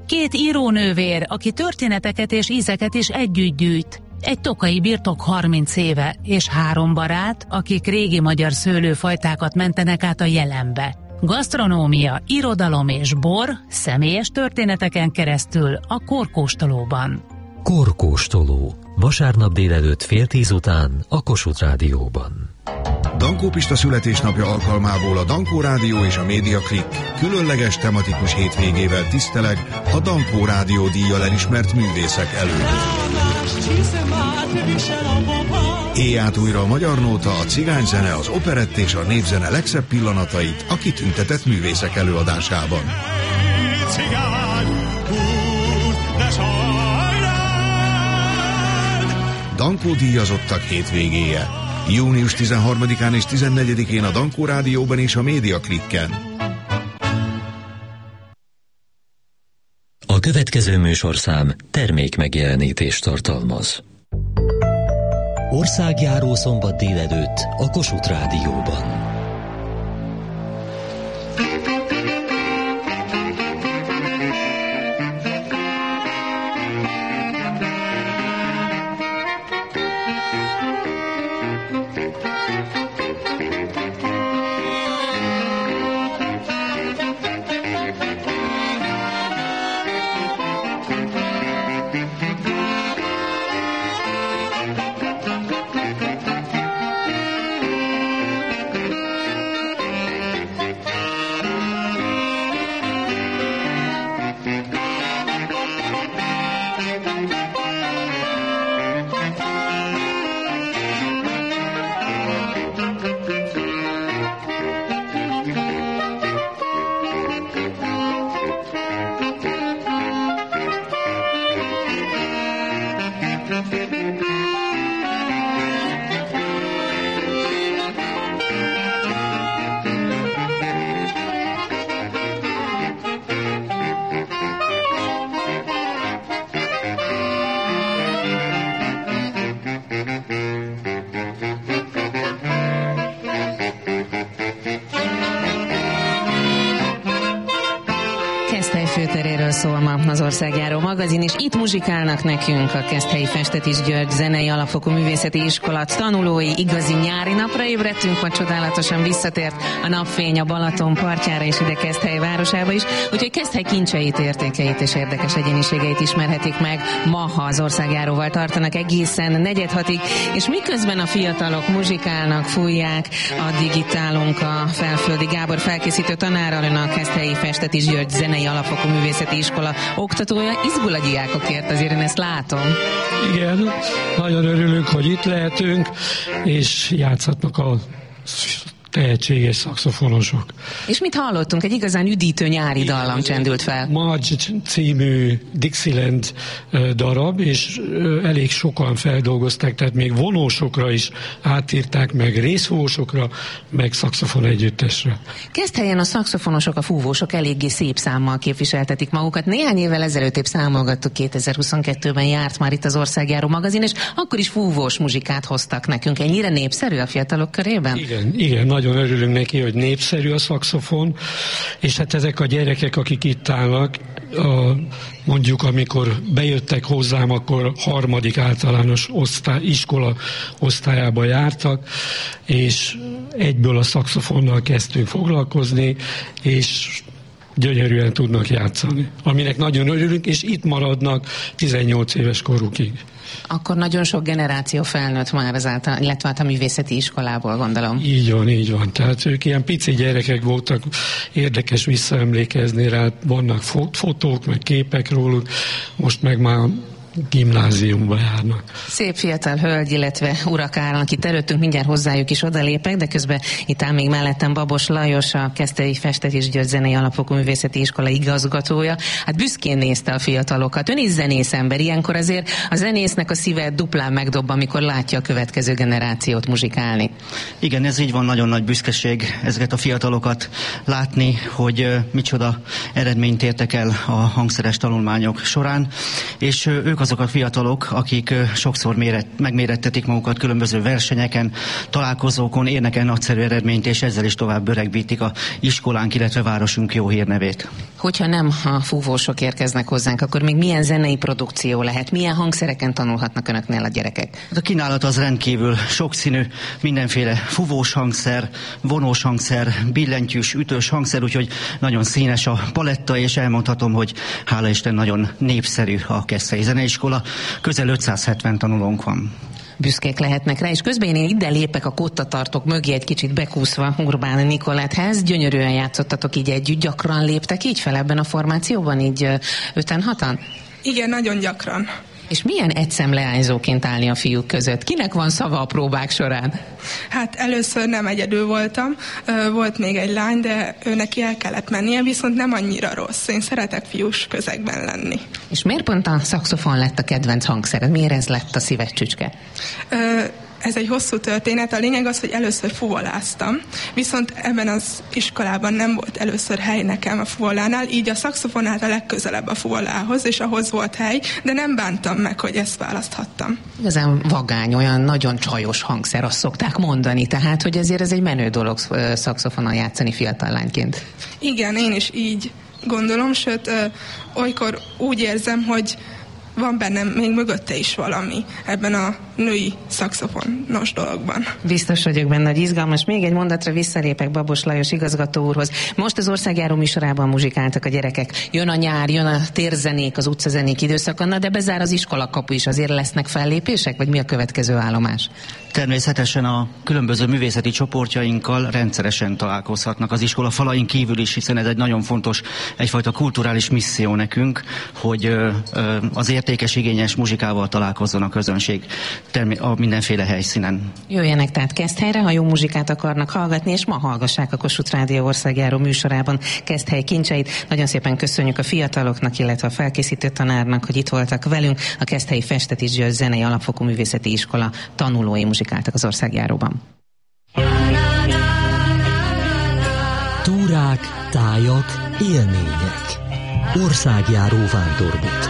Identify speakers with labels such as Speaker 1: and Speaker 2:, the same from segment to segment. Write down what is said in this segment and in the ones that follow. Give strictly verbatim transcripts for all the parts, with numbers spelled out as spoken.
Speaker 1: Két írónővér, aki történeteket és ízeket is együtt gyűjt. Egy tokai birtok harminc éve, és három barát, akik régi magyar szőlőfajtákat mentenek át a jelenbe. Gasztronómia, irodalom és bor személyes történeteken keresztül a Korkóstolóban.
Speaker 2: Korkóstoló. Vasárnap délelőtt fél tíz után a Kossuth Rádióban.
Speaker 3: Dankó Pista születésnapja alkalmából a Dankó Rádió és a Média Klik különleges tematikus hétvégével tiszteleg a Dankó Rádió díjjal elismert művészek előtt. Éj át újra a magyar nóta, a cigányzene, az operett és a népzene legszebb pillanatait a kitüntetett művészek előadásában. Dankó díjazottak hétvégéje. június tizenharmadikán és tizennegyedikén a Dankó Rádióban és a Média Klikken.
Speaker 2: A következő műsorszám termékmegjelenítést tartalmaz. Országjáró szombat délelőtt a Kossuth Rádióban.
Speaker 4: Szól ma az Országjáró magazin, és itt muzsikálnak nekünk a Keszthelyi Festetis György Zenei Alapfokú Művészeti Iskola tanulói. Igazi nyári napra ébredtünk, ma csodálatosan visszatért a napfény a Balaton partjára és ide Keszthely városába is, úgyhogy Keszthely kincseit, értékeit és érdekes egyéniségeit ismerhetik meg ma, ha az Országjáróval tartanak egészen negyedhatig, és miközben a fiatalok muzsikálnak, fújják, addig itt állunk a Felföldi Gábor felkészítő tanárral, ön a Keszthelyi Festetis György Zenei Alapfokú Művészeti Iskola oktatója. Izgul a diákokért, azért én ezt látom.
Speaker 5: Igen, nagyon örülünk, hogy itt lehetünk, és játszhatnak a tehetséges szaxofonosok.
Speaker 4: És mit hallottunk? Egy igazán üdítő nyári dallam csendült fel.
Speaker 5: March című Dixieland darab, és elég sokan feldolgozták, tehát még vonósokra is átírták, meg részfúvósokra, meg szaxofon együttesre.
Speaker 4: Keszthelyen a szaxofonosok, a fúvósok eléggé szép számmal képviseltetik magukat. Néhány évvel ezelőtt épp számolgattuk, kétezer-huszonkettőben járt már itt az Országjáró magazin, és akkor is fúvós muzsikát hoztak nekünk. Ennyire népszerű a fiatalok körében?
Speaker 5: Igen, igen, nagyon örülünk neki, hogy népszerű a szaxofon, és hát ezek a gyerekek, akik itt állnak, a, mondjuk amikor bejöttek hozzám, akkor harmadik általános osztály, iskola osztályába jártak, és egyből a szaxofonnal kezdtünk foglalkozni, és gyönyörűen tudnak játszani. Aminek nagyon örülünk, és itt maradnak tizennyolc éves korukig.
Speaker 4: Akkor nagyon sok generáció felnőtt már az által, illetve a művészeti iskolából, gondolom.
Speaker 5: Így van, így van. Tehát ők ilyen pici gyerekek voltak, érdekes visszaemlékezni rá, vannak fotók, meg képek róluk, most meg már gimnáziumba járnak.
Speaker 4: Szép fiatal hölgy, illetve urak állnak itt előttünk, mindjárt hozzájuk is odalépek, de közben itt áll még mellettem Babos Lajos, a Keszthelyi Festetis György Zenei Alapfokú Művészeti Iskola igazgatója. Hát büszkén nézte a fiatalokat. Ön is zenész ember, ilyenkor azért a zenésznek a szíve duplán megdob, amikor látja a következő generációt muzsikálni.
Speaker 6: Igen, ez így van, nagyon nagy büszkeség ezeket a fiatalokat látni, hogy micsoda eredményt értek el a hangszeres tanulmányok során, és ők az azok a fiatalok, akik sokszor méret, megmérettetik magukat különböző versenyeken, találkozókon, érnek el nagyszerű eredményt, és ezzel is tovább öregbítik a iskolánk, illetve városunk jó hírnevét.
Speaker 4: Hogyha nem a fúvósok érkeznek hozzánk, akkor még milyen zenei produkció lehet? Milyen hangszereken tanulhatnak önöknél a gyerekek?
Speaker 6: A kínálat az rendkívül sokszínű, mindenféle fúvós hangszer, vonós hangszer, billentyűs, ütős hangszer, úgyhogy nagyon színes a paletta, és elmondhatom, hogy hála Isten nagyon népszerű a Keszthelyi Zeneiskola. Közel ötszázhetven tanulónk van.
Speaker 4: Büszkék lehetnek rá, és közben én ide lépek a kottatartók mögé egy kicsit bekúszva Urbán Nikoláthez. Gyönyörűen játszottatok így együtt, gyakran léptek így fel ebben a formációban, így öten-hatan?
Speaker 7: Igen, nagyon gyakran.
Speaker 4: És milyen egyszem leányzóként állni a fiúk között? Kinek van szava a próbák során?
Speaker 7: Hát először nem egyedül voltam, volt még egy lány, de ő neki el kellett mennie, viszont nem annyira rossz. Én szeretek fiús közegben lenni.
Speaker 4: És miért pont a szaxofon lett a kedvenc hangszered? Miért ez lett a szíved csücske?
Speaker 7: Ö, Ez egy hosszú történet. A lényeg az, hogy először fuvoláztam, viszont ebben az iskolában nem volt először hely nekem a fuvolánál, így a szaxofon állt a legközelebb a fuvolához, és ahhoz volt hely, de nem bántam meg, hogy ezt választhattam.
Speaker 4: Igazán vagány, olyan nagyon csajos hangszer, azt szokták mondani, tehát, hogy ezért ez egy menő dolog szaxofonnal játszani fiatal lányként.
Speaker 7: Igen, én is így gondolom, sőt, ö, olykor úgy érzem, hogy van bennem még mögötte is valami ebben a női szaxofonos dologban.
Speaker 4: Biztos vagyok benne, hogy izgalmas. Még egy mondatra visszalépek Babos Lajos igazgató úrhoz. Most az országjáró műsorában muzsikáltak a gyerekek. Jön a nyár, jön a térzenék, az utcazenék időszaka, na de bezár az iskolakapu is. Azért lesznek fellépések, vagy mi a következő állomás?
Speaker 6: Természetesen a különböző művészeti csoportjainkkal rendszeresen találkozhatnak az iskola falain kívül is, hiszen ez egy nagyon fontos, egyfajta kulturális misszió nekünk, hogy ö, ö, az értékes, igényes muzsikával találkozzon a közönség termi- a mindenféle helyszínen.
Speaker 4: Jöjjenek tehát Keszthelyre, ha jó muzsikát akarnak hallgatni, és ma hallgassák a Kossuth Rádió országjáró műsorában Keszthely kincseit. Nagyon szépen köszönjük a fiataloknak, illetve a felkészítő tanárnak, hogy itt voltak velünk. A Keszthelyi Festetics György Zenei Alapfokú Művészeti Iskola tanulói muzsikáltak az országjáróban.
Speaker 2: Túrák, tájak, élmények. Országjáró vándorbolt.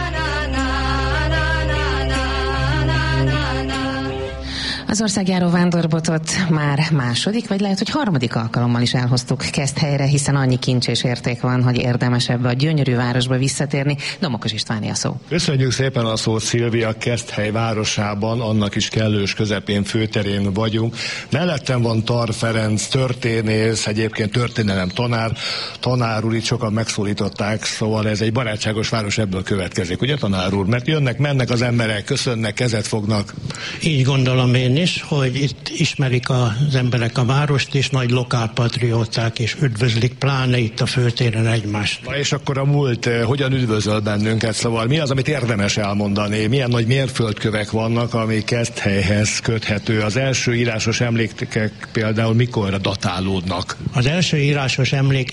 Speaker 4: Az országjáró vándorbotot már második, vagy lehet, hogy harmadik alkalommal is elhoztuk Keszthelyre, hiszen annyi kincs és érték van, hogy érdemes ebbe a gyönyörű városba visszatérni. Domokos Istváné a szó.
Speaker 8: Köszönjük szépen a szót, Szilvia. Keszthely városában, annak is kellős közepén, főterén vagyunk. Mellettem van Tar Ferenc, történész, egyébként történelem tanár. Tanár úr, itt sokan megszólították, szóval ez egy barátságos város, ebből következik, ugye tanár úr? Mert jönnek, mennek az emberek, köszönnek, kezet fognak.
Speaker 5: Így gondolom én is, hogy itt ismerik az emberek a várost, és nagy lokálpatrióták, és üdvözlik pláne itt a főtéren egymást.
Speaker 8: Na és akkor a múlt eh, hogyan üdvözöl bennünket, szóval mi az, amit érdemes elmondani? Milyen nagy mérföldkövek vannak, ami Keszthelyhez köthető? Az első írásos emlékek például mikorra datálódnak?
Speaker 5: Az első írásos emlék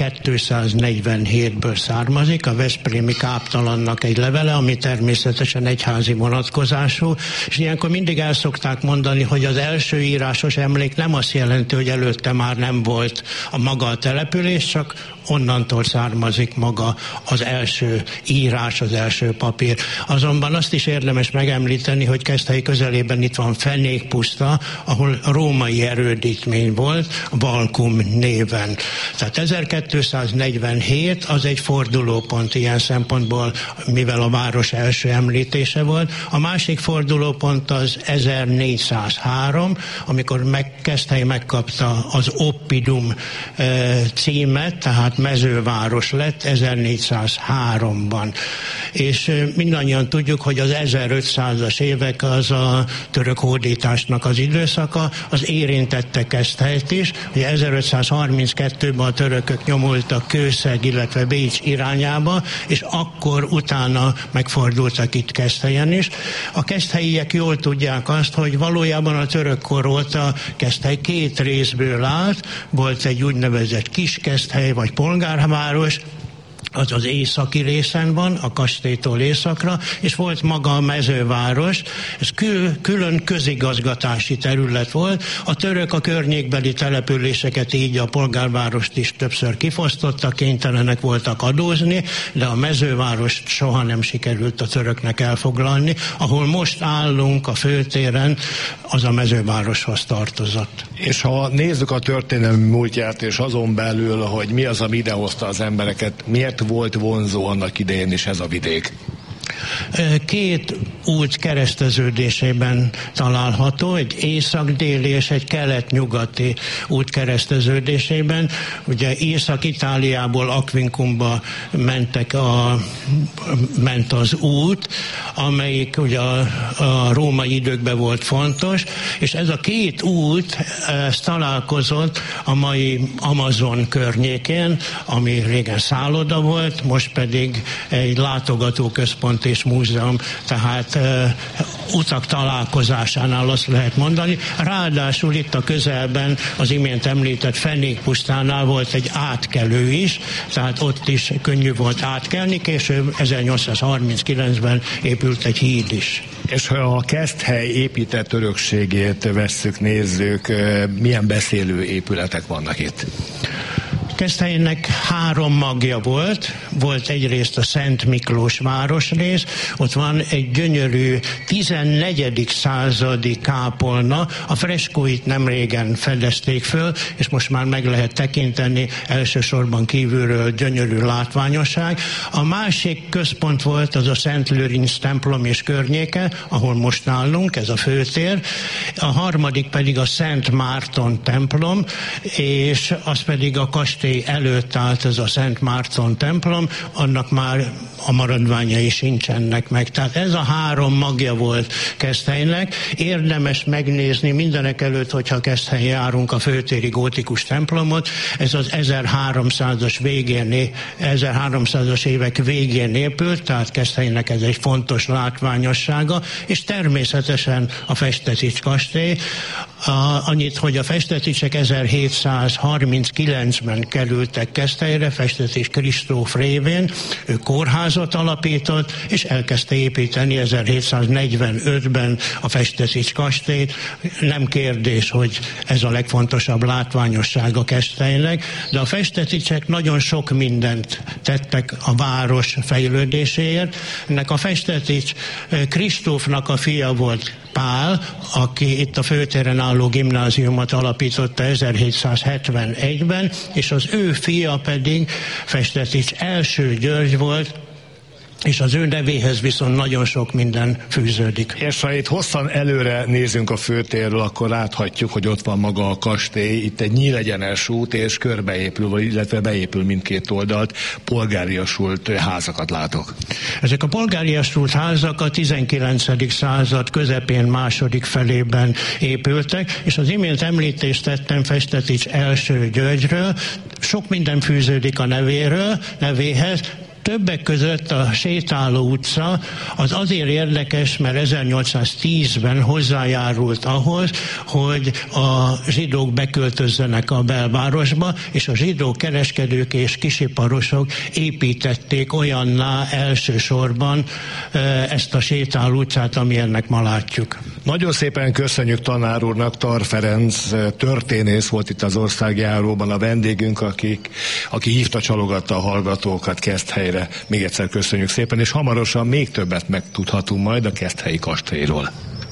Speaker 5: ezerkétszáznegyvenhétből származik, a veszprémi káptalannak egy levele, ami természetesen egyházi vonatkozású, és ilyenkor mindig el szokták mondani, hogy az első írásos emlék nem azt jelenti, hogy előtte már nem volt a maga a település, csak onnantól származik maga az első írás, az első papír. Azonban azt is érdemes megemlíteni, hogy Keszthely közelében itt van Fenékpuszta, ahol római erődítmény volt, Balkum néven. Tehát ezerkétszáznegyvenhét az egy fordulópont ilyen szempontból, mivel a város első említése volt. A másik fordulópont az ezernégyszázhárom, amikor meg, Keszthely megkapta az Oppidum e, címet, tehát mezőváros lett ezernégyszázháromban. És mindannyian tudjuk, hogy az ezerötszázas évek az a török hódításnak az időszaka, az érintette Keszthelyt is, hogy ezerötszázharminckettőben a törökök nyomultak Kőszeg, illetve Bécs irányába, és akkor utána megfordultak itt Keszthelyen is. A keszthelyiek jól tudják azt, hogy valójában a török kor óta Keszthely két részből állt, volt egy úgynevezett Kiskeszthely, vagy polgárváros,
Speaker 9: az az északi részen van, a kastélytól északra, és volt maga a mezőváros, ez kül, külön közigazgatási terület volt. A török a környékbeli településeket, így a polgárvárost is többször kifosztottak, kénytelenek voltak adózni, de a mezővárost soha nem sikerült a töröknek elfoglalni. Ahol most állunk a főtéren, az a mezővároshoz tartozott.
Speaker 8: És ha nézzük a történelmi múltját, és azon belül, hogy mi az, ami idehozta az embereket, miért volt vonzó annak idején is ez a vidék?
Speaker 9: Két út kereszteződésében található, egy észak-déli és egy kelet-nyugati út kereszteződésében. Ugye Észak-Itáliából Aquincumba mentek a, ment az út, amelyik ugye a, a római időkben volt fontos, és ez a két út ez találkozott a mai Amazon környékén, ami régen szálloda volt, most pedig egy látogatóközpont és múzeum, tehát uh, utak találkozásánál azt lehet mondani. Ráadásul itt a közelben az imént említett Fenékpusztánál volt egy átkelő is, tehát ott is könnyű volt átkelni, később ezernyolcszázharminckilencben épült egy híd is.
Speaker 8: És ha a Keszthely épített örökségét vesszük, nézzük, milyen beszélő épületek vannak itt?
Speaker 9: Keszthelynek három magja volt. Volt egyrészt a Szent Miklós városrész, ott van egy gyönyörű tizennegyedik századi kápolna, a freskóit nem régen fedezték föl, és most már meg lehet tekinteni, elsősorban kívülről gyönyörű látványosság. A másik központ volt az a Szent Lőrinc templom és környéke, ahol most állunk, ez a főtér. A harmadik pedig a Szent Márton templom, és az pedig a kastély előtt állt ez a Szent Márton templom, annak már a maradványai sincsenek meg. Tehát ez a három magja volt Keszthelynek. Érdemes megnézni mindenek előtt, hogyha Keszthelyen járunk, a főtéri gótikus templomot. Ez az ezerháromszázas végén, ezerháromszázas évek végén épült, tehát Keszthelynek ez egy fontos látványossága, és természetesen a Festetics kastély. A, annyit, hogy a Festeticsek ezerhétszázharminckilencben kerültek Keszthelyre, Festetics Kristóf révén, ő kórházat alapított, és elkezdte építeni ezerhétszáznegyvenötben a Festetics kastélyt. Nem kérdés, hogy ez a legfontosabb látványossága Keszthelynek, de a Festeticsek nagyon sok mindent tettek a város fejlődéséért. Ennek a Festetics Kristófnak a fia volt Pál, aki itt a főtéren álló gimnáziumot alapította ezerhétszázhetvenegyben, és az ő fia pedig Festetics első György volt, és az ő nevéhez viszont nagyon sok minden fűződik.
Speaker 8: És ha itt hosszan előre nézünk a főtérről, akkor láthatjuk, hogy ott van maga a kastély, itt egy nyílegyenes út, és körbeépül, illetve beépül mindkét oldalt, polgáriasult házakat látok.
Speaker 9: Ezek a polgáriasult házak a tizenkilencedik század közepén, második felében épültek, és az imént említést tettem Festetics első Györgyről, sok minden fűződik a nevéről, nevéhez. Többek között a Sétáló utca az azért érdekes, mert ezernyolcszáztízben hozzájárult ahhoz, hogy a zsidók beköltözzenek a belvárosba, és a zsidó kereskedők és kisiparosok építették olyanná elsősorban ezt a Sétáló utcát, ami ennek ma látjuk.
Speaker 8: Nagyon szépen köszönjük tanár úrnak, Tar Ferenc történész volt itt az Országjáróban a vendégünk, akik, aki hívta, csalogatta a hallgatókat Keszthelyre. Még egyszer köszönjük szépen, és hamarosan még többet megtudhatunk majd a keszthelyi kastélyról.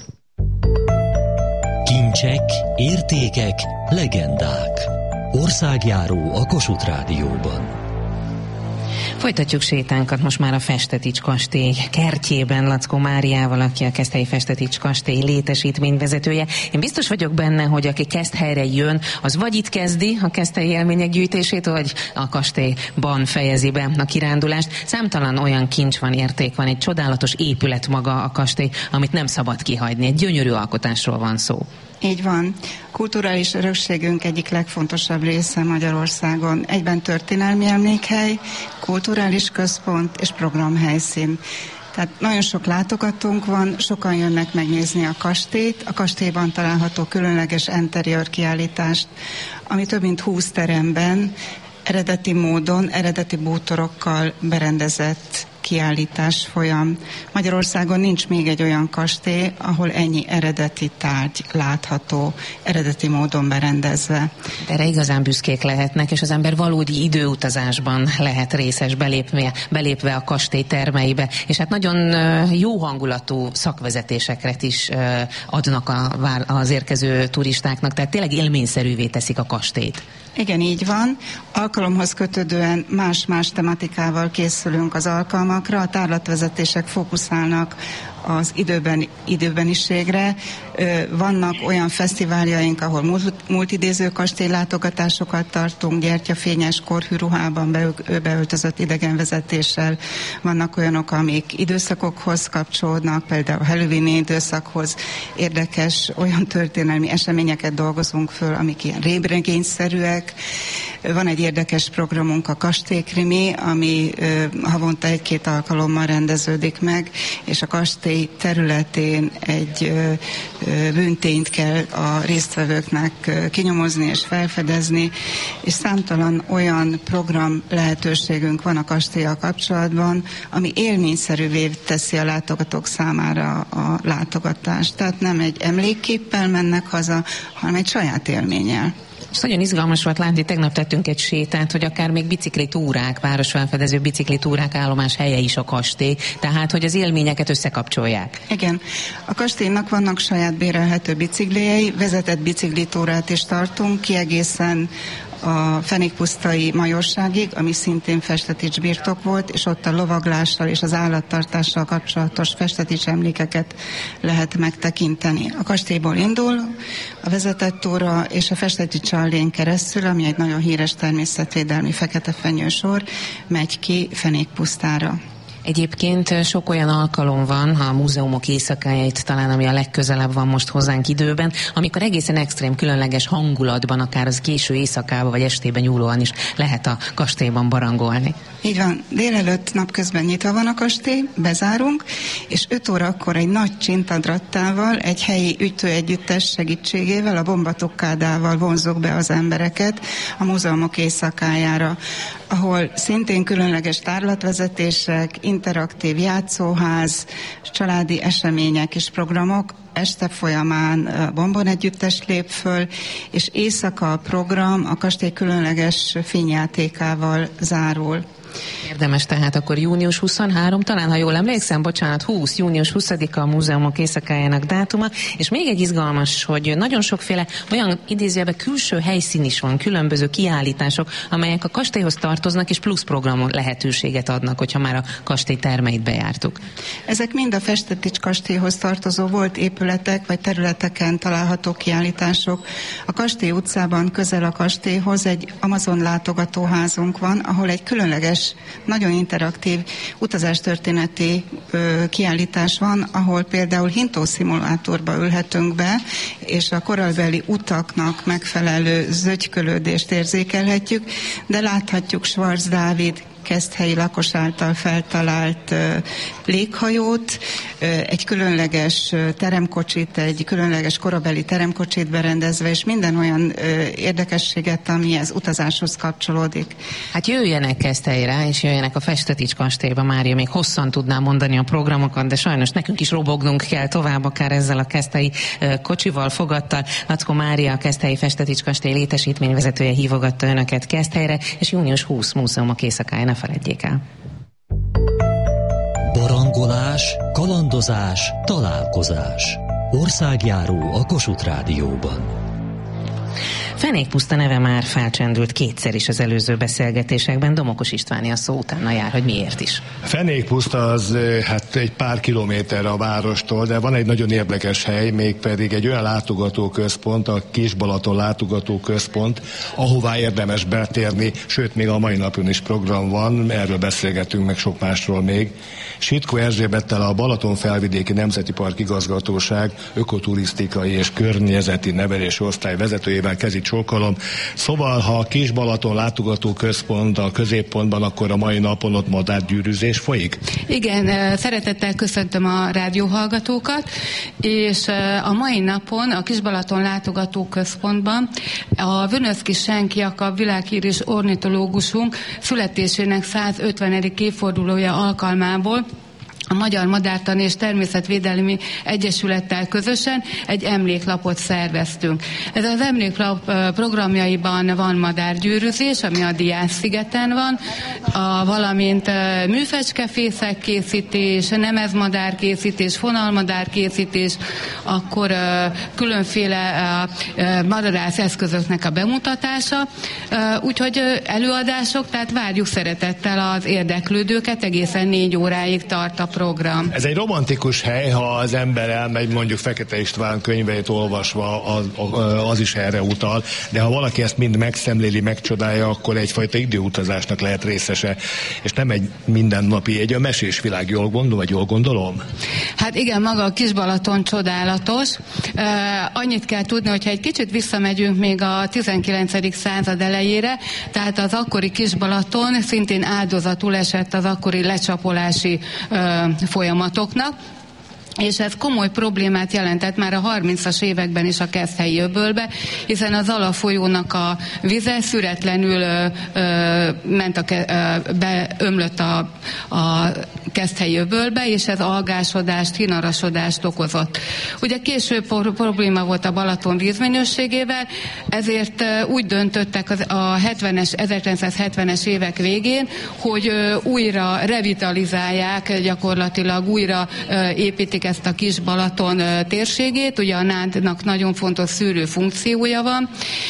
Speaker 2: Kincsek, értékek, legendák. Országjáró a Kossuth Rádióban.
Speaker 4: Folytatjuk sétánkat most már a Festetics kastély kertjében Lackó Máriával, aki a Keszthelyi Festetics kastély létesítményvezetője. Én biztos vagyok benne, hogy aki Keszthelyre jön, az vagy itt kezdi a keszthelyi élmények gyűjtését, vagy a kastélyban fejezi be a kirándulást. Számtalan olyan kincs van, érték van, egy csodálatos épület maga a kastély, amit nem szabad kihagyni. Egy gyönyörű alkotásról van szó.
Speaker 10: Így van. Kulturális örökségünk egyik legfontosabb része Magyarországon. Egyben történelmi emlékhely, kulturális központ és programhelyszín. Tehát nagyon sok látogatónk van, sokan jönnek megnézni a kastélyt. A kastélyban található különleges interiőr kiállítást, ami több mint húsz teremben eredeti módon, eredeti bútorokkal berendezett kiállítás folyam. Magyarországon nincs még egy olyan kastély, ahol ennyi eredeti tárgy látható, eredeti módon berendezve.
Speaker 4: De erre igazán büszkék lehetnek, és az ember valódi időutazásban lehet részes belépve, belépve a kastély termeibe, és hát nagyon jó hangulatú szakvezetéseket is adnak a, az érkező turistáknak, tehát tényleg élményszerűvé teszik a kastélyt.
Speaker 10: Igen, így van. Alkalomhoz kötődően más-más tematikával készülünk az alkalmakra. A tárlatvezetések fókuszálnak az időben, időbeniségre. Vannak olyan fesztiváljaink, ahol multidéző kastélylátogatásokat tartunk, gyertyafényes korhű ruhában beöltözött idegenvezetéssel. Vannak olyanok, amik időszakokhoz kapcsolódnak, például a Halloween időszakhoz. Érdekes olyan történelmi eseményeket dolgozunk föl, amik ilyen rébregényszerűek. Van egy érdekes programunk, a Kastélykrimi, ami havonta egy-két alkalommal rendeződik meg, és a kastély területén egy bűntényt kell a résztvevőknek kinyomozni és felfedezni, és számtalan olyan program lehetőségünk van a kastéllyal kapcsolatban, ami élményszerűvé teszi a látogatók számára a látogatást. Tehát nem egy emlékképpel mennek haza, hanem egy saját élménnyel.
Speaker 4: És nagyon izgalmas volt látni, tegnap tettünk egy sétát, hogy akár még biciklitúrák, városfelfedező biciklitúrák állomás helye is a kastély, tehát hogy az élményeket összekapcsolják.
Speaker 10: Igen, a kastélynak vannak saját bérelhető bicikliei, vezetett biciklitúrát is tartunk, ki egészen a Fenékpusztai Majorságig, ami szintén Festetics birtok volt, és ott a lovaglással és az állattartással kapcsolatos Festetics emlékeket lehet megtekinteni. A kastélyból indul a vezetett túra, és a Festetics allén keresztül, ami egy nagyon híres természetvédelmi fekete-fenyősor, megy ki Fenékpusztára.
Speaker 4: Egyébként sok olyan alkalom van, a múzeumok éjszakájait talán, ami a legközelebb van most hozzánk időben, amikor egészen extrém, különleges hangulatban, akár az késő éjszakában vagy estében nyúlóan is lehet a kastélyban barangolni.
Speaker 10: Így van, délelőtt napközben nyitva van a kastély, bezárunk, és öt órakor egy nagy csintadrattával, egy helyi ütőegyüttes segítségével, a bombatukkádával vonzuk be az embereket a múzeumok éjszakájára, ahol szintén különleges tárlatvezetések, interaktív játszóház, családi események és programok, este folyamán Bombon együttes lép föl, és éjszaka a program a kastély különleges fényjátékával zárul.
Speaker 4: Érdemes tehát akkor június huszonharmadika, talán ha jól emlékszem, bocsánat, húsz, június huszadika a múzeumok éjszakájának dátuma, és még egy izgalmas, hogy nagyon sokféle olyan idézőjelben külső helyszín is van, különböző kiállítások, amelyek a kastélyhoz tartoznak, és plusz programon lehetőséget adnak, hogyha már a kastély termeit bejártuk.
Speaker 10: Ezek mind a Festetics kastélyhoz tartozó volt épületek vagy területeken található kiállítások. A Kastély utcában közel a kastélyhoz egy Amazon látogatóházunk van, ahol egy különleges, nagyon interaktív utazástörténeti ö, kiállítás van, ahol például hintószimulátorba ülhetünk be, és a korabeli utaknak megfelelő zögykölődést érzékelhetjük, de láthatjuk Schwarz Dávid keszthelyi lakos által feltalált uh, léghajót, uh, egy különleges uh, teremkocsit, egy különleges korabeli teremkocsit berendezve, és minden olyan uh, érdekességet, ami az utazáshoz kapcsolódik.
Speaker 4: Hát jöjjenek Keszthelyre, és jöjjenek a Festetics kastélyba, Mária még hosszan tudná mondani a programokat, de sajnos nekünk is robognunk kell tovább, akár ezzel a keszthelyi uh, kocsival, fogattal. Lackó Mária, a Keszthelyi Festetics kastély létesítményvezetője hívogatta önöket Keszthelyre, és június huszadika múzeumok éjszakáján ne feledjék el.
Speaker 2: Barangolás, kalandozás, találkozás. Országjáró a Kossuth Rádióban.
Speaker 4: Fenékpuszta neve már felcsendült kétszer is az előző beszélgetésekben. Domokos Istváné a szó, utána jár, hogy miért is.
Speaker 8: Fenékpuszta az hát egy pár kilométer a várostól, de van egy nagyon érdekes hely, mégpedig egy olyan látogatóközpont, a Kis-Balaton látogatóközpont, ahová érdemes betérni, sőt még a mai napon is program van, erről beszélgetünk meg sok másról még. Sitkó Erzsébettel, a Balaton Felvidéki Nemzeti Park Igazgatóság ökoturisztikai és környezeti nevelési osztály vezetőjével segítségével kezit csókolom. Szóval, ha a Kis-Balaton látogató központ a középpontban, akkor a mai napon ott madárgyűrűzés folyik?
Speaker 11: Igen, szeretettel köszöntöm a rádióhallgatókat, és a mai napon a Kis-Balaton látogató központban a Vönöszki Senk Jakab világhírű ornitológusunk születésének százötvenedik évfordulója alkalmából a Magyar Madártani és Természetvédelmi Egyesülettel közösen egy emléklapot szerveztünk. Ez az emléklap programjaiban van madárgyűrűzés, ami a Diás-szigeten van, a, valamint műfecskefészek készítés, nemezmadár készítés, fonalmadár készítés, akkor különféle madarász eszközöknek a bemutatása, úgyhogy előadások, tehát várjuk szeretettel az érdeklődőket, egészen négy óráig tart a program.
Speaker 8: Ez egy romantikus hely, ha az ember elmegy, mondjuk Fekete István könyveit olvasva, az, az is erre utal, de ha valaki ezt mind megszemléli, megcsodálja, akkor egyfajta időutazásnak lehet részese, és nem egy mindennapi, egy a mesés világ, jól gondol, vagy jól gondolom?
Speaker 11: Hát igen, maga a Kis-Balaton csodálatos. Uh, annyit kell tudni, hogyha egy kicsit visszamegyünk még a tizenkilencedik század elejére, tehát az akkori Kis-Balaton szintén áldozatul esett az akkori lecsapolási uh, folyamatoknak, és ez komoly problémát jelentett már a harmincas években is a Keszthelyi öbölbe, hiszen az Ala-folyónak a vize szüretlenül ö, ö, ment a, ö, beömlött a, a Keszthelyi öbölbe, és ez algásodást, hinarasodást okozott. Ugye később probléma volt a Balaton vízminőségével, ezért ö, úgy döntöttek az, a hetvenes, ezerkilencszázhetvenes évek végén, hogy ö, újra revitalizálják, gyakorlatilag újra ö, építik ezt a Kis-Balaton térségét, ugye a nádnak nagyon fontos szűrő funkciója van,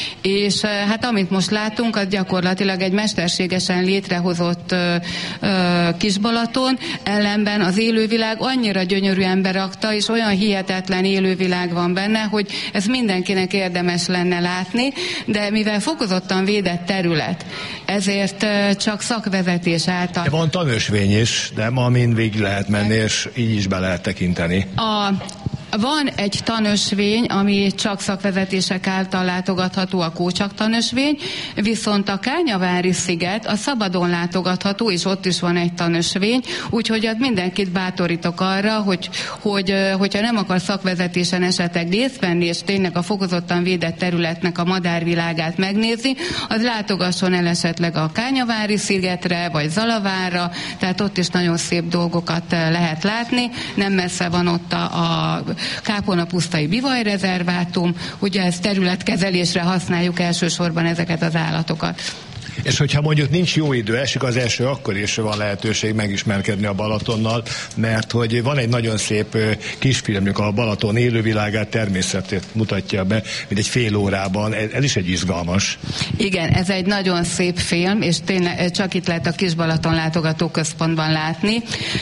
Speaker 11: és hát amit most látunk, az gyakorlatilag egy mesterségesen létrehozott ö, ö, Kis-Balaton, ellenben az élővilág annyira gyönyörűen berakta, és olyan hihetetlen élővilág van benne, hogy ez mindenkinek érdemes lenne látni, de mivel fokozottan védett terület, ezért ö, csak szakvezetés által.
Speaker 8: De van tanösvény is, de ma mind végig lehet menni, és így is be lehet tekinteni.
Speaker 11: A, van egy tanösvény, ami csak szakvezetések által látogatható, a Kócsak tanösvény, viszont a Kányavári sziget a szabadon látogatható, és ott is van egy tanösvény, úgyhogy mindenkit bátorítok arra, hogy, hogy hogyha nem akar szakvezetésen esetleg részt venni, és tényleg a fokozottan védett területnek a madárvilágát megnézni, az látogasson el esetleg a Kányavári szigetre, vagy Zalavárra, tehát ott is nagyon szép dolgokat lehet látni, nem messze van ott a, a Kápolna-pusztai bivajrezervátum, ugye ez területkezelésre használjuk elsősorban ezeket az állatokat.
Speaker 8: És hogyha mondjuk nincs jó idő, esik az eső, akkor is van lehetőség megismerkedni a Balatonnal, mert hogy van egy nagyon szép kisfilmjük, a Balaton élővilágát, természetét mutatja be, mint egy fél órában. Ez is egy izgalmas.
Speaker 11: Igen, ez egy nagyon szép film, és tényleg csak itt lehet a Kis-Balaton látogatóközpontban látni.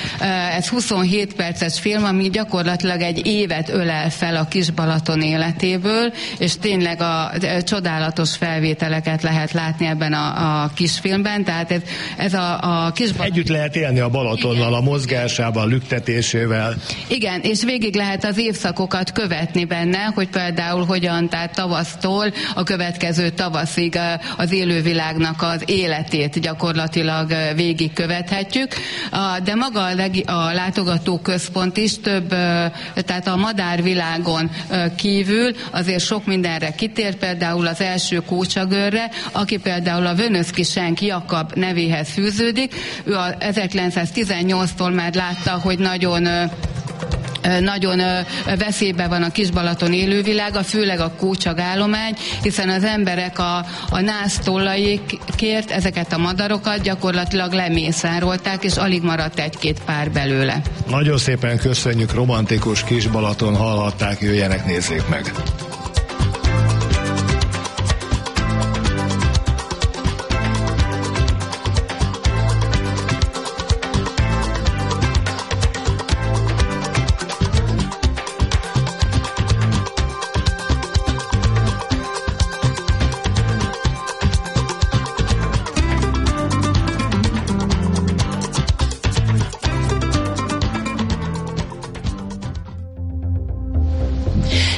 Speaker 11: Ez huszonhét perces film, ami gyakorlatilag egy évet ölel fel a Kis-Balaton életéből, és tényleg a csodálatos felvételeket lehet látni ebben a a kisfilmben, tehát ez, ez a, a Kis-Balaton...
Speaker 8: Együtt lehet élni a Balatonnal, igen, a mozgásával, a lüktetésével.
Speaker 11: Igen, és végig lehet az évszakokat követni benne, hogy például hogyan, tehát tavasztól a következő tavaszig az élővilágnak az életét gyakorlatilag végig követhetjük, de maga a, legi, a látogatóközpont is több, tehát a madárvilágon kívül azért sok mindenre kitér, például az első kócsagőrre, aki például a Vönöszki Senk Jakab nevéhez fűződik. Ő a ezerkilencszáztizennyolctól már látta, hogy nagyon nagyon veszélyben van a Kis-Balaton élővilága, főleg a kócsagállomány, hiszen az emberek a, a násztollaikért ezeket a madarokat gyakorlatilag lemészárolták, és alig maradt egy-két pár belőle.
Speaker 8: Nagyon szépen köszönjük, romantikus Kis-Balaton, hallhatták, jöjjenek, nézzék meg!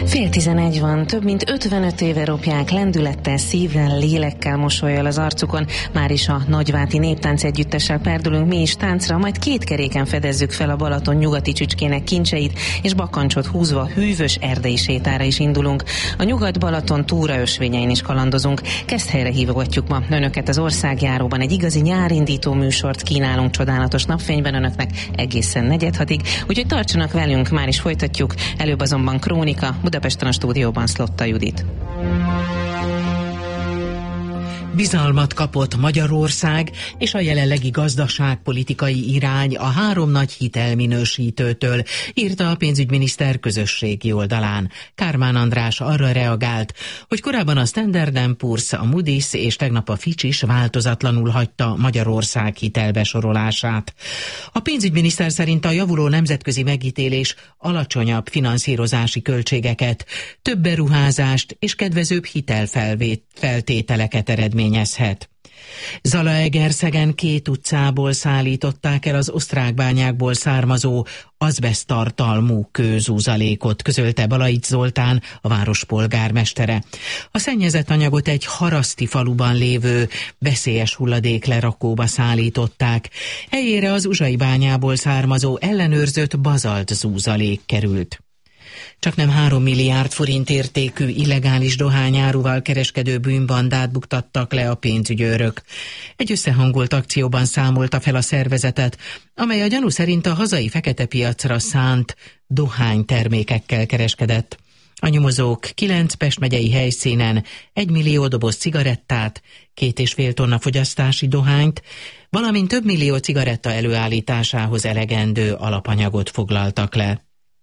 Speaker 4: Fél tizenegy van, több mint ötvenöt éve ropják lendülettel, szívvel, lélekkel, mosollyal az arcukon. Már is a Nagyváti Néptánc Együttessel perdülünk mi is táncra, majd két keréken fedezzük fel a Balaton nyugati csücskének kincseit, és bakancsot húzva hűvös erdei sétára is indulunk. A Nyugat-Balaton túraösvényein is kalandozunk. Keszthelyre hívogatjuk ma önöket az országjáróban. Egy igazi nyárindító műsort kínálunk csodálatos napfényben önöknek egészen negyedhatig, úgyhogy tartsanak velünk, már is folytatjuk. Előbb azonban krónika, Budapesten a stúdióban Szlotta Judit.
Speaker 12: Bizalmat kapott Magyarország és a jelenlegi gazdaságpolitikai irány a három nagy hitelminősítőtől, írta a pénzügyminiszter közösségi oldalán. Kármán András arra reagált, hogy korábban a Standard and Poor's, a Moody's és tegnap a Fitch is változatlanul hagyta Magyarország hitelbesorolását. A pénzügyminiszter szerint a javuló nemzetközi megítélés alacsonyabb finanszírozási költségeket, több beruházást és kedvezőbb hitelfeltételeket eredményezhet. Zalaegerszegen két utcából szállították el az osztrákbányákból származó azbeszttartalmú kőzúzalékot, közölte Balaics Zoltán, a város polgármestere. A szennyezett anyagot egy haraszti faluban lévő veszélyes hulladéklerakóba szállították. Helyére az uzsai bányából származó ellenőrzött bazalt zúzalék került. Csaknem három milliárd forint értékű illegális dohányáruval kereskedő bűnbandát buktattak le a pénzügyőrök. Egy összehangolt akcióban számolta fel a szervezetet, amely a gyanú szerint a hazai fekete piacra szánt dohánytermékekkel kereskedett. A nyomozók kilenc Pest megyei helyszínen egy millió doboz cigarettát, két és fél tonna fogyasztási dohányt, valamint több millió cigaretta előállításához elegendő alapanyagot foglaltak le.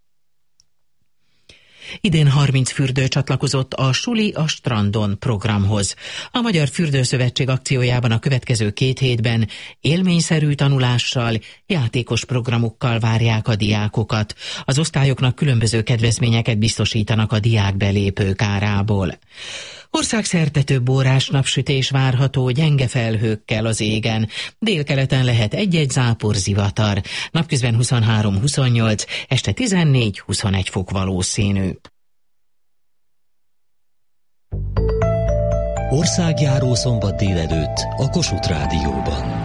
Speaker 12: Idén harminc fürdő csatlakozott a Suli a strandon programhoz. A Magyar Fürdőszövetség akciójában a következő két hétben élményszerű tanulással, játékos programokkal várják a diákokat. Az osztályoknak különböző kedvezményeket biztosítanak a diákbelépők árából. Országszerte több órás napsütés várható, gyenge felhőkkel az égen. Délkeleten lehet egy-egy zápor, zivatar. Napközben huszonhárom huszonnyolc, este tizennégy huszonegy fok valószínű.
Speaker 2: Országjáró szombat délelőtt a Kossuth Rádióban.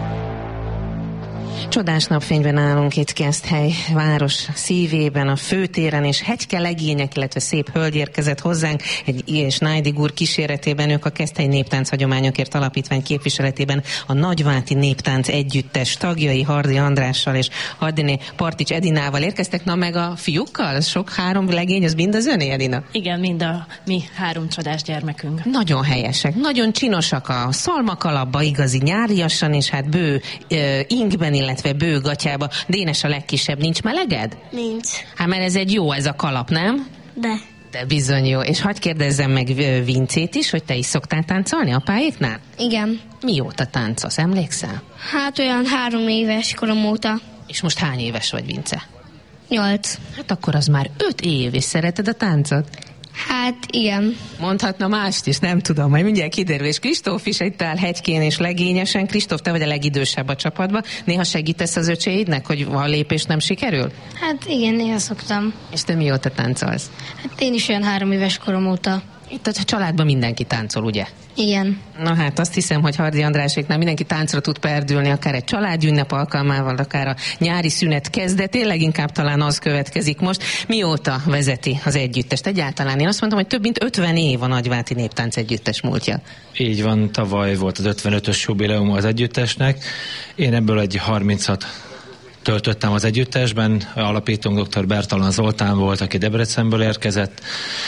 Speaker 4: Csodás napfényben állunk itt Keszthely város szívében, a főtéren, és hegyke legények, illetve szép hölgy érkezett hozzánk, egy és Nájdig úr kíséretében. Ők a Keszthely Néptánc Hagyományokért Alapítvány képviseletében a Nagyváti Néptánc Együttes tagjai, Hardy Andrással és Hardiné Partics Edinával érkeztek. Na meg a fiúkkal? Sok három legény, az mind az öné, Edina?
Speaker 13: Igen, mind a mi három csodás gyermekünk.
Speaker 4: Nagyon helyesek, nagyon csinosak, a szalmakalapba igazi nyáriasan, és hát bő uh, inkben, illetve bő gatyába. Dénes a legkisebb, nincs meleged?
Speaker 14: Nincs.
Speaker 4: Hát mert ez egy jó, ez a kalap, nem?
Speaker 14: De.
Speaker 4: De bizony jó. És hadd kérdezzem meg Vincét is, hogy te is szoktál táncolni apáéknál?
Speaker 14: Igen.
Speaker 4: Mióta táncolsz, emlékszel?
Speaker 14: Hát olyan három éves korom óta.
Speaker 4: És most hány éves vagy, Vince?
Speaker 14: Nyolc.
Speaker 4: Hát akkor az már öt év, és szereted a táncot?
Speaker 14: Hát igen.
Speaker 4: Mondhatna mást is, nem tudom, majd mindjárt kiderül. És Kristóf is itt áll hegykén és legényesen. Kristóf, te vagy a legidősebb a csapatban. Néha segítesz az öcséidnek, hogy a lépés nem sikerül?
Speaker 14: Hát igen, néha szoktam.
Speaker 4: És te mióta táncolsz?
Speaker 14: Hát én is olyan három éves korom óta.
Speaker 4: Itt a családban mindenki táncol, ugye?
Speaker 14: Igen.
Speaker 4: Na hát azt hiszem, hogy Hardy Andráséknál mindenki táncra tud perdülni, akár egy családünnep alkalmával, akár a nyári szünet kezdetén, leginkább talán az következik most. Mióta vezeti az együttest? Egyáltalán én azt mondtam, hogy több mint ötven év a Nagyváti Néptánc Együttes múltja.
Speaker 15: Így van, tavaly volt az ötvenötös jubileum az együttesnek. Én ebből egy harmincat töltöttem az együttesben, alapítónk dr. Bertalan Zoltán volt, aki Debrecenből érkezett,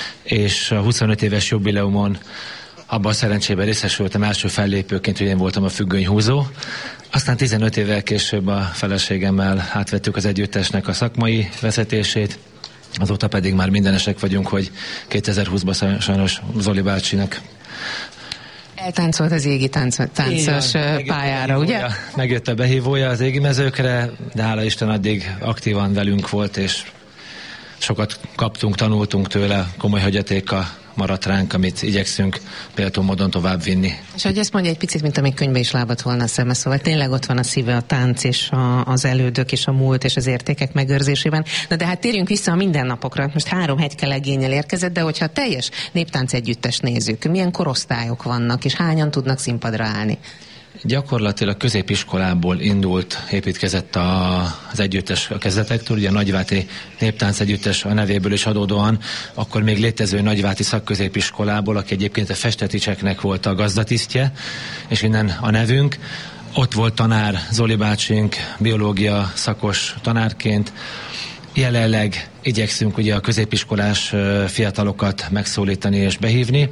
Speaker 15: és a huszonöt éves jubileumon abban a szerencsében részesültem első fellépőként, hogy én voltam a függönyhúzó. Aztán tizenöt évvel később a feleségemmel átvettük az együttesnek a szakmai vezetését, azóta pedig már mindenesek vagyunk, hogy kétezer-húszban sajnos Zoli bácsinak
Speaker 4: eltáncolt az égi táncos, táncos pályára, ugye?
Speaker 15: Behívója, megjött a behívója az égi mezőkre, de hála Isten addig aktívan velünk volt, és sokat kaptunk, tanultunk tőle, komoly hagyatéka maradt ránk, amit igyekszünk például módon továbbvinni.
Speaker 4: És hogy ezt mondja egy picit, mint amíg könyvbe is lábadt volna a szeme, szóval tényleg ott van a szíve a tánc és a, az elődök és a múlt és az értékek megőrzésében. Na de hát térjünk vissza a mindennapokra. Most három hegykelegényel érkezett, de hogyha teljes néptánc együttest nézzük, milyen korosztályok vannak, és hányan tudnak színpadra állni?
Speaker 15: Gyakorlatilag középiskolából indult, építkezett a, az együttes a kezdetektől, ugye a Nagyváti Néptánc Együttes a nevéből is adódóan, akkor még létező Nagyváti szakközépiskolából, aki egyébként a Festeticseknek volt a gazdatisztje, és innen a nevünk. Ott volt tanár Zoli bácsink, biológia szakos tanárként. Jelenleg igyekszünk ugye a középiskolás fiatalokat megszólítani és behívni.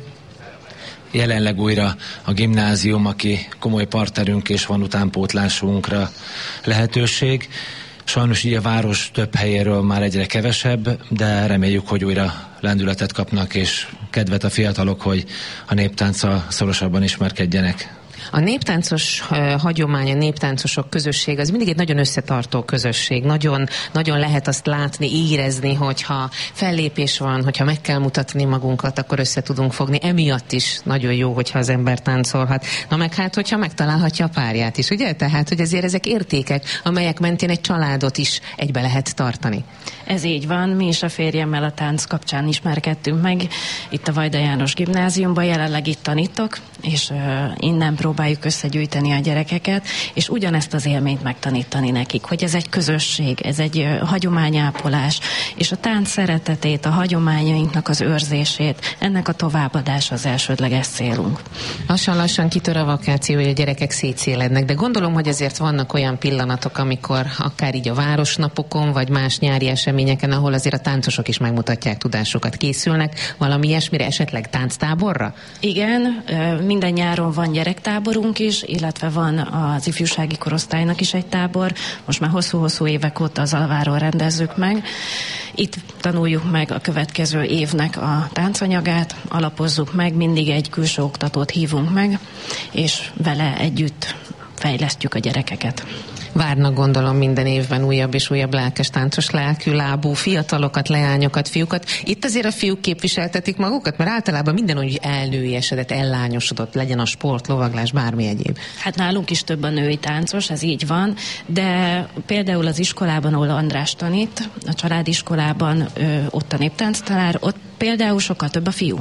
Speaker 15: Jelenleg újra a gimnázium, aki komoly partnerünk, és van utánpótlásunkra lehetőség. Sajnos így a város több helyéről már egyre kevesebb, de reméljük, hogy újra lendületet kapnak, és kedvet a fiatalok, hogy a néptánccal szorosabban ismerkedjenek.
Speaker 4: A néptáncos uh, hagyomány, a néptáncosok közösség az mindig egy nagyon összetartó közösség. Nagyon, nagyon lehet azt látni, érezni, hogyha fellépés van, hogyha meg kell mutatni magunkat, akkor össze tudunk fogni. Emiatt is nagyon jó, hogyha az ember táncolhat. Na meg hát, hogyha megtalálhatja a párját is, ugye? Tehát, hogy azért ezek értékek, amelyek mentén egy családot is egybe lehet tartani.
Speaker 13: Ez így van, mi is a férjemmel a tánc kapcsán ismerkedtünk meg. Itt a Vajda János Gimnáziumban jelenleg itt tanítok, és uh, innen próbáljuk összegyűjteni a gyerekeket, és ugyanezt az élményt megtanítani nekik, hogy ez egy közösség, ez egy uh, hagyományápolás, és a tánc szeretetét, a hagyományainknak az őrzését, ennek a továbbadása az elsődleges célunk.
Speaker 4: Lassan-lassan kitör a vakáció, hogy a gyerekek szétszélednek, de gondolom, hogy azért vannak olyan pillanatok, amikor akár így a városnapokon, vagy más nyári eseményeken, ahol azért a táncosok is megmutatják tudásukat, készülnek valami ilyesmire, esetleg tánctáborra?
Speaker 13: Igen, minden nyáron van gyerektáborunk is, illetve van az ifjúsági korosztálynak is egy tábor. Most már hosszú-hosszú évek óta az Alváron rendezzük meg. Itt tanuljuk meg a következő évnek a táncanyagát, alapozzuk meg, mindig egy külső oktatót hívunk meg, és vele együtt fejlesztjük a gyerekeket.
Speaker 4: Várnak, gondolom, minden évben újabb és újabb lelkes táncos lelkű lábú fiatalokat, leányokat, fiúkat. Itt azért a fiúk képviseltetik magukat, mert általában minden úgy elnőiesedett, ellányosodott, legyen a sport, lovaglás, bármi egyéb.
Speaker 13: Hát nálunk is több a női táncos, ez így van, de például az iskolában, ahol András tanít, a családiskolában, ott a néptánctanár, ott például sokkal több a fiú.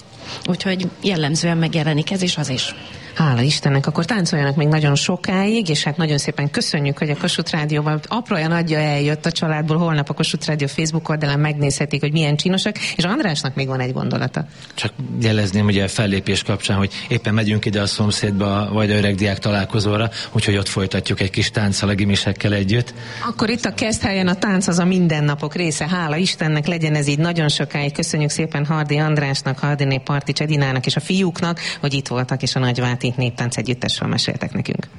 Speaker 13: Úgyhogy jellemzően megjelenik ez is, az is.
Speaker 4: Hála Istennek, akkor táncoljanak még nagyon sokáig, és hát nagyon szépen köszönjük, hogy a Kossuth Rádióban aprója nagyja eljött a családból. Holnap a Kossuth Rádió Facebook oldalán megnézhetik, hogy milyen csinosak, és Andrásnak még van egy gondolata.
Speaker 15: Csak jelezném ugye a fellépés kapcsán, hogy éppen megyünk ide a szomszédba a Vajda Öreg Diák találkozóra, úgyhogy ott folytatjuk egy kis tánccal a gimisekkel együtt.
Speaker 4: Akkor itt a Keszthelyen a tánc az a mindennapok része. Hála Istennek, legyen ez így nagyon sokáig. Köszönjük szépen Hardi Andrásnak, Hardiné Partics Edinának és a fiúknak, hogy itt voltak, és a Nagyváti Néptánc Együttesről meséltek nekünk.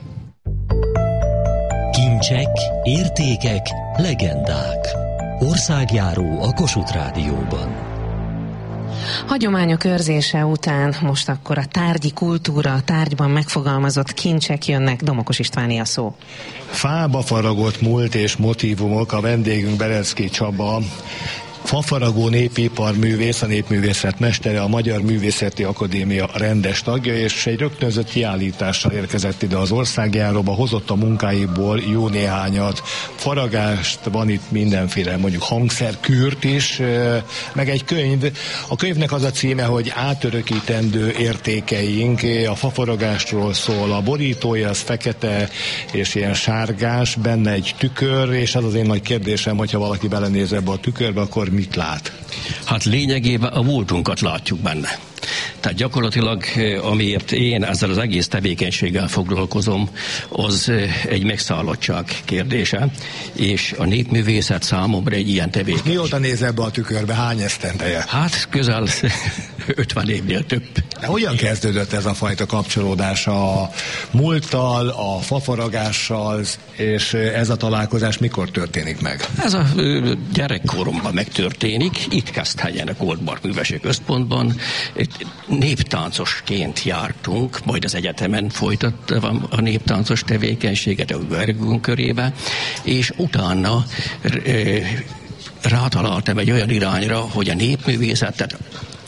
Speaker 2: Kincsek, értékek, legendák. Országjáró a Kossuth Rádióban.
Speaker 4: Hagyományok őrzése után most akkor a tárgyi kultúra, a tárgyban megfogalmazott kincsek jönnek. Domokos Istváné a szó.
Speaker 8: Fába faragott múlt és motívumok, a vendégünk Berecki Csaba, fafaragó népiparművész, a népművészet mestere, a Magyar Művészeti Akadémia rendes tagja, és egy rögtönzött kiállítással érkezett ide az országjáróba, hozott a munkáiból jó néhányat, faragást, van itt mindenféle, mondjuk hangszerkürt is, meg egy könyv. A könyvnek az a címe, hogy Átörökítendő értékeink, a fafaragástról szól, a borítója az fekete és ilyen sárgás, benne egy tükör, és az az én nagy kérdésem, hogyha valaki belenéz ebbe a tükörbe, akkor mit lát?
Speaker 16: Hát lényegében a múltunkat látjuk benne. Tehát gyakorlatilag, amiért én ezzel az egész tevékenységgel foglalkozom, az egy megszállottság kérdése, és a népművészet számomra egy ilyen tevékenység.
Speaker 8: Mióta néz ebbe a tükörbe? Hány esztendeje?
Speaker 16: Hát közel ötven évnél több.
Speaker 8: De hogyan kezdődött ez a fajta kapcsolódás a múlttal, a fafaragással, és ez a találkozás mikor történik meg?
Speaker 16: Ez a gyerekkoromban megtörténik, itt Keszthelyen a Goldmark Műveségi Központban. Néptáncosként jártunk, majd az egyetemen folytattam a néptáncos tevékenységet a vergünk körébe, és utána e, rátaláltam egy olyan irányra, hogy a népművészetet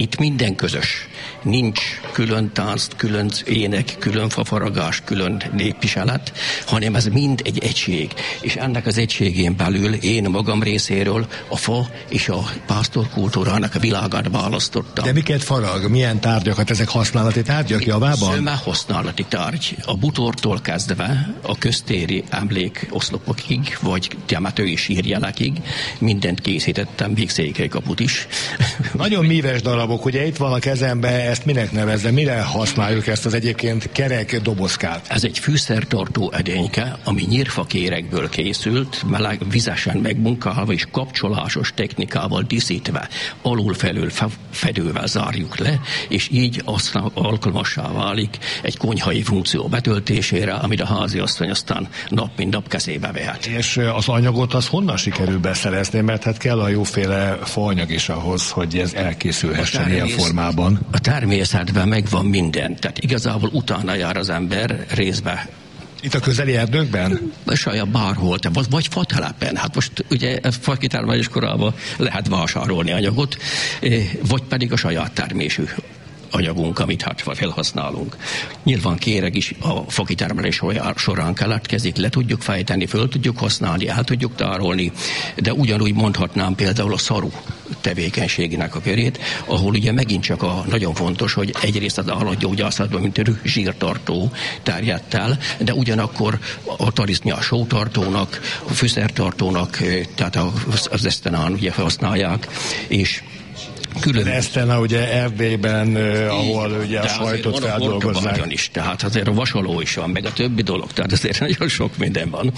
Speaker 16: Itt minden közös. Nincs külön tánc, külön ének, külön fafaragás, külön népviselet, hanem ez mind egy egység. És ennek az egységén belül én magam részéről a fa és a pásztorkultúrának a világát választottam.
Speaker 8: De miket farag? Milyen tárgyakat? Ezek használati tárgyak javában?
Speaker 16: Szöme használati tárgy. A butortól kezdve a köztéri emlékoszlopokig, vagy temetői sírjelekig mindent készítettem, még Székelykaput is.
Speaker 8: Nagyon míves darabok, ugye itt van a kezembe, ezt minek nevezze, mire használjuk ezt az egyébként kerek dobozkát?
Speaker 16: Ez egy fűszertartó edényke, ami nyírfakérekből készült, meleg vizesen megmunkálva és kapcsolásos technikával díszítve, alulfelül fedővel zárjuk le, és így aztán alkalmassá válik egy konyhai funkció betöltésére, amit a háziasszony aztán nap mint nap kezébe vehet.
Speaker 8: És az anyagot az honnan sikerül beszerezni, mert hát kell a jóféle faanyag is ahhoz, hogy ez elkészülhessen ilyen formában.
Speaker 16: A természetben megvan minden, tehát igazából utána jár az ember részbe.
Speaker 8: Itt a közeli erdőkben?
Speaker 16: Saját bárhol, vagy, vagy fatelepen. Hát most ugye fakitermelés korában lehet vásárolni anyagot, vagy pedig a saját termésű anyagunk, amit hát felhasználunk. Nyilván kéreg is a fakitermelés során keletkezik, le tudjuk fejteni, föl tudjuk használni, el tudjuk tárolni, de ugyanúgy mondhatnám például a szaru tevékenységének a körét, ahol ugye megint csak a nagyon fontos, hogy egyrészt az állatgyógyászatban, mint a zsírtartó terjedt el, de ugyanakkor a tarisznyás sótartónak, a fűszertartónak, tehát az esztenán ugye használják, és külön.
Speaker 8: Esztena ugye Erdélyben, eh, ahol ugye a sajtot feldolgozzák.
Speaker 16: Is, tehát azért a vasaló is van, meg a többi dolog, tehát azért nagyon sok minden van,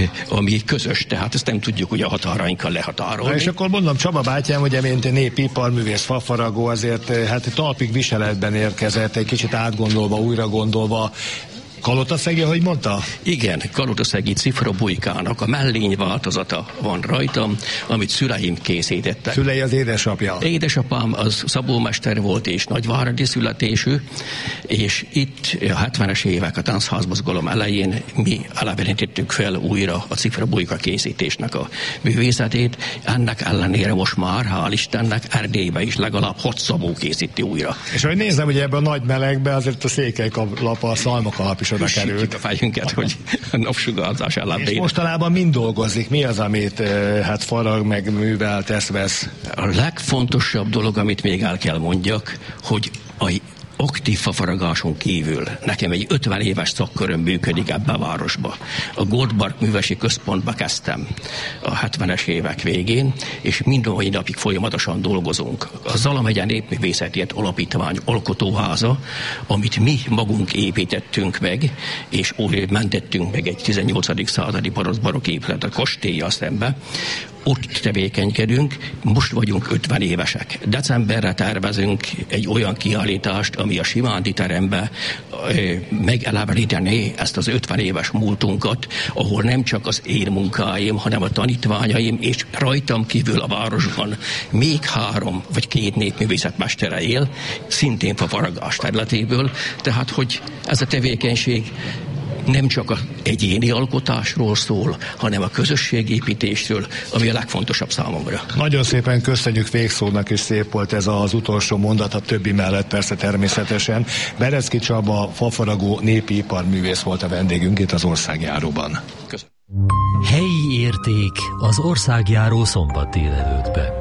Speaker 16: ami közös, tehát ezt nem tudjuk ugye a határainkkal lehatárolni.
Speaker 8: Na és akkor mondom, Csaba bátyám, ugye mint népiparművész, fafaragó, azért hát talpig viseletben érkezett, egy kicsit átgondolva, újra gondolva. Kalotaszegi, ahogy mondta?
Speaker 16: Igen, kalotaszegi cifrabujkának a mellény változata van rajtam, amit szüleim készítettek.
Speaker 8: Szülei az édesapja?
Speaker 16: Édesapám az szabómester volt és nagyváradi születésű, és itt a hetvenes évek a táncházmozgalom elején mi elevenítettük fel újra a cifrabujka készítésnek a művészetét. Ennek ellenére most már, hál' Istennek, Erdélybe is legalább hat szabó készíti újra.
Speaker 8: És ahogy nézem, ugye ebben a nagy melegben azért a székelylap, a szalmakalap is oda került.
Speaker 16: A fejünket, hogy a napsugárzás ellen.
Speaker 8: És mostanában mind dolgozik? Mi az, amit hát farag, meg művel, tesz, vesz?
Speaker 16: A legfontosabb dolog, amit még el kell mondjak, hogy a aktív fafaragáson kívül nekem egy ötven éves szakköröm működik ebbe a városba. A Goldbark Művesi Központba kezdtem a hetvenes évek végén, és minden mai napig folyamatosan dolgozunk. A Zalamegye Népművészeti Alapítvány alkotóháza, amit mi magunk építettünk meg, és úgy mentettünk meg egy tizennyolcadik századi barokk épület a kastéllyal szembe, ott tevékenykedünk, most vagyunk ötven évesek. Decemberre tervezünk egy olyan kiállítást, ami a Simándi terembe megelevenítené ezt az ötven éves múltunkat, ahol nem csak az én munkáim, hanem a tanítványaim, és rajtam kívül a városban még három vagy két népművészetmestere él, szintén fafaragás területéből, tehát hogy ez a tevékenység nem csak az egyéni alkotásról szól, hanem a közösségépítésről, ami a legfontosabb számomra.
Speaker 8: Nagyon szépen köszönjük végszónak, és szép volt ez az utolsó mondat, a többi mellett persze természetesen. Berecki Csaba, fafaragó népi iparművész volt a vendégünk itt az Országjáróban.
Speaker 16: Köszönöm.
Speaker 2: Helyi érték az Országjáró szombat délelőttbe.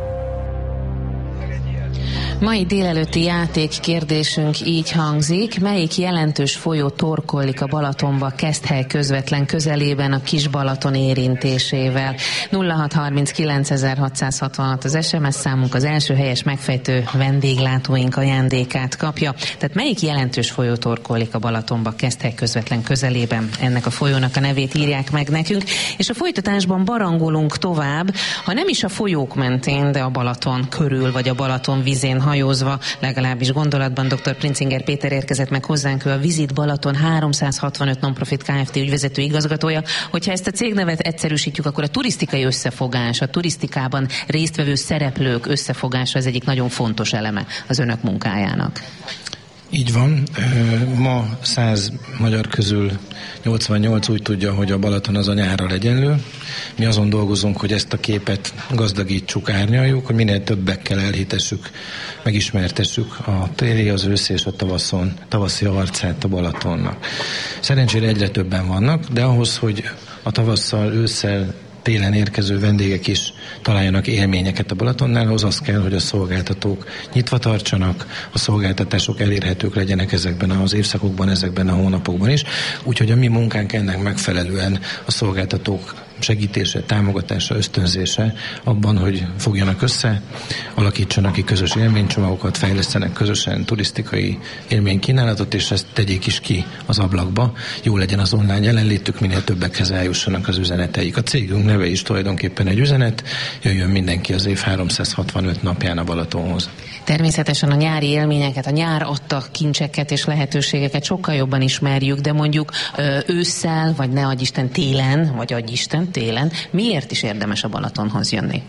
Speaker 4: Mai délelőtti játék kérdésünk így hangzik: melyik jelentős folyó torkollik a Balatonba Keszthely közvetlen közelében a Kis-Balaton érintésével? nulla hat harminckilencezer-hatszázhatvanhat az es em es számunk, az első helyes megfejtő vendéglátóink ajándékát kapja. Tehát melyik jelentős folyó torkollik a Balatonba Keszthely közvetlen közelében? Ennek a folyónak a nevét írják meg nekünk, és a folytatásban barangolunk tovább, ha nem is a folyók mentén, de a Balaton körül vagy a Balaton vízén hajózva, legalábbis gondolatban. dr. Princinger Péter érkezett meg hozzánk, ő a Visit Balaton háromszázhatvanöt Nonprofit Kft. Ügyvezető igazgatója. Hogyha ezt a cégnevet egyszerűsítjük, akkor a turisztikai összefogás, a turisztikában résztvevő szereplők összefogása az egyik nagyon fontos eleme az önök munkájának.
Speaker 17: Így van. Ma száz magyar közül nyolcvannyolc úgy tudja, hogy a Balaton az a nyárral egyenlő. Mi azon dolgozunk, hogy ezt a képet gazdagítsuk, árnyaljuk, hogy minél többekkel elhitessük, megismertessük a téli, az őszi és a tavaszon, tavaszi arcát a Balatonnak. Szerencsére egyre többen vannak, de ahhoz, hogy a tavasszal, ősszel, télen érkező vendégek is találjanak élményeket a Balatonnál, ahhoz az kell, hogy a szolgáltatók nyitva tartsanak, a szolgáltatások elérhetők legyenek ezekben az évszakokban, ezekben a hónapokban is. Úgyhogy a mi munkánk ennek megfelelően a szolgáltatók segítése, támogatása, ösztönzése abban, hogy fogjanak össze, alakítsanak ki közös élménycsomagokat, fejlesztenek közösen turisztikai élménykínálatot, és ezt tegyék is ki az ablakba. Jó legyen az online jelenlétük, minél többekhez eljussanak az üzeneteik. A cégünk neve is tulajdonképpen egy üzenet, jöjjön mindenki az év háromszázhatvanöt napján a Balatonhoz.
Speaker 4: Természetesen a nyári élményeket, a nyár adta kincseket és lehetőségeket sokkal jobban ismerjük, de mondjuk ősszel, vagy ne adj Isten télen, vagy adj Isten télen, miért is érdemes a Balatonhoz jönni?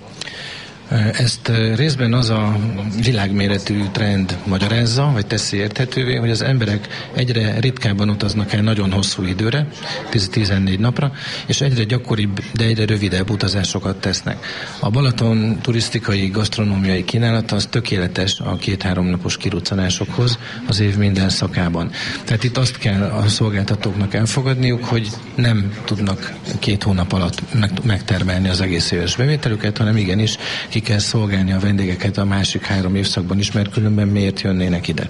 Speaker 17: Ezt részben az a világméretű trend magyarázza, vagy teszi érthetővé, hogy az emberek egyre ritkábban utaznak el nagyon hosszú időre, tíz-tizennégy napra, és egyre gyakoribb, de egyre rövidebb utazásokat tesznek. A Balaton turisztikai, gasztronómiai kínálata az tökéletes a két-három napos kiruccanásokhoz az év minden szakában. Tehát itt azt kell a szolgáltatóknak elfogadniuk, hogy nem tudnak két hónap alatt megtermelni az egész éves bevételüket, hanem igenis ki kell szolgálni a vendégeket a másik három évszakban is, mert különben miért jönnének ide?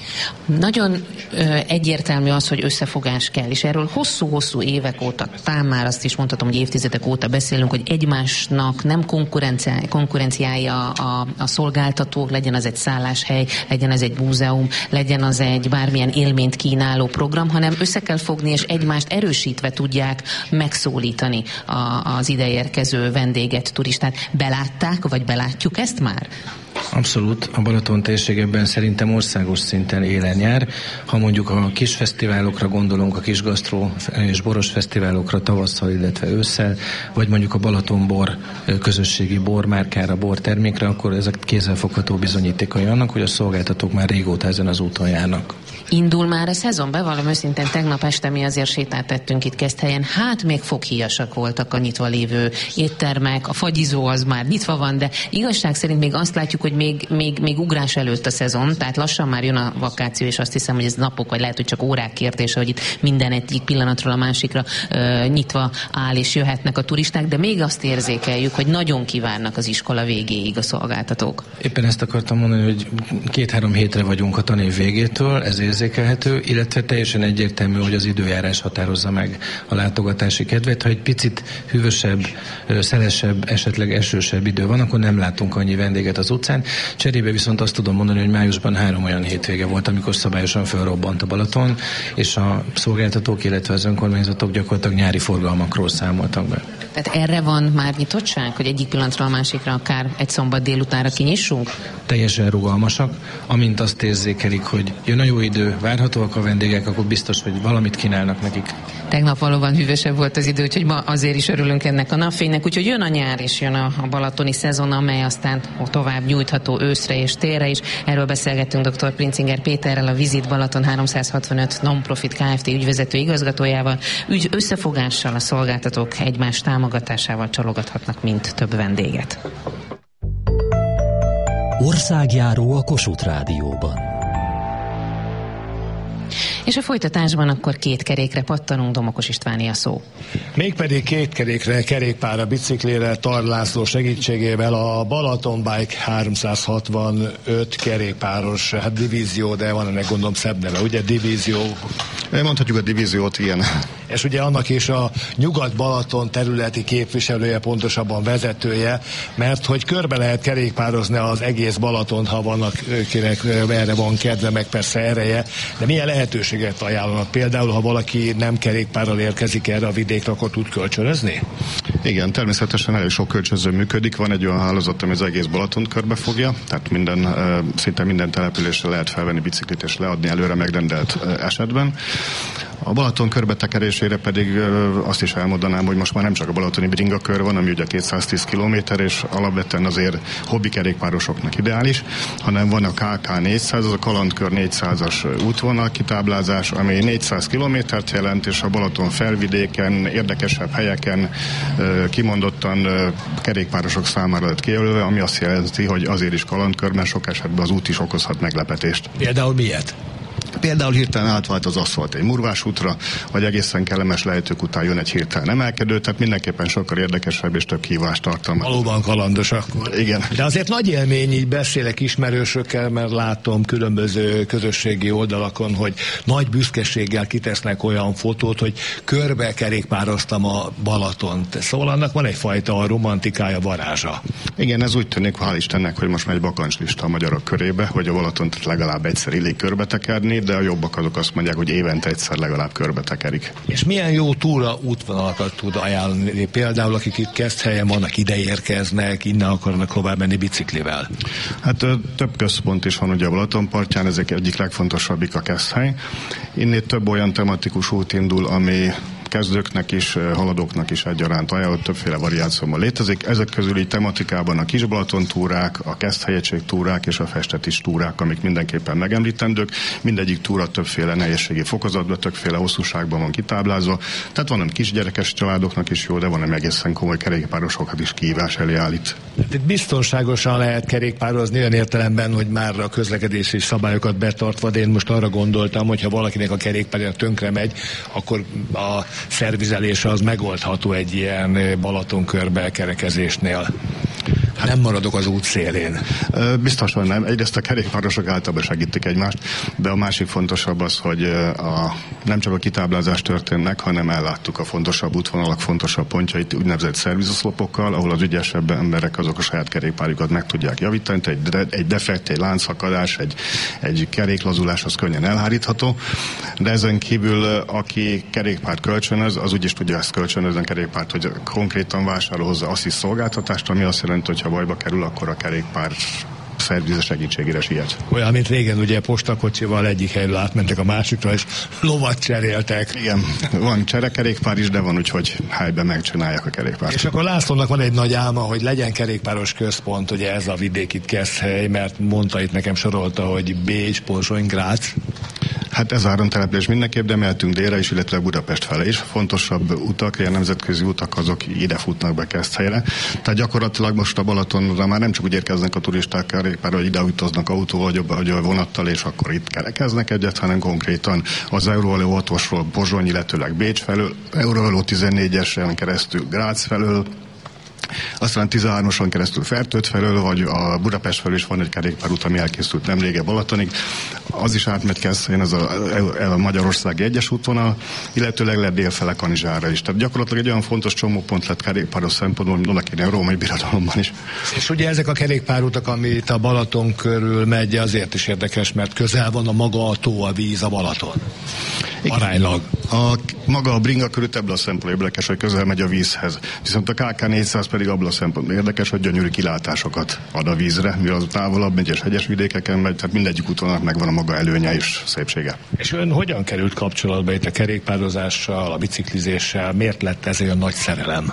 Speaker 4: Nagyon ö, egyértelmű az, hogy összefogás kell, és erről hosszú-hosszú évek óta, talán már azt is mondhatom, hogy évtizedek óta beszélünk, hogy egymásnak nem konkurenciája, konkurenciája a, a szolgáltatók, legyen az egy szálláshely, legyen az egy múzeum, legyen az egy bármilyen élményt kínáló program, hanem össze kell fogni, és egymást erősítve tudják megszólítani a, az ideérkező vendéget, turistát. Belátták, vagy belátjuk ezt már?
Speaker 17: Abszolút, a Balaton térségében szerintem országos szinten élen jár. Ha mondjuk a kis fesztiválokra gondolunk, a kis gasztró és boros fesztiválokra tavasszal, illetve ősszel, vagy mondjuk a Balaton bor közösségi bormárkára, bortermékre, akkor ezek kézzelfogható bizonyítékai annak, hogy a szolgáltatók már régóta ezen az úton járnak.
Speaker 4: Indul már a szezon, bevallom őszintén, tegnap este mi azért sétát tettünk itt Keszthelyen, hát még foghíjasak voltak a nyitva lévő éttermek, a fagyizó az már nyitva van, de igazság szerint még azt látjuk, hogy még, még, még ugrás előtt a szezon, tehát lassan már jön a vakáció, és azt hiszem, hogy ez napok, vagy lehet, hogy csak órák kérdése, hogy itt minden egyik pillanatról a másikra uh, nyitva áll, és jöhetnek a turisták, de még azt érzékeljük, hogy nagyon kívánnak az iskola végéig a szolgáltatók.
Speaker 17: Éppen ezt akartam mondani, hogy két-három hétre vagyunk a tanév végétől, ez érzékelhető, illetve teljesen egyértelmű, hogy az időjárás határozza meg a látogatási kedvet. Ha egy picit hűvösebb, szelesebb, esetleg esősebb idő van, akkor nem látunk annyi vendéget az utcán. Cserébe viszont azt tudom mondani, hogy májusban három olyan hétvége volt, amikor szabályosan felrobbant a Balaton, és a szolgáltatók, illetve az önkormányzatok gyakorlatilag nyári forgalmakról számoltak be.
Speaker 4: Tehát erre van már nyitottság, hogy egyik pillanatról a másikra akár egy szombat délutánra kinyissunk?
Speaker 17: Teljesen rugalmasak. Amint azt érzékelik, hogy jön a jó idő, várhatóak a vendégek, akkor biztos, hogy valamit kínálnak nekik.
Speaker 4: Tegnap valóban hűvösebb volt az idő, úgyhogy ma azért is örülünk ennek a napfénynek, úgyhogy jön a nyár és jön a, a balatoni szezon, amely aztán tovább nyújtható őszre és térre is. Erről beszélgettünk dr. Princinger Péterrel, a Visit Balaton háromszázhatvanöt Non-Profit Kft. Ügyvezető igazgatójával. Ügy összefogással a szolgáltatók egymás támogatásával csalogathatnak mint több vendéget.
Speaker 2: Országjáró a Kossuth Rádióban.
Speaker 4: És a folytatásban akkor két kerékre pattanunk, Domokos Istváné a szó.
Speaker 8: Mégpedig két kerékre, kerékpárra, biciklére, Tar László segítségével a Balaton Bike háromszázhatvanöt kerékpáros hát divízió, de van ennek gondolom szebb neve, ugye divízió?
Speaker 18: Mondhatjuk a divíziót, igen.
Speaker 8: És ugye annak is a Nyugat-Balaton területi képviselője, pontosabban vezetője, mert hogy körbe lehet kerékpározni az egész Balatont, ha vannak, kinek erre van kedve, meg persze ereje, de milyen lehetőséget ajánlanak? Például, ha valaki nem kerékpárral érkezik erre a vidékre, akkor tud kölcsönözni?
Speaker 18: Igen, természetesen elég sok kölcsönző működik. Van egy olyan hálózat, ami az egész Balatont körbefogja, tehát minden, szinte minden településre lehet felvenni biciklit és leadni előre megrendelt esetben. A Balaton körbetekerésére pedig azt is elmondanám, hogy most már nem csak a balatoni bringakör van, ami ugye kétszáztíz kilométer, és alapvetően azért hobbi kerékpárosoknak ideális, hanem van a ká ká négyszáz, az a kalandkör négyszázas útvonal kitáblázás, ami négyszáz kilométert jelent, és a Balaton felvidéken, érdekesebb helyeken kimondottan kerékpárosok számára lett kijelölve, ami azt jelenti, hogy azért is kalandkör, mert sok esetben az út is okozhat meglepetést.
Speaker 8: Például miért?
Speaker 18: Például hirtelen átvált az aszfalt egy murvás útra, vagy egészen kellemes lejtők után jön egy hirtelen emelkedő, tehát mindenképpen sokkal érdekesebb és több hívást tartalmaz.
Speaker 8: Valóban kalandos akkor.
Speaker 18: Igen.
Speaker 8: De azért nagy élmény, így beszélek ismerősökkel, mert látom különböző közösségi oldalakon, hogy nagy büszkeséggel kitesznek olyan fotót, hogy körbe kerékpároztam a Balatont. Szóval annak van egyfajta romantikája, varázsa.
Speaker 18: Igen, ez úgy tűnik, hál' Istennek, hogy most már egy bakancslista a magyarok körébe, hogy a Balatont legalább egyszer illik körbetekerni, de a jobbak azok azt mondják, hogy évente egyszer legalább körbetekerik.
Speaker 8: És milyen jó túra útvonalakat tud ajánlani? Például akik itt Keszthelyen vannak, ide érkeznek, innen akarnak hová menni biciklivel?
Speaker 18: Hát több központ is van ugye a Balatonpartján, ezek egyik legfontosabbik a Keszthely. Innét több olyan tematikus út indul, ami kezdőknek is, haladóknak is egyaránt ajánlott, többféle variációban létezik. Ezek közül így tematikában a Kis-Balaton túrák, a Keszthelyegység túrák és a Festetis túrák, amik mindenképpen megemlítendők. Mindegyik túra többféle nehézségi fokozatban, többféle hosszúságban van kitáblázva. Tehát van, ami kisgyerekes családoknak is jó, de van, ami egészen komoly kerékpárosokat is kihívás elé állít.
Speaker 8: Itt biztonságosan lehet kerékpározni olyan értelemben, hogy már a közlekedési szabályokat betartva, de én most arra gondoltam, hogy ha valakinek a kerékpárja tönkre megy, akkor a szervizelése az megoldható egy ilyen Balatonkörbe kerekezésnél. Hát nem maradok az út szélén.
Speaker 18: Biztosan nem. Egyrészt a kerékpárosok általában segítik egymást, de a másik fontosabb az, hogy a, nem csak a kitáblázás történnek, hanem elláttuk a fontosabb útvonalak fontosabb pontjait úgynevezett szervizoszlopokkal, ahol az ügyesebb emberek azok a saját kerékpárjukat meg tudják javítani. Egy, de, egy defekt, egy láncszakadás, egy, egy keréklazulás az könnyen elhárítható, de ezen kívül aki kerékpárt kölcsönöz, az úgyis tudja ezt kölcsönözni a kerékpárt, hogy konkrétan vásárol hozzá assziszt szolgáltatást, ami azt jelenti, hogy ha bajba kerül, akkor a kerékpár szervize segítségére siet.
Speaker 8: Olyan, mint régen ugye postakocsival egyik helyről átmentek a másikra, és lovat cseréltek.
Speaker 18: Igen, van cserekerékpár is, de van úgy, hogy helyben megcsinálják a kerékpárt.
Speaker 8: És akkor Lászlónak van egy nagy álma, hogy legyen kerékpáros központ, ugye ez a vidék itt Keszthely, mert mondta itt nekem, sorolta, hogy Bécs, Pozsony, Grác.
Speaker 18: Hát ez áramtelepülés mindenképp, de mehetünk délre is, illetve Budapest fele is. Fontosabb utak, ilyen nemzetközi utak, azok ide futnak be Keszthelyre. Tehát gyakorlatilag most a Balatonra már nem csak úgy érkeznek a turisták kerékpárra, hogy ide utaznak autóval, vagy a vonattal, és akkor itt kerekeznek egyet, hanem konkrétan az Euróvaló hatosról Pozsony, illetőleg Bécs felől, Euróvaló tizennégyesen keresztül Grác felől, aztán tizenhármason keresztül Fertőt felől, vagy a Budapest felől is van egy kerékpárút, ami elkészült nemrége Balatonig. Az is átmegy Keszthelyen, ez a, a Magyarországi egyes útvonal, illetőleg lehet délfele Kanizsára is. Tehát gyakorlatilag egy olyan fontos csomópont lett kerékpáros szempontból, mint annak a római birodalomban is.
Speaker 8: És ugye ezek a kerékpárutak, amit a Balaton körül megy, azért is érdekes, mert közel van a maga a tó, a víz, a Balaton. Aránylag.
Speaker 18: A, maga a bringa körül ebből a szempontból érdekes, hogy közel megy a vízhez. Viszont a ká ká négyszáz pedig abból a szempontból érdekes, hogy gyönyörű kilátásokat ad a vízre, mivel az távolabb megy és hegyes vidékeken megy, tehát mindegyik útvonalnak megvan a maga előnye és szépsége.
Speaker 8: És ön hogyan került kapcsolatba itt a kerékpározással, a biciklizéssel? Miért lett ez olyan nagy szerelem?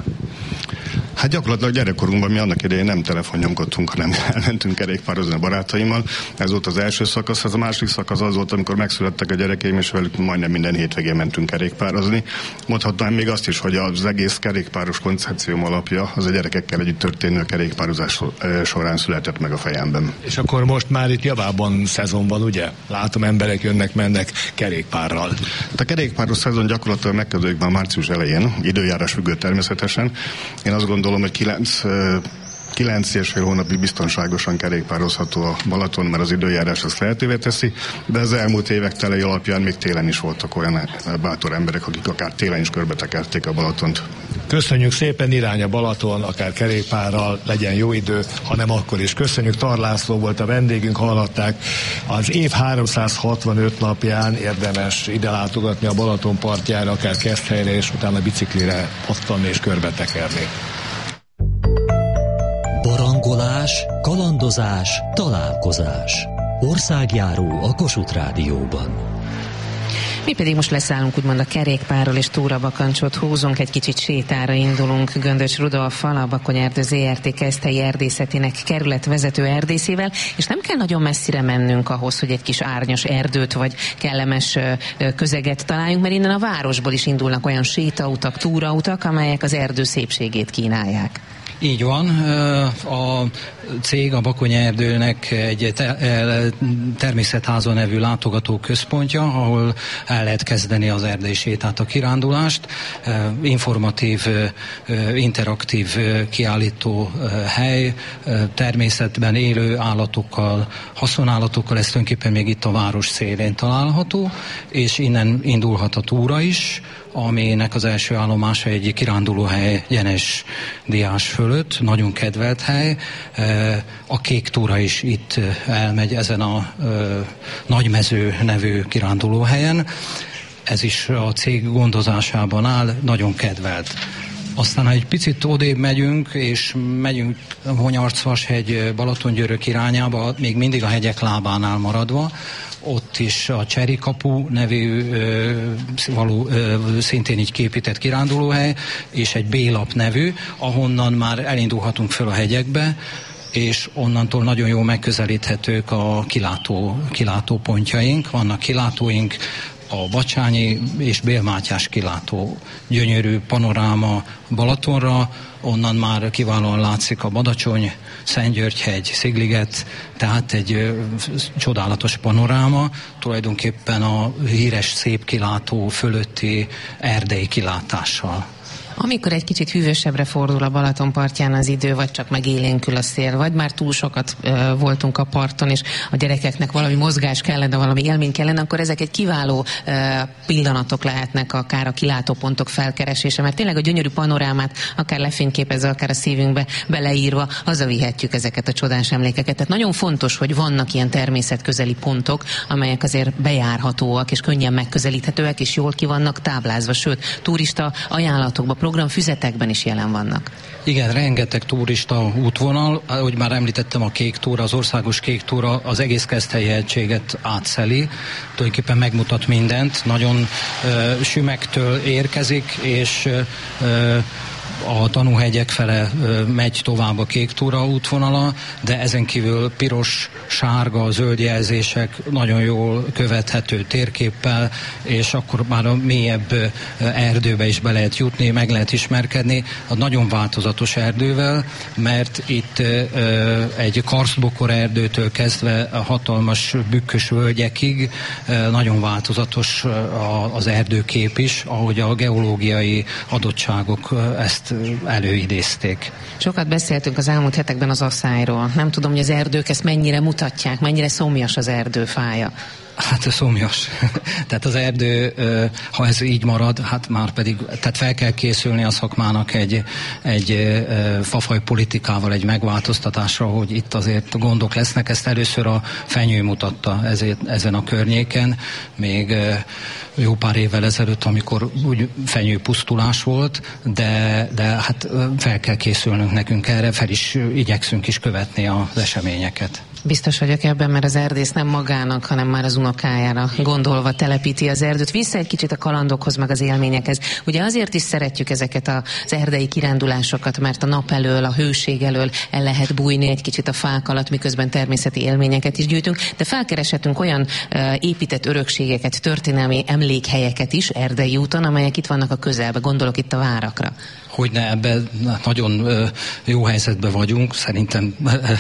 Speaker 18: Hát gyakorlatilag gyerekkorunkban mi annak idején nem telefonnyomkodtunk, hanem elmentünk kerékpározni a barátaimmal. Ez volt az első szakasz, ez a második szakasz az volt, amikor megszülettek a gyerekeim, és velük majdnem minden hétvégén mentünk kerékpározni. Mondhatnám még azt is, hogy az egész kerékpáros koncepcióm alapja az a gyerekekkel együtt történő kerékpározás során született meg a fejemben.
Speaker 8: És akkor most már itt javában szezon van, ugye? Látom, emberek jönnek, mennek kerékpárral.
Speaker 18: A kerékpáros szezon gyakorlatilag megkezdődik már március elején, időjárás függő természetesen. Én azt gondolom, hogy kilenc kilenc és fél hónapig biztonságosan kerékpározható a Balaton, mert az időjárás azt lehetővé teszi, de az elmúlt évek telei alapján még télen is voltak olyan bátor emberek, akik akár télen is körbetekerték a Balatont.
Speaker 8: Köszönjük szépen, irány a Balaton, akár kerékpárral, legyen jó idő, hanem akkor is. Köszönjük, Tar László volt a vendégünk, hallották. Az év háromszázhatvanöt napján érdemes ide látogatni a Balaton partjára, akár Keszthelyre, és utána biciklire osztani és körbetekerni.
Speaker 2: Barangolás, kalandozás, találkozás. Országjáró a Kossuth Rádióban.
Speaker 4: Mi pedig most leszállunk úgymond a kerékpárról, és túra bakancsot húzunk, egy kicsit sétára indulunk Göndöcs Rudolffal, a Bakony Erdő zé er té Keszthelyi erdészetének kerületvezető erdészével, és nem kell nagyon messzire mennünk ahhoz, hogy egy kis árnyas erdőt vagy kellemes közeget találjunk, mert innen a városból is indulnak olyan sétautak, túrautak, amelyek az erdő szépségét kínálják.
Speaker 19: Így van, a cég a Bakony Erdőnek egy természetháza nevű látogató központja, ahol el lehet kezdeni az erdei sétát, a kirándulást. Informatív, interaktív kiállító hely, természetben élő állatokkal, haszonállatokkal, ez tulajdonképpen még itt a város szélén található, és innen indulhat a túra is, aminek az első állomása egy kirándulóhely Gyenes Diás fölött, nagyon kedvelt hely. A Kék túra is itt elmegy ezen a Nagymező nevű kirándulóhelyen. Ez is a cég gondozásában áll, nagyon kedvelt. Aztán, ha egy picit odébb megyünk, és megyünk Honyarcvashegy Balatongyörök irányába, még mindig a hegyek lábánál maradva, ott is a Cserikapu nevű ö, való, ö, szintén így képített kirándulóhely, és egy B-lap nevű, ahonnan már elindulhatunk föl a hegyekbe, és onnantól nagyon jól megközelíthetők a kilátó, kilátópontjaink. Vannak kilátóink, a Bacsányi és Bélmátyás kilátó, gyönyörű panoráma Balatonra, onnan már kiválóan látszik a Badacsony, Szentgyörgyhegy, Szigliget, tehát egy ö, csodálatos panoráma, tulajdonképpen a híres szép kilátó fölötti erdei kilátással.
Speaker 4: Amikor egy kicsit hűvösebbre fordul a Balaton partján az idő, vagy csak megélénkül a szél, vagy már túl sokat uh, voltunk a parton, és a gyerekeknek valami mozgás kellene, valami élmény kellene, akkor ezek egy kiváló uh, pillanatok lehetnek, akár a kilátópontok felkeresése, mert tényleg a gyönyörű panorámát akár lefényképezve, akár a szívünkbe beleírva, hazavihetjük ezeket a csodás emlékeket. Tehát nagyon fontos, hogy vannak ilyen természetközeli pontok, amelyek azért bejárhatóak, és könnyen megközelíthetőek, és jól ki vannak táblázva, sőt, turista ajánlatokban, programfüzetekben is jelen vannak.
Speaker 19: Igen, rengeteg turista útvonal, ahogy már említettem, a Kék túra, az országos Kék túra az egész Keszthelyi hegységet átszeli, tulajdonképpen megmutat mindent, nagyon uh, Sümektől érkezik, és uh, a Tanúhegyek fele megy tovább a Kék túra útvonala, de ezen kívül piros, sárga, zöld jelzések nagyon jól követhető térképpel, és akkor már a mélyebb erdőbe is be lehet jutni, meg lehet ismerkedni a nagyon változatos erdővel, mert itt egy karsztbokor erdőtől kezdve a hatalmas bükkös völgyekig nagyon változatos az erdőkép is, ahogy a geológiai adottságok ezt előidézték.
Speaker 4: Sokat beszéltünk az elmúlt hetekben az asszályról. Nem tudom, hogy az erdők ezt mennyire mutatják, mennyire szomjas az erdőfája.
Speaker 19: Hát szomjas. Tehát az erdő, ha ez így marad, hát már pedig, tehát fel kell készülni a szakmának egy, egy fafaj politikával, egy megváltoztatásra, hogy itt azért gondok lesznek. Ezt először a fenyő mutatta ezért, ezen a környéken, még jó pár évvel ezelőtt, amikor úgy fenyőpusztulás volt, de, de hát fel kell készülnünk nekünk erre, fel is igyekszünk is követni az eseményeket.
Speaker 4: Biztos vagyok ebben, mert az erdész nem magának, hanem már az unokájára gondolva telepíti az erdőt. Vissza egy kicsit a kalandokhoz, meg az élményekhez. Ugye azért is szeretjük ezeket az erdei kirándulásokat, mert a nap elől, a hőség elől el lehet bújni egy kicsit a fák alatt, miközben természeti élményeket is gyűjtünk, de felkereshetünk olyan uh, épített örökségeket, történelmi emlékhelyeket is erdei úton, amelyek itt vannak a közelben. Gondolok itt a várakra.
Speaker 19: Hogyne, ebben nagyon uh, jó helyzetben vagyunk, szerintem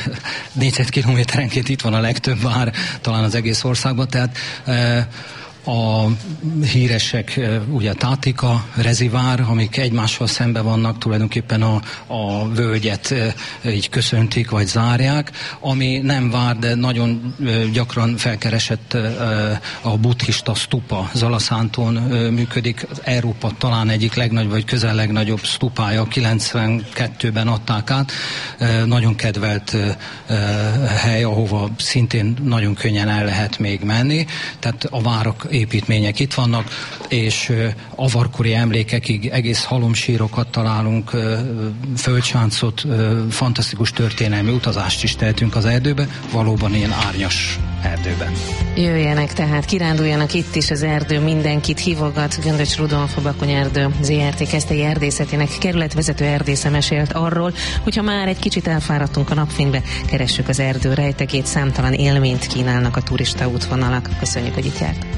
Speaker 19: négyzetkilométerenként itt van a legtöbb vár, talán az egész országban, tehát uh, a híresek, ugye Tátika, Rezivár, amik egymással szembe vannak, tulajdonképpen a, a völgyet így köszöntik, vagy zárják, ami nem vár, de nagyon gyakran felkeresett a buddhista stupa. Zalaszánton működik, Európa talán egyik legnagyobb, vagy közel legnagyobb stupája, kilencvenkettőben adták át. Nagyon kedvelt hely, ahova szintén nagyon könnyen el lehet még menni, tehát a várak építmények itt vannak, és avarkori emlékekig egész halomsírokat találunk, földsáncot, fantasztikus történelmi utazást is tehetünk az erdőbe, valóban ilyen árnyas erdőben.
Speaker 4: Jöjjenek tehát, kiránduljanak itt is, az erdő mindenkit hívogat. Göndöcs Rudolf, a Bakony Erdő zé er té Keszthelyi erdészetének kerületvezető erdésze mesélt arról, hogyha már egy kicsit elfáradtunk a napfénybe, keressük az erdő rejtekét, számtalan élményt kínálnak a turista útvonalak. Köszönjük, hogy itt járt.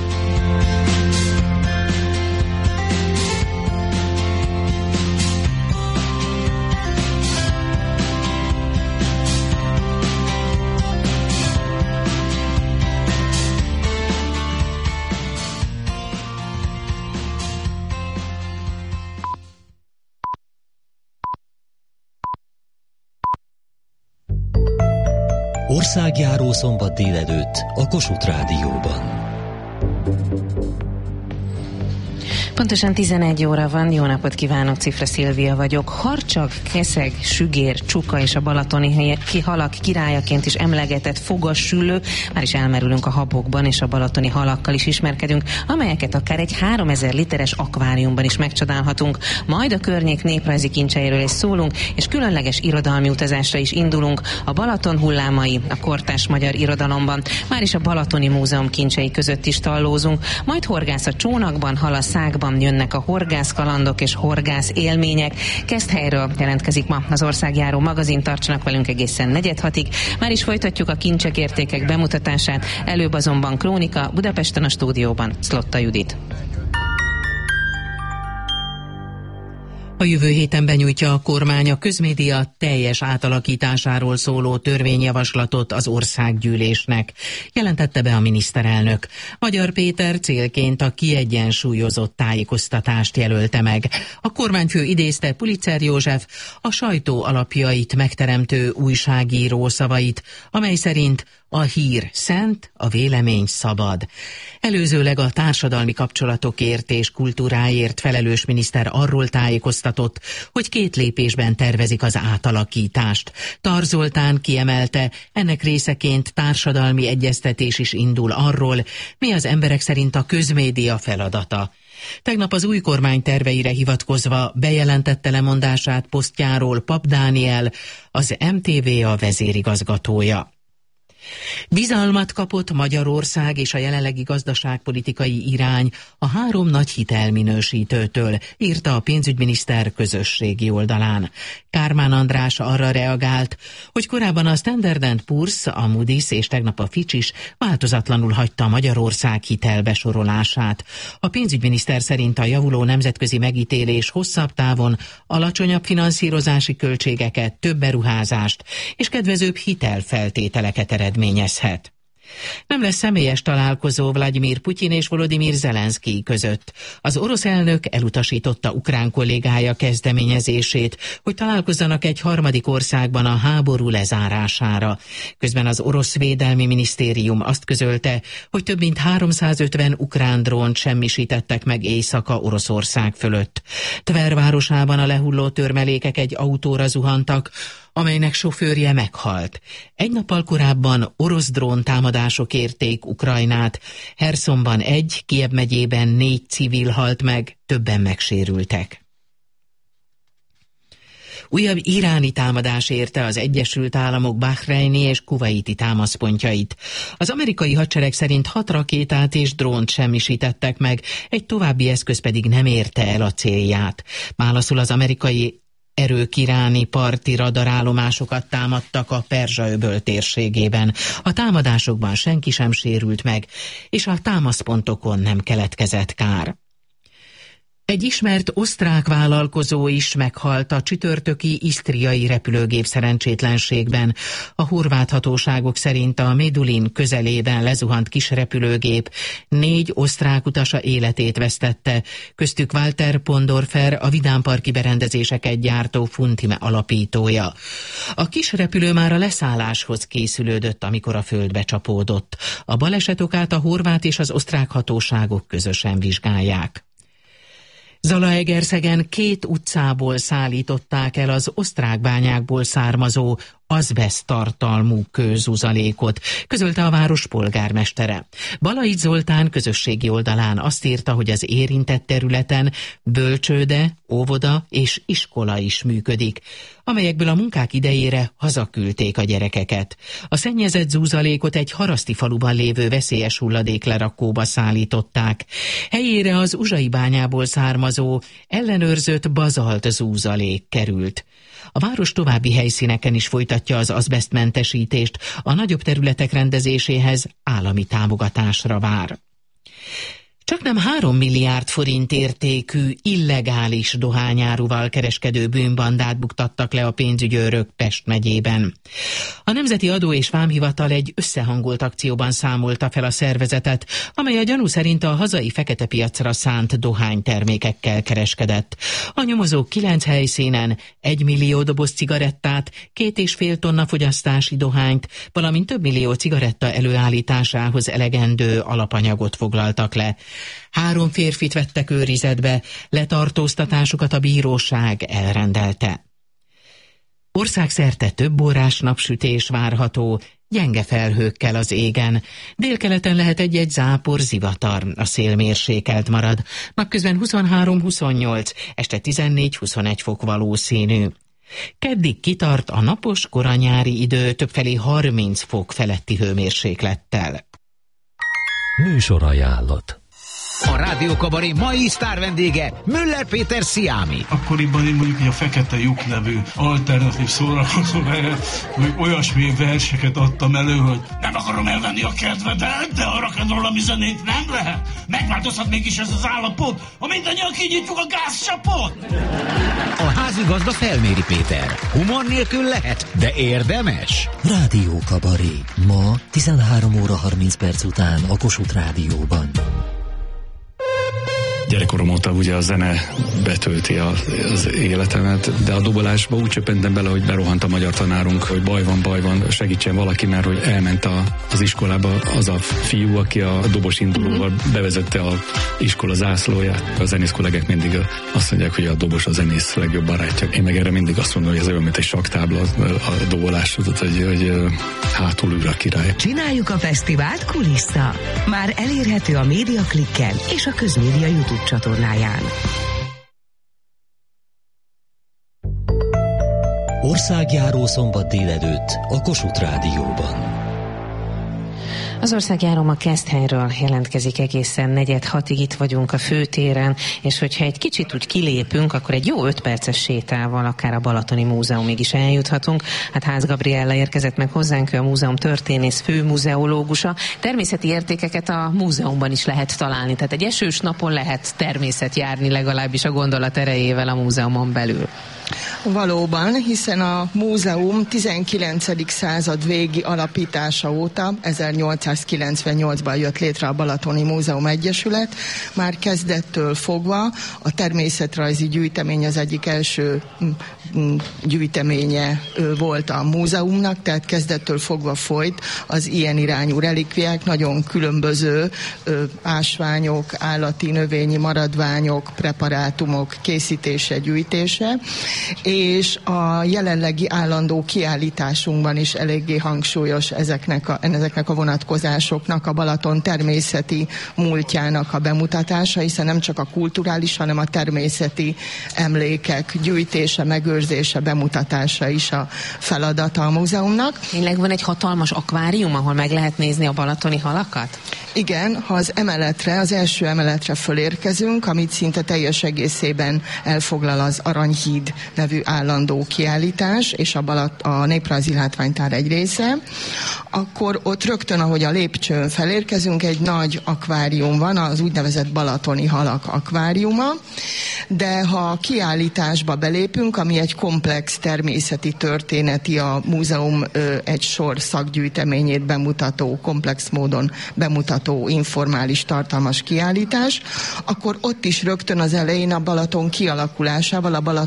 Speaker 2: Országjáró szombat délelőtt a Kossuth Rádióban.
Speaker 4: Pontosan tizenegy óra van, jó napot kívánok, Cifra Szilvia vagyok. Harcsag, Keszeg, Sügér, Csuka és a balatoni halak királyaként is emlegetett fogassüllő, már is elmerülünk a habokban, és a balatoni halakkal is ismerkedünk, amelyeket akár egy háromezer literes akváriumban is megcsodálhatunk. Majd a környék néprajzi kincseiről is szólunk, és különleges irodalmi utazásra is indulunk. A Balaton hullámai a kortárs magyar irodalomban, már is a Balatoni Múzeum kincsei között is tallózunk, majd horgász a csónakban, hal a szágban, jönnek a horgászkalandok és horgász élmények. Keszthelyről jelentkezik ma az Országjáró magazin, tartsanak velünk egészen negyed hatig. Már is folytatjuk a kincsek, értékek bemutatását, előbb azonban krónika, Budapesten a stúdióban Szlotta Judit.
Speaker 12: A jövő héten benyújtja a kormány a közmédia teljes átalakításáról szóló törvényjavaslatot az országgyűlésnek, jelentette be a miniszterelnök. Magyar Péter célként a kiegyensúlyozott tájékoztatást jelölte meg. A kormányfő idézte Pulitzer József, a sajtó alapjait megteremtő újságíró szavait, amely szerint a hír szent, a vélemény szabad. Előzőleg a társadalmi kapcsolatokért és kultúráért felelős miniszter arról tájékoztatott, hogy két lépésben tervezik az átalakítást. Tar Zoltán kiemelte, ennek részeként társadalmi egyeztetés is indul arról, mi az emberek szerint a közmédia feladata. Tegnap az új kormány terveire hivatkozva bejelentette lemondását posztjáról Pap Dániel, az em té vé a vezérigazgatója. Bizalmat kapott Magyarország és a jelenlegi gazdaságpolitikai irány a három nagy hitelminősítőtől, írta a pénzügyminiszter közösségi oldalán. Kármán András arra reagált, hogy korábban a Standard and Poor's, a Moody's és tegnap a Fitch is változatlanul hagyta Magyarország hitelbesorolását. A pénzügyminiszter szerint a javuló nemzetközi megítélés hosszabb távon alacsonyabb finanszírozási költségeket, több beruházást és kedvezőbb hitelfeltételeket eredményezhet. Nem lesz személyes találkozó Vladimir Putyin és Volodymyr Zelenszkij között. Az orosz elnök elutasította ukrán kollégája kezdeményezését, hogy találkozzanak egy harmadik országban a háború lezárására. Közben az orosz védelmi minisztérium azt közölte, hogy több mint háromszázötven ukrán drónt semmisítettek meg éjszaka Oroszország fölött. Tver városában a lehulló törmelékek egy autóra zuhantak, amelynek sofőrje meghalt. Egy nappal korábban orosz drón támadások érték Ukrajnát. Herszonban egy, Kijev megyében négy civil halt meg, többen megsérültek. Újabb iráni támadás érte az Egyesült Államok bahreini és kuvaiti támaszpontjait. Az amerikai hadsereg szerint hat rakétát és drónt semmisítettek meg, egy további eszköz pedig nem érte el a célját. Válaszul az amerikai erők iráni parti radarállomásokat támadtak a Perzsa-öböl térségében. A támadásokban senki sem sérült meg, és a támaszpontokon nem keletkezett kár. Egy ismert osztrák vállalkozó is meghalt a csütörtöki isztriai repülőgép szerencsétlenségben. A horvát hatóságok szerint a Medulin közelében lezuhant kis repülőgép négy osztrák utasa életét vesztette, köztük Walter Pondorfer, a vidámparki berendezéseket gyártó Funtime alapítója. A kis repülő már a leszálláshoz készülődött, amikor a földbe csapódott. A baleset okát a horvát és az osztrák hatóságok közösen vizsgálják. Zalaegerszegen két utcából szállították el az osztrák bányákból származó azbeszt tartalmú kőzuzalékot, közölte a város polgármestere. Balaics Zoltán közösségi oldalán azt írta, hogy az érintett területen bölcsőde, óvoda és iskola is működik, amelyekből a munkák idejére hazaküldték a gyerekeket. A szennyezett zuzalékot egy haraszti faluban lévő veszélyes hulladéklerakóba szállították. Helyére az Uzsai bányából származó, ellenőrzött bazalt zuzalék került. A város további helyszíneken is folytatja az azbesztmentesítést, a nagyobb területek rendezéséhez állami támogatásra vár. Csaknem három milliárd forint értékű illegális dohányáruval kereskedő bűnbandát buktattak le a pénzügyőrök Pest megyében. A Nemzeti Adó és Vámhivatal egy összehangolt akcióban számolta fel a szervezetet, amely a gyanú szerint a hazai fekete piacra szánt dohánytermékekkel kereskedett. A nyomozók kilenc helyszínen egy millió doboz cigarettát, két és fél tonna fogyasztási dohányt, valamint több millió cigaretta előállításához elegendő alapanyagot foglaltak le. Három férfit vettek őrizetbe, letartóztatásukat a bíróság elrendelte. Országszerte több órás napsütés várható, gyenge felhőkkel az égen. Délkeleten lehet egy-egy zápor, zivatar, a szél mérsékelt marad. Napközben huszonhárom-huszonnyolc, este tizennégy-huszonegy fok valószínű. Keddig kitart a napos koranyári idő, többfelé harminc fok feletti hőmérséklettel.
Speaker 2: Műsorajánlat.
Speaker 20: A Rádió Kabaré mai sztár vendége Müller Péter Sziámi.
Speaker 21: Akkoriban én mondjuk a Fekete lyuk nevű alternatív szórakozó helyet, hogy olyasmi verseket adtam elő, hogy nem akarom elvenni a kedvedet, de a rock'n'roll ami zenét nem lehet. Megváltozhat mégis ez az állapot, ha mindannyian kinyitjuk a gázcsapot.
Speaker 20: A házigazda Felméri Péter. Humor nélkül lehet, de érdemes.
Speaker 2: Rádió Kabaré. Ma tizenhárom óra harminc perc után a Kossuth Rádióban.
Speaker 22: Gyerekkorom óta ugye a zene betölti a, az életemet, de a dobolásba úgy csöppentem bele, hogy berohant a magyar tanárunk, hogy baj van, baj van, segítsen valaki, mert hogy elment a, az iskolába az a fiú, aki a dobos indulóval bevezette a iskola zászlóját. A zenész kollégák mindig azt mondják, hogy a dobos a zenész legjobb barátja. Én meg erre mindig azt mondom, hogy ez olyan, mint egy saktábla a dobolás, hogy, hogy hátul ül a király.
Speaker 23: Csináljuk a fesztivált kulissza. Már elérhető a Média Klikken és a Közmédia YouTube csatornáján.
Speaker 2: Országjáró szombat délelőtt a Kossuth Rádióban.
Speaker 4: Az országjáró a Keszthelyről jelentkezik egészen negyed hatig, itt vagyunk a főtéren, és hogyha egy kicsit úgy kilépünk, akkor egy jó öt perces sétával akár a Balatoni Múzeumig is eljuthatunk. Hát Ház Gabriella érkezett meg hozzánk, ő a múzeum történész, főmuzeológusa. Természeti értékeket a múzeumban is lehet találni, tehát egy esős napon lehet természet járni, legalábbis a gondolat erejével a múzeumon belül.
Speaker 24: Valóban, hiszen a múzeum tizenkilencedik század végi alapítása óta, ezernyolcszázkilencvennyolcban jött létre a Balatoni Múzeum Egyesület, már kezdettől fogva a természetrajzi gyűjtemény az egyik első gyűjteménye volt a múzeumnak, tehát kezdettől fogva folyt az ilyen irányú relikviák, nagyon különböző ásványok, állati, növényi maradványok, preparátumok készítése, gyűjtése, és a jelenlegi állandó kiállításunkban is eléggé hangsúlyos ezeknek a, ezeknek a vonatkozásoknak, a Balaton természeti múltjának a bemutatása, hiszen nem csak a kulturális, hanem a természeti emlékek gyűjtése, megőrzése, bemutatása is a feladata a múzeumnak.
Speaker 4: Tényleg van egy hatalmas akvárium, ahol meg lehet nézni a balatoni halakat?
Speaker 24: Igen, ha az emeletre, az első emeletre fölérkezünk, amit szinte teljes egészében elfoglal az Aranyhíd nevű állandó kiállítás, és a, Balat, a Néprajzi Látványtár egy része, akkor ott rögtön, ahogy a lépcsőn felérkezünk, egy nagy akvárium van, az úgynevezett balatoni halak akváriuma, de ha a kiállításba belépünk, ami egy komplex természeti történeti, a múzeum ö, egy sor szakgyűjteményét bemutató, komplex módon bemutató, informális, tartalmas kiállítás, akkor ott is rögtön az elején a Balaton kialakulásával, a Balaton kör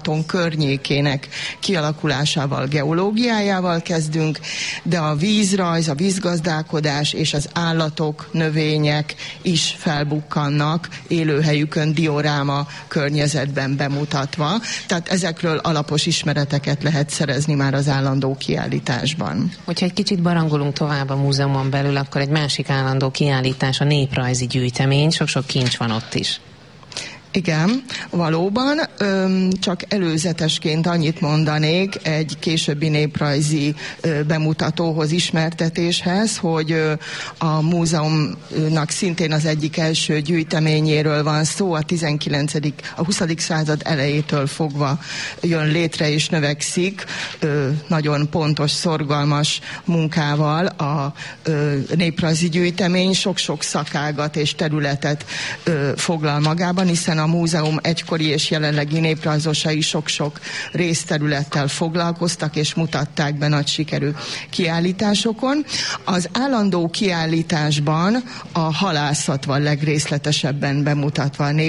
Speaker 24: környékének kialakulásával, geológiájával kezdünk, de a vízrajz, a vízgazdálkodás és az állatok, növények is felbukkannak élőhelyükön dioráma környezetben bemutatva. Tehát ezekről alapos ismereteket lehet szerezni már az állandó kiállításban.
Speaker 4: Hogyha egy kicsit barangolunk tovább a múzeumon belül, akkor egy másik állandó kiállítás, a néprajzi gyűjtemény, sok-sok kincs van ott is.
Speaker 24: Igen, valóban, csak előzetesként annyit mondanék egy későbbi néprajzi bemutatóhoz, ismertetéshez, hogy a múzeumnak szintén az egyik első gyűjteményéről van szó, a tizenkilencedik a huszadik század elejétől fogva jön létre és növekszik, nagyon pontos, szorgalmas munkával a néprajzi gyűjtemény sok-sok szakágat és területet foglal magában, hiszen a múzeum egykori és jelenlegi néprajzosai sok-sok részterülettel foglalkoztak, és mutatták be nagy sikerű kiállításokon. Az állandó kiállításban a halászat van legrészletesebben bemutatva a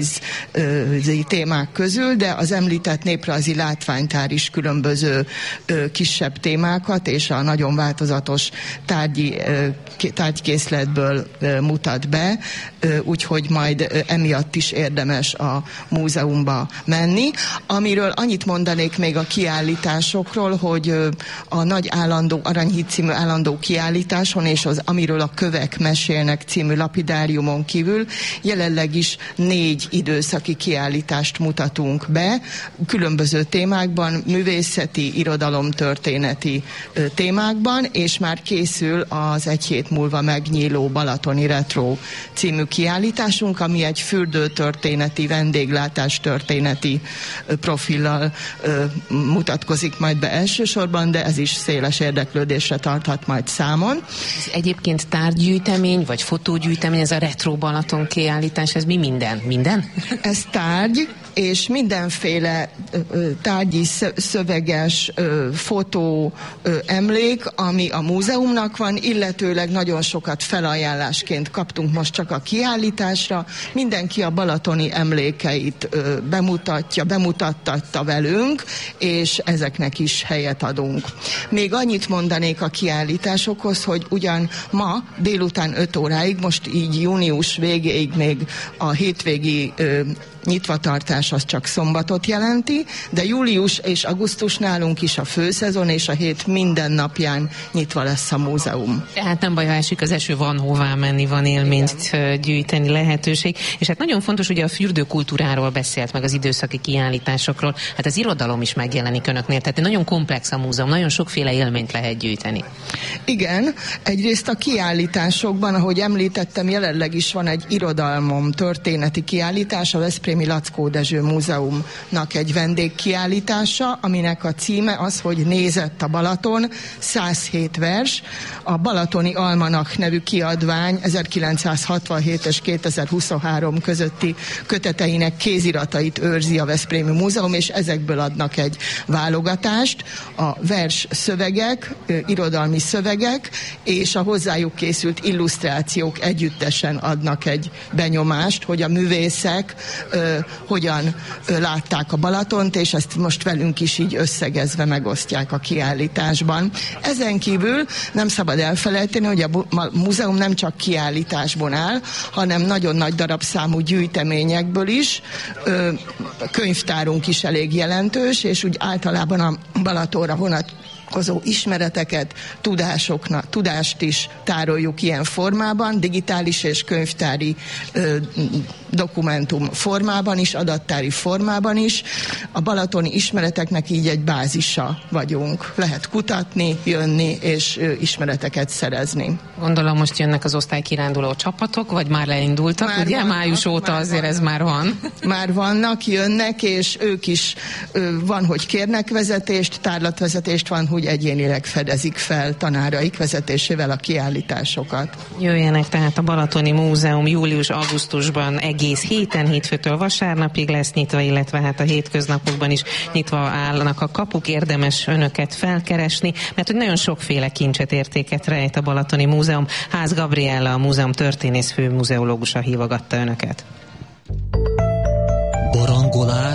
Speaker 24: néprajzi témák közül, de az említett néprajzi látványtár is különböző ö, kisebb témákat és a nagyon változatos tárgyi, ö, tárgykészletből ö, mutat be, ö, úgyhogy majd ö, emiatt is érdemes a múzeumba menni. Amiről annyit mondanék még a kiállításokról, hogy a nagy állandó Aranyhíd című állandó kiállításon és az Amiről a kövek mesélnek című lapidáriumon kívül jelenleg is négy időszaki kiállítást mutatunk be, különböző témákban, művészeti, irodalomtörténeti témákban, és már készül az egy hét múlva megnyíló Balatoni Retro című kiállításunk, ami egy fürdőtörténeti, vendéglátástörténeti profillal ö, mutatkozik majd be elsősorban, de ez is széles érdeklődésre tarthat majd számon.
Speaker 4: Ez egyébként tárgygyűjtemény, vagy fotógyűjtemény, ez a Retro Balaton kiállítás, ez mi minden? Minden?
Speaker 24: Ez tárgy, és mindenféle ö, tárgyi szöveges ö, fotó ö, emlék, ami a múzeumnak van, illetőleg nagyon sokat felajánlásként kaptunk most csak a kiállításra. Mindenki a balatoni emlékeit ö, bemutatja, bemutattatta velünk, és ezeknek is helyet adunk. Még annyit mondanék a kiállításokhoz, hogy ugyan ma délután öt óráig, most így június végéig még a hétvégi ö, nyitvatartás az csak szombatot jelenti, de július és augusztus nálunk is a főszezon, és a hét minden napján nyitva lesz a múzeum.
Speaker 4: Tehát nem baj, ha esik az eső, van hová menni, van élményt igen. gyűjteni, lehetőség. És hát nagyon fontos, ugye a fürdőkultúráról beszélt, meg az időszaki kiállításokról, hát az irodalom is megjelenik önöknél, tehát nagyon komplex a múzeum, nagyon sokféle élményt lehet gyűjteni.
Speaker 24: Igen, egyrészt a kiállításokban, ahogy említettem, jelenleg is van egy irodalmom történeti kiállítás, a Veszprémi Lackó Dezső Múzeumnak egy vendégkiállítása, aminek a címe az, hogy Nézett a Balaton, száz hét vers. A Balatoni Almanach nevű kiadvány ezerkilencszázhatvanhét és kétezer-huszonhárom közötti köteteinek kéziratait őrzi a Veszprémi Múzeum, és ezekből adnak egy válogatást. A vers szövegek, irodalmi szövegek, és a hozzájuk készült illusztrációk együttesen adnak egy benyomást, hogy a művészek ö, hogyan ö, látták a Balatont, és ezt most velünk is így összegezve megosztják a kiállításban. Ezen kívül nem szabad elfelejteni, hogy a múzeum nem csak kiállításból áll, hanem nagyon nagy darabszámú gyűjteményekből is. Ö, könyvtárunk is elég jelentős, és úgy általában a Balatonra vonat ismereteket, tudásoknak, tudást is tároljuk ilyen formában, digitális és könyvtári ö, dokumentum formában is, adattári formában is. A balatoni ismereteknek így egy bázisa vagyunk. Lehet kutatni, jönni és ö, ismereteket szerezni.
Speaker 4: Gondolom most jönnek az osztálykiránduló csapatok, vagy már leindultak, már ugye? Vannak, május óta azért vannak. Ez már van.
Speaker 24: Már vannak, jönnek, és ők is ö, van, hogy kérnek vezetést, tárlatvezetést, van, hogy egyénileg fedezik fel tanáraik vezetésével a kiállításokat.
Speaker 4: Jöjjenek tehát a Balatoni Múzeum július-augusztusban egész héten, hétfőtől vasárnapig lesz nyitva, illetve hát a hétköznapokban is nyitva állnak a kapuk, érdemes önöket felkeresni, mert hogy nagyon sokféle kincset, értéket rejt a Balatoni Múzeum. Ház Gabriella, a múzeum történész főmuzeológusa hívogatta önöket.
Speaker 2: Barangolás,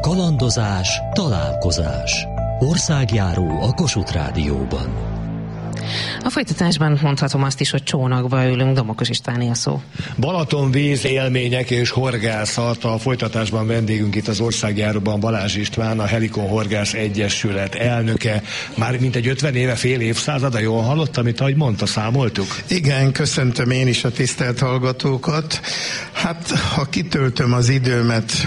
Speaker 2: kalandozás, találkozás. Országjáró a Kossuth Rádióban.
Speaker 4: A folytatásban mondhatom azt is, hogy csónakba ülünk. Domokos Istváné a szó.
Speaker 8: Balatonvíz élmények és horgászat. A folytatásban vendégünk itt az Országjáróban Balázs István, a Helikon Horgász Egyesület elnöke. Már mintegy ötven éve, fél évszázada, jól hallottam, amit ahogy mondta, számoltuk?
Speaker 9: Igen, köszöntöm én is a tisztelt hallgatókat. Hát, ha kitöltöm az időmet,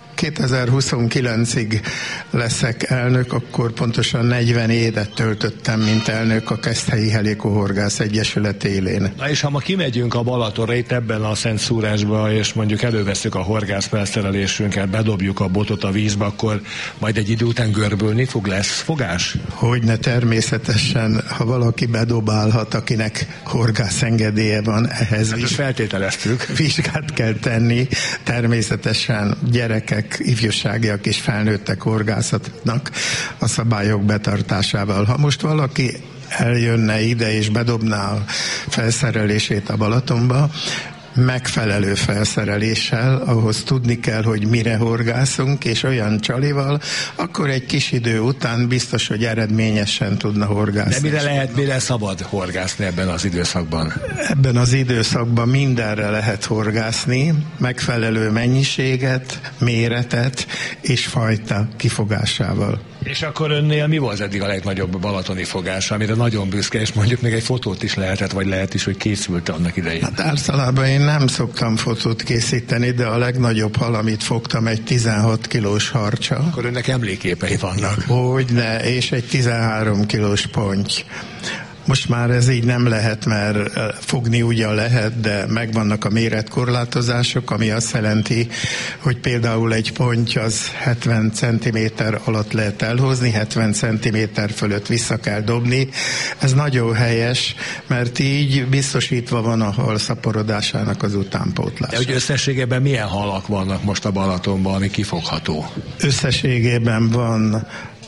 Speaker 9: kétezer-huszonkilencig leszek elnök, akkor pontosan negyven évet töltöttem, mint elnök a Keszthelyi Helikon Horgász Egyesület élén.
Speaker 8: Na és ha ma kimegyünk a Balatonra itt ebben a Szent Szúrásba, és mondjuk előveszük a horgászfelszerelésünket, bedobjuk a botot a vízbe, akkor majd egy idő után görbülni fog, lesz fogás?
Speaker 9: Hogyne, természetesen, ha valaki bedobálhat, akinek horgász engedélye van, ehhez
Speaker 8: hát
Speaker 9: viz...
Speaker 8: feltételeztük.
Speaker 9: Vizsgát kell tenni, természetesen gyerekek, ifjúságiak és felnőttek horgászatnak a szabályok betartásával. Ha most valaki eljönne ide és bedobná a felszerelését a Balatonba, megfelelő felszereléssel, ahhoz tudni kell, hogy mire horgászunk, és olyan csalival, akkor egy kis idő után biztos, hogy eredményesen tudna horgászni.
Speaker 8: De mire lehet, mire szabad horgászni ebben az időszakban?
Speaker 9: Ebben az időszakban mindenre lehet horgászni, megfelelő mennyiséget, méretet és fajta kifogásával.
Speaker 8: És akkor önnél mi volt eddig a legnagyobb balatoni fogás, amire nagyon büszke, és mondjuk még egy fotót is lehetett, vagy lehet is, hogy készült annak idején?
Speaker 9: Hát általában én nem szoktam fotót készíteni, de a legnagyobb hal, amit fogtam, egy tizenhat kilós harcsa.
Speaker 8: Akkor önnek emléképei vannak.
Speaker 9: Hogyne, és egy tizenhárom kilós ponty. Most már ez így nem lehet, mert fogni ugyan lehet, de megvannak a méretkorlátozások, ami azt jelenti, hogy például egy ponty az hetven centiméter alatt lehet elhozni, hetven centiméter fölött vissza kell dobni. Ez nagyon helyes, mert így biztosítva van a hal szaporodásának az utánpótlása.
Speaker 8: De hogy összességében milyen halak vannak most a Balatonban, ami kifogható?
Speaker 9: Összességében van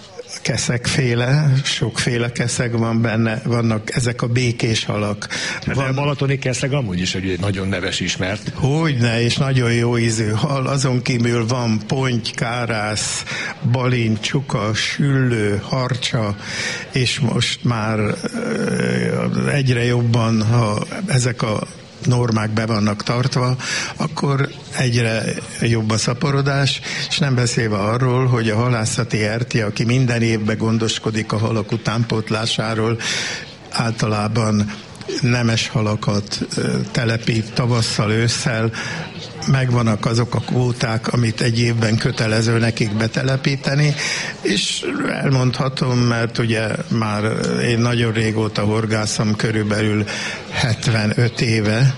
Speaker 9: keszegféle, sokféle keszeg van benne, vannak ezek a békés halak.
Speaker 8: Hát van... a balatoni keszeg amúgy is egy nagyon neves ismert.
Speaker 9: Hogyne, és nagyon jó ízű hal, azon kívül van ponty, kárász, balint, csuka, süllő, harcsa, és most már egyre jobban, ha ezek a normák be vannak tartva, akkor egyre jobb a szaporodás, és nem beszélve arról, hogy a halászati erti, aki minden évben gondoskodik a halak utánpótlásáról, általában nemes halakat telepít tavasszal, ősszel, megvannak azok a kvóták, amit egy évben kötelező nekik betelepíteni, és elmondhatom, mert ugye már én nagyon régóta horgászom, körülbelül hetvenöt éve,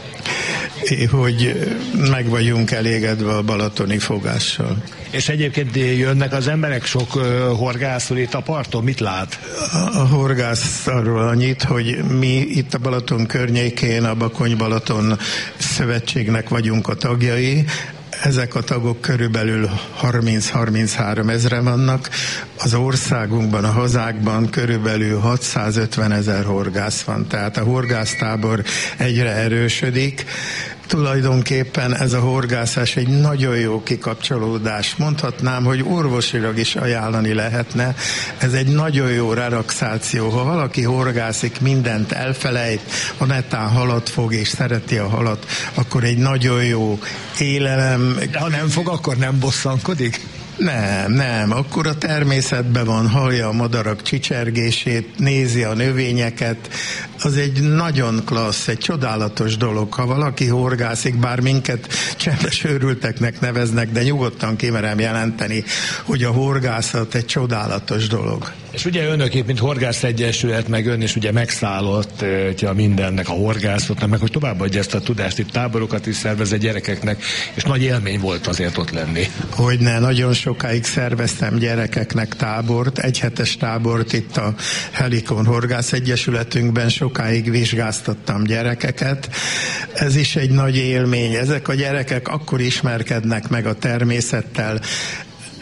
Speaker 9: hogy meg vagyunk elégedve a balatoni fogással.
Speaker 8: És egyébként jönnek az emberek sok horgászul itt a parton, mit lát?
Speaker 9: A, a horgász arról annyit, hogy mi itt a Balaton környékén, a Bakony-Balaton Szövetségnek vagyunk a tagjai. Ezek a tagok körülbelül harminc-harminchárom ezre vannak. Az országunkban, a hazákban körülbelül hatszázötven ezer horgász van. Tehát a horgásztábor egyre erősödik. Tulajdonképpen ez a horgászás egy nagyon jó kikapcsolódás. Mondhatnám, hogy orvosilag is ajánlani lehetne. Ez egy nagyon jó relaxáció. Ha valaki horgászik, mindent elfelejt, ha netán halat fog és szereti a halat, akkor egy nagyon jó élelem.
Speaker 8: De ha nem fog, akkor nem bosszankodik?
Speaker 9: Nem, nem. Akkor a természetben van, hallja a madarak csicsergését, nézi a növényeket. Az egy nagyon klassz, egy csodálatos dolog. Ha valaki horgászik, bár minket csendes őrülteknek neveznek, de nyugodtan kimerem jelenteni, hogy a horgászat egy csodálatos dolog.
Speaker 8: És ugye önök épp, mint Horgász Egyesület, meg ön is ugye megszállott a mindennek, a horgászatnak, meg hogy továbbadja ezt a tudást, itt táborokat is szervez a gyerekeknek, és nagy élmény volt azért ott lenni.
Speaker 9: Hogyne, nagyon sokáig szerveztem gyerekeknek tábort, egyhetes tábort itt a Helikon Horgász Egyesületünkben, sokáig vizsgáztattam gyerekeket. Ez is egy nagy élmény. Ezek a gyerekek akkor ismerkednek meg a természettel,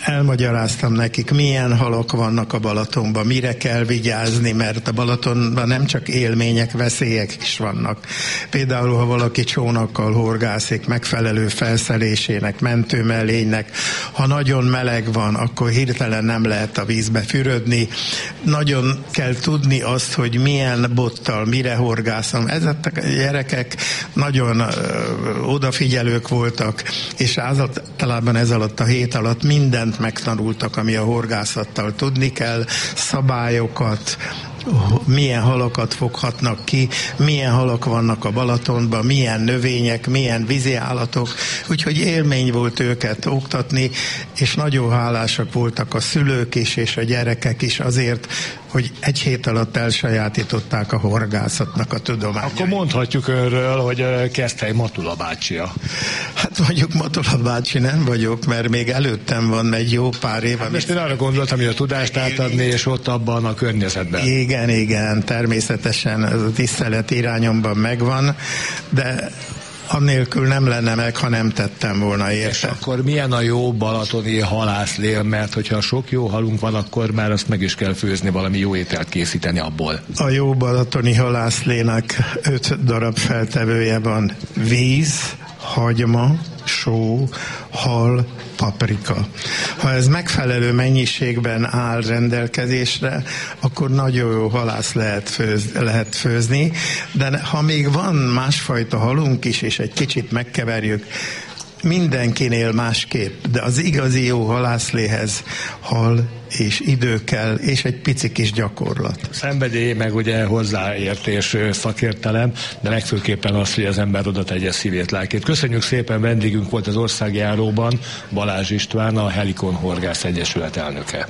Speaker 9: elmagyaráztam nekik, milyen halak vannak a Balatonban, mire kell vigyázni, mert a Balatonban nem csak élmények, veszélyek is vannak. Például, ha valaki csónakkal horgászik, megfelelő felszelésének, mentőmellénynek, ha nagyon meleg van, akkor hirtelen nem lehet a vízbe fürödni. Nagyon kell tudni azt, hogy milyen bottal, mire horgászom. Ezek a gyerekek nagyon ö, odafigyelők voltak, és általában ez alatt a hét alatt mindent megtanultak, ami a horgászattal tudni kell, szabályokat, milyen halakat foghatnak ki, milyen halak vannak a Balatonban, milyen növények, milyen vízi állatok, úgyhogy élmény volt őket oktatni, és nagyon hálásak voltak a szülők is, és a gyerekek is azért, hogy egy hét alatt elsajátították a horgászatnak a tudományait.
Speaker 8: Akkor mondhatjuk önről, hogy Keszthely Matula bácsia.
Speaker 9: Hát mondjuk Matula bácsi nem vagyok, mert még előttem van egy jó pár év.
Speaker 8: Hát most én arra gondoltam, hogy a tudást átadni, és ott abban a környezetben.
Speaker 9: Igen, igen, természetesen ez a tisztelet irányomban megvan, de annélkül nem lenne meg, ha nem tettem volna érte.
Speaker 8: És akkor milyen a jó balatoni halászlél, mert hogyha sok jó halunk van, akkor már azt meg is kell főzni, valami jó ételt készíteni abból.
Speaker 9: A jó balatoni halászlének öt darab feltevője van: víz, hagyma, só, hal, paprika. Ha ez megfelelő mennyiségben áll rendelkezésre, akkor nagyon jó halász lehet, főz, lehet főzni, de ha még van másfajta halunk is, és egy kicsit megkeverjük, mindenkinél másképp, de az igazi jó halászléhez hal és idő kell, és egy pici kis gyakorlat.
Speaker 8: Szenvedély, meg ugye hozzáértés, szakértelem, de legfőképpen az, hogy az ember oda tegye szívét, lelkét. Köszönjük szépen, vendégünk volt az országjáróban Balázs István, a Helikon Horgász Egyesület elnöke.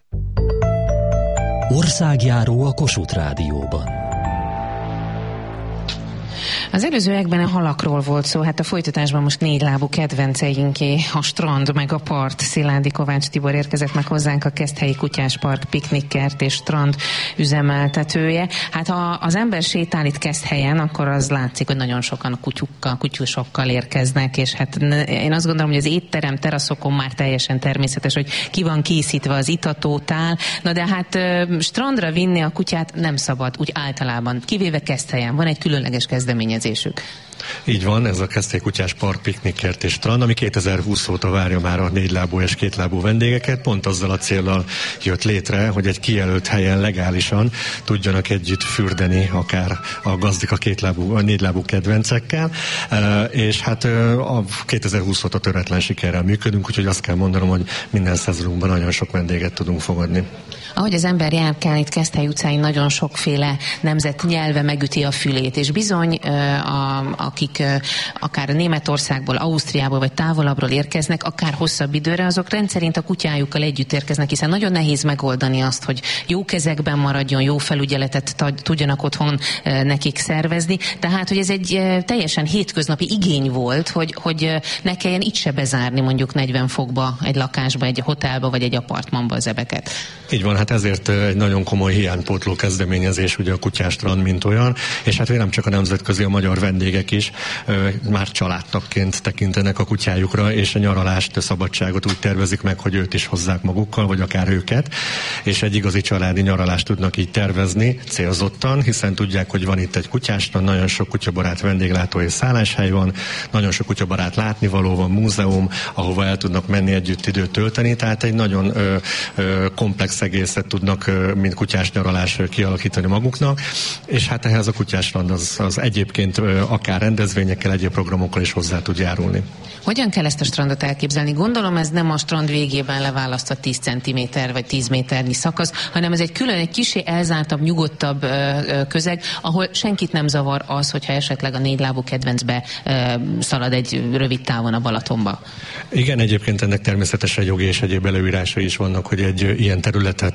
Speaker 2: Országjáró a Kossuth Rádióban.
Speaker 4: Az előzőekben a halakról volt szó, hát a folytatásban most négylábú kedvenceinké, a strand meg a part. Sziládi Kovács Tibor érkezett meg hozzánk, a Keszthelyi Kutyáspark piknikkert és strand üzemeltetője. Hát ha az ember sétál itt Keszthelyen, akkor az látszik, hogy nagyon sokan kutyukkal, kutyusokkal érkeznek, és hát én azt gondolom, hogy az étterem teraszokon már teljesen természetes, hogy ki van készítve az itatótál. Na de hát strandra vinni a kutyát nem szabad, úgy általában, kivéve Keszthelyen. Van egy különleges kezdeményezésük.
Speaker 1: Így van, ez a Keszthelyi Kutyáspark piknikkert és strand, ami kétezer-húsz óta várja már a négylábú és kétlábú vendégeket, pont azzal a céllal jött létre, hogy egy kijelölt helyen legálisan tudjanak együtt fürdeni akár a gazdik a kétlábú, a négylábú kedvencekkel, és hát a kétezer-húsz óta töretlen sikerrel működünk, úgyhogy azt kell mondanom, hogy minden szezonunkban nagyon sok vendéget tudunk fogadni.
Speaker 4: Ahogy az ember járkál itt Keszthely utcáin, nagyon sokféle nemzet nyelve megüti a fülét, és bizony, a, akik akár Németországból, Ausztriából vagy távolabbról érkeznek, akár hosszabb időre, azok rendszerint a kutyájukkal együtt érkeznek, hiszen nagyon nehéz megoldani azt, hogy jó kezekben maradjon, jó felügyeletet tudjanak otthon nekik szervezni. Tehát, hogy ez egy teljesen hétköznapi igény volt, hogy, hogy ne kelljen itt se bezárni mondjuk negyven fokba egy lakásba, egy hotelba vagy egy apartmanba az ebeket.
Speaker 1: Így van, hát ezért egy nagyon komoly hiánypótló kezdeményezés ugye a Kutyástrand, mint olyan, és hát nem csak a nemzetközi, a magyar vendégek is már családtagként tekintenek a kutyájukra, és a nyaralást, a szabadságot úgy tervezik meg, hogy őt is hozzák magukkal, vagy akár őket, és egy igazi családi nyaralást tudnak így tervezni célzottan, hiszen tudják, hogy van itt egy kutyástrand, nagyon sok kutyabarát vendéglátó és szálláshely van, nagyon sok kutyabarát látnivaló van, múzeum, ahova el tudnak menni együtt időt tölteni, tehát egy nagyon ö, ö, komplex egészet tudnak, mint kutyás nyaralás kialakítani maguknak, és hát ehhez a kutyásrand az, az egyébként akár rendezvényekkel, egyéb programokkal is hozzá tud járulni.
Speaker 4: Hogyan kell ezt a strandot elképzelni? Gondolom ez nem a strand végében leválasztott tíz centiméter vagy tíz méternyi szakasz, hanem ez egy külön, egy kicsi elzártabb, nyugodtabb közeg, ahol senkit nem zavar az, hogyha esetleg a négylábú kedvencbe szalad egy rövid távon a Balatonba.
Speaker 1: Igen, egyébként ennek természetesen jogi és egyéb előírásai is vannak, hogy egy ilyen területet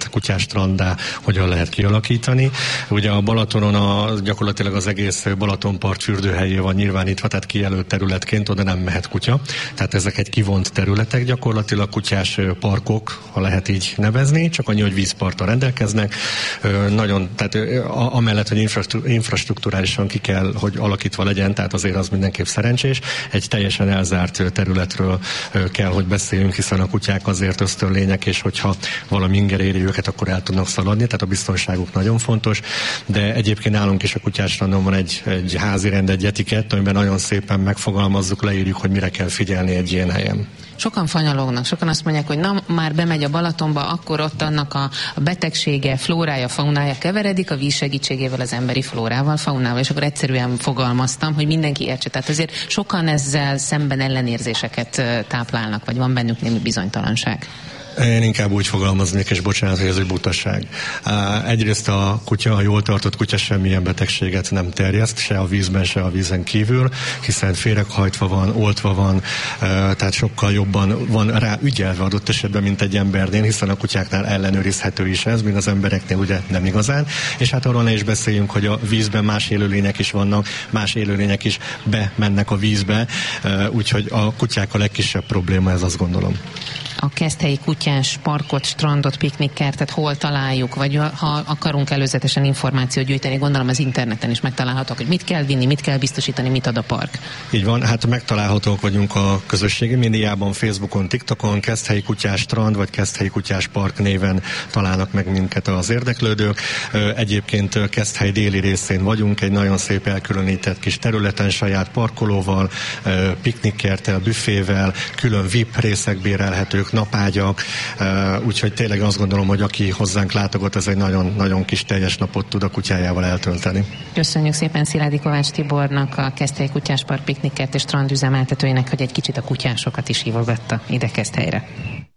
Speaker 1: kutyát kutyástranddá hogyan lehet kialakítani. Ugye a Balatonon a, gyakorlatilag az egész Balatonpart fürdőhelyé van nyilvánítva, tehát kijelölt területként oda nem mehet kutya. Tehát ezek egy kivont területek, gyakorlatilag kutyás parkok, ha lehet így nevezni, csak annyi, hogy vízparttal rendelkeznek. Nagyon, tehát amellett, hogy infrastrukturálisan ki kell, hogy alakítva legyen, tehát azért az mindenképp szerencsés. Egy teljesen elzárt területről kell, hogy beszéljünk, hiszen a kutyák azért ösztönlények, és hogyha valami inger éri őket, akkor el tudnak szaladni, tehát a biztonságuk nagyon fontos. De egyébként nálunk is a kutyástrandon van egy, egy házi rend, egy etikett, amiben nagyon szépen megfogalmazzuk, leírjuk, hogy mire kell figyelni egy ilyen helyen.
Speaker 4: Sokan fanyalognak, sokan azt mondják, hogy na, már bemegy a Balatonba, akkor ott annak a, a betegsége, flórája, faunája keveredik a víz segítségével az emberi flórával, faunával, és akkor egyszerűen fogalmaztam, hogy mindenki értse. Tehát azért sokan ezzel szemben ellenérzéseket táplálnak, vagy van bennük némi bizonytalanság.
Speaker 1: Én inkább úgy fogalmaznék, és bocsánat, hogy ez egy butaság. Egyrészt a kutya, a jól tartott kutya semmilyen betegséget nem terjeszt, se a vízben, se a vízen kívül, hiszen féreghajtva van, oltva van, tehát sokkal jobban van rá ügyelve adott esetben, mint egy embernél, hiszen a kutyáknál ellenőrizhető is ez, mint az embereknél ugye nem igazán. És hát arról ne is beszéljünk, hogy a vízben más élőlények is vannak, más élőlények is bemennek a vízbe, úgyhogy a kutyák a legkisebb probléma, ez azt gondolom.
Speaker 4: A Keszthelyi kutyás parkot, strandot, piknikkertet hol találjuk, vagy ha akarunk előzetesen információt gyűjteni, gondolom az interneten is megtalálhatók, hogy mit kell vinni, mit kell biztosítani, mit ad a park.
Speaker 1: Így van, hát megtalálhatók vagyunk a közösségi médiában, Facebookon, TikTokon, Keszthelyi kutyás strand, vagy Keszthelyi kutyás park néven találnak meg minket az érdeklődők. Egyébként Keszthely déli részén vagyunk, egy nagyon szép elkülönített kis területen, saját parkolóval, piknikkerttel, büfével, külön vé i pé részek bérelhetők, napágyak, úgyhogy tényleg azt gondolom, hogy aki hozzánk látogat, ez egy nagyon, nagyon kis teljes napot tud a kutyájával eltölteni.
Speaker 4: Köszönjük szépen Szilágyi Kovács Tibornak, a Keszthelyi kutyáspark piknikkert és strand üzemeltetőjének, hogy egy kicsit a kutyásokat is hívogatta ide Keszthelyre.